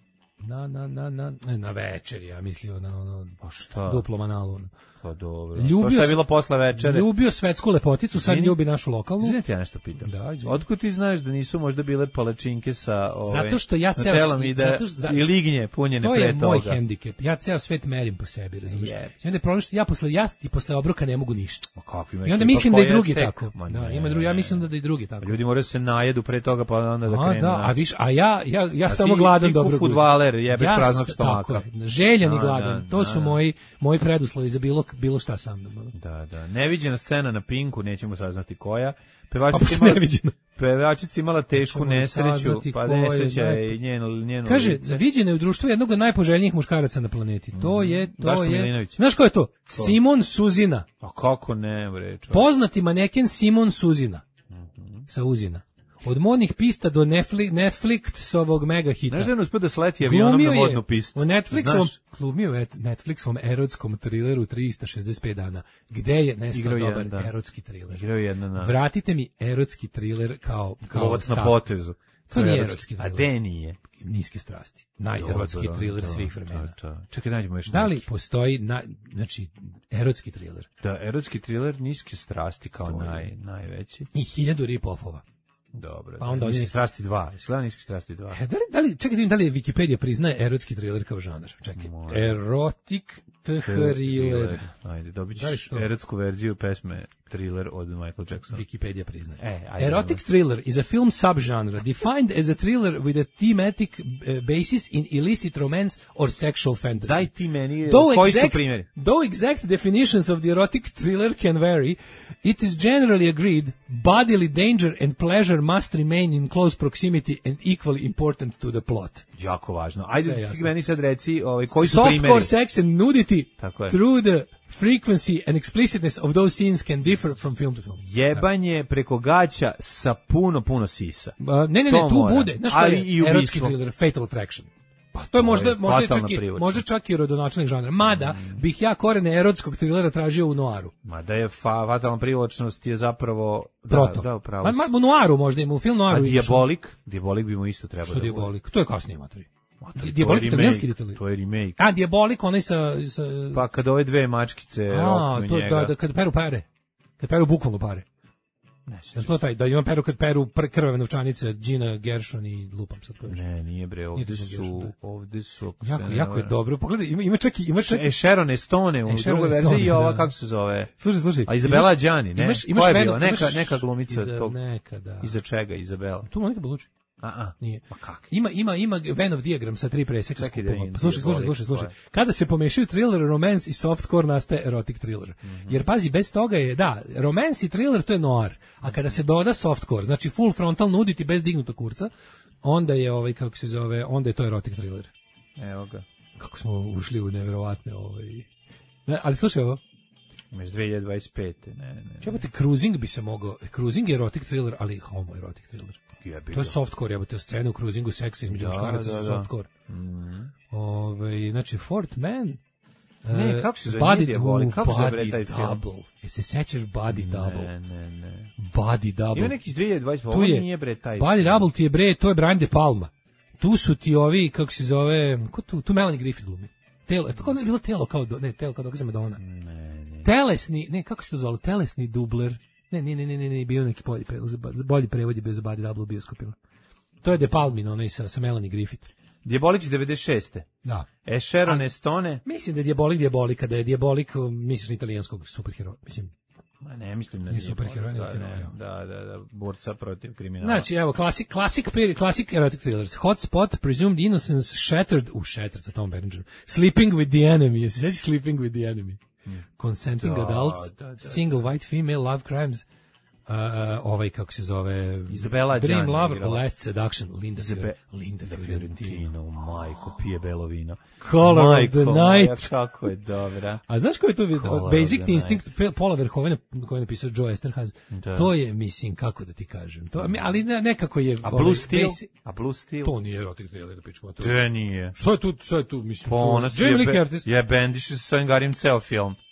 na, na, na, na, na večer, ja mislio na ono, pa šta? Duplo manalu. Pa dobro. Ljubio, to što je bilo posle večere. Ljubio svetsku lepoticu, sad Izvini, ljubi našu lokalnu. Izvini, ja nešto pitam. Da, otkud ti znaš da nisu možda bile palačinke sa ove, zato što ja ceo telom i, da, zato što, i lignje punjene pre toga? To je moj hendikep. Ja ceo svet merim po sebi, razumiješ? I onda je problem što ja posle, ja i posle obroka ne mogu ništa. I onda mislim da i drugi tako. Da, ima drugi, ja mislim da i drugi tako. Ljudi moraju se najedu pre toga pa onda da krenu. A da, a viš, a ja ja ja samo gladan dobrog. Ti fudbaler, jebeš praznog stomaka. Željan i gladan. To su moji moji preduslovi za bilo bilo šta sa mnom. Da, da. Neviđena scena na Pinku, nećemo saznati koja. Pevačica imala, pevačica imala tešku nesreću, pa nesreća je i njeno, njeno kaže, lice. viđena je u društvu jednog od najpoželjnijih muškaraca na planeti. To je, to Daško je... Milinović. Znaš ko je to? to? Simon Suzina. A kako ne, bre? Čo? Poznati maneken Simon Suzina. Mm-hmm. Sa Uzina. Od modnih pista do Netflix, Netflixovog mega hita. Znaš da je uspio da sleti avionom na modnu pistu? U Netflixovom, glumio je Netflixovom erotskom trileru trista šezdeset pet dana. Gde je nestao dobar jedan, erotski triler? Igrao jedna na... Vratite mi erotski triler kao... kao Lovac na potezu. To, to nije erotski triler. A de nije? Niske strasti. Najerotski triler svih vremena. To, to. Čekaj, nađemo još da li neki. postoji, na, znači, erotski triler? Da, erotski triler niske strasti kao naj, najveći. I hiljadu rip-offova. Dobro, pa onda niski je... strasti dva. Jesi gledao niski strasti dva? E, da li, da li, čekaj, da li je Wikipedia priznaje erotski thriller kao žanr? Čekaj. More. Erotik thriller. Ajde, dobit ćeš erotsku verziju pesme Thriller od Michael Jacksona. Wikipedia priznaje. E, ajde, Erotic ajde. Thriller is a film subgenre defined as a thriller with a thematic uh, basis in illicit romance or sexual fantasy. Daj ti meni, though koji exact, su primjeri? Though exact definitions of the erotic thriller can vary, it is generally agreed bodily danger and pleasure must remain in close proximity and equally important to the plot. Jako važno. Ajde, ti meni sad reci ovaj, koji su primjeri. Softcore sex and nudity through the frequency and explicitness of those scenes can differ from film to film. Jebanje preko gaća sa puno, puno sisa. Uh, ne, ne, ne, tu mora. Bude. Znaš koji je erotski thriller, Fatal Attraction. Pa to je možda, je možda, čak i, možda čak i rodonačelnik žanra. Mada mm. bih ja korene erotskog trilera tražio u noaru. Mada je fa, fatalna privlačnost je zapravo... Proto. Da, da, upravo. Ma, ma, u noaru možda ima, u film noaru. A Diabolik? Diabolik bi mu isto trebalo. Što da Diabolik? To je kasnije materi. Diabolik italijanski detalj. To je remake. A, Diabolik, onaj sa, sa... Pa kad ove dve mačkice A, to, njega. Da, da, kad peru pare. Kad peru bukvalno pare. Ne, je to taj, da ima peru kad peru krvave novčanice, Gina Gershon i lupam sad ko još. Ne, nije bre, ovde su, ovde su... Jako, jako je dobro, pogledaj, ima, ima čak i... Ima čak... E, Sharon Stone u drugoj verziji i ova, kako se zove? Slušaj, slušaj. A Izabela Đani, ne? Imaš, imaš Ko je veno, bila? Neka, imaš, neka glumica iza, tog... Neka, da. Iza čega, Izabela? Tu Monika Belucci. A, a, nije. Ma kak? Ima, ima, ima Venn of diagram sa tri preseksa skupova. Pa slušaj, slušaj, slušaj, slušaj. Kada se pomešaju thriller, romance i softcore nastaje erotic thriller. Mm-hmm. Jer pazi, bez toga je, da, romance i thriller to je noir. A kada se doda softcore, znači full frontal nudity bez dignutog kurca, onda je ovaj, kako se zove, onda je to erotic thriller. Evo ga. Kako smo ušli u neverovatne ovaj... Ne, ali slušaj ovo. Imaš dve hiljade dvadeset pete, ne, ne. Čebate, cruising bi se mogao, cruising je erotic thriller, ali homo erotic thriller. Jebi to je softcore, jebote, scena u cruisingu seksa između muškaraca su softcore. Mm. Ove, znači, Fort Man... Ne, uh, kako se zove nije Diabolik? Kako se zove taj film? Double. Je se sećaš Body Double? Ne, ne, ne. Body Double. Ima neki iz dve hiljade dvadeset, ovo nije bre taj. Body Double ti je bre, to je Brian De Palma. Tu su ti ovi, kako se zove, ko tu, tu Melanie Griffith glumi. Telo, to kao ne bilo telo kao, do, ne, telo kao dokaza Madonna. Ne, ne. Telesni, ne, kako se to zvalo, telesni dubler. Ne, ne, ne, ne, ne, ne, bio neki bolji prevod, bolji prevod je bio za Body Double u bioskopima. To je De Palmino, onaj sa, sa Melanie Griffith. Diabolik iz devedeset šeste. Da. E, Sharon Stone. Mislim da je Diabolik Diabolika, da je Diabolik, misliš na italijanskog superheroja, mislim. Ma ne, mislim da nije superheroj, da, da, da, da, borca protiv kriminala. Znači, evo, klasik, klasik, klasik erotic thrillers. Hot Spot, Presumed Innocence, Shattered, u Shattered sa Tom Berengerom. Sleeping with the Enemy, jesi seći Sleeping with the Enemy? Hmm. Consenting da, Adults, da, da, Single da. White Female, Love Crimes, Uh, ovaj kako se zove Izabela Dream Gianni, Lover, igrala. Last Seduction, Linda Izabe, Linda Fiorentino, majko, pije belo vino. Color majko, of the Night. Kako je dobra. A znaš ko je to vidio? Basic Instinct, Paula Verhoevena, koji je napisao Joe Esterhaz. To je, mislim, kako da ti kažem. To, ali ne, nekako je... A Blue Steel? Basic, a Blue Steel? To nije erotic thriller, da pičko. To je nije. Što je tu, što je tu, mislim? Po nas je, be, je bendiš sa svojim garim ceo film.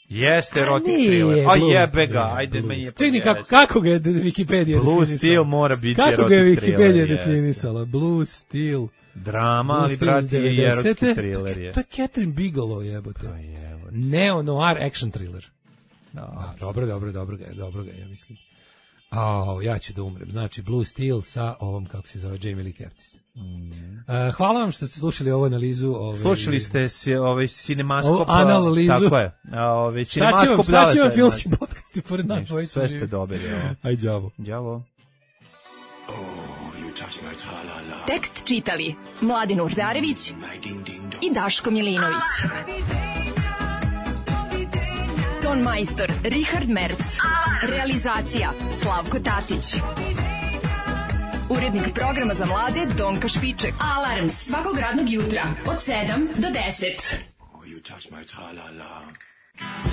Jeste erotic thriller. A jebe ga, ajde me je. Čekaj, kako, kako ga je Wikipedia definisala? Blue Steel mora biti kako erotic thriller. Kako ga je Wikipedia definisala? Blue Steel. Drama, ali brati je erotski thriller je. To je Catherine Bigelow, jebote. To je. Neo-noir action thriller. No. Da, dobro, dobro, dobro ga je, dobro ga je, ja mislim. A, ja ću da umrem. Znači, Blue Steel sa ovom, kako se zove, Jamie Lee Curtis. Mm. Uh, hvala vam što ste slušali ovu analizu. Ove, slušali ste se ovaj Cinemaskop. Analizu. Tako je. Ovaj Cinemaskop. Šta će vam filmski podcast i pored nas? Sve ste dobili. Aj, đavo. Đavo. Tekst čitali Mladin Urdarević i Daško Milinović. Ton majstor Richard Merc. Realizacija Slavko Tatić. Urednik programa za mlade Donka Špiček. Alarms svakog radnog jutra od sedam do deset.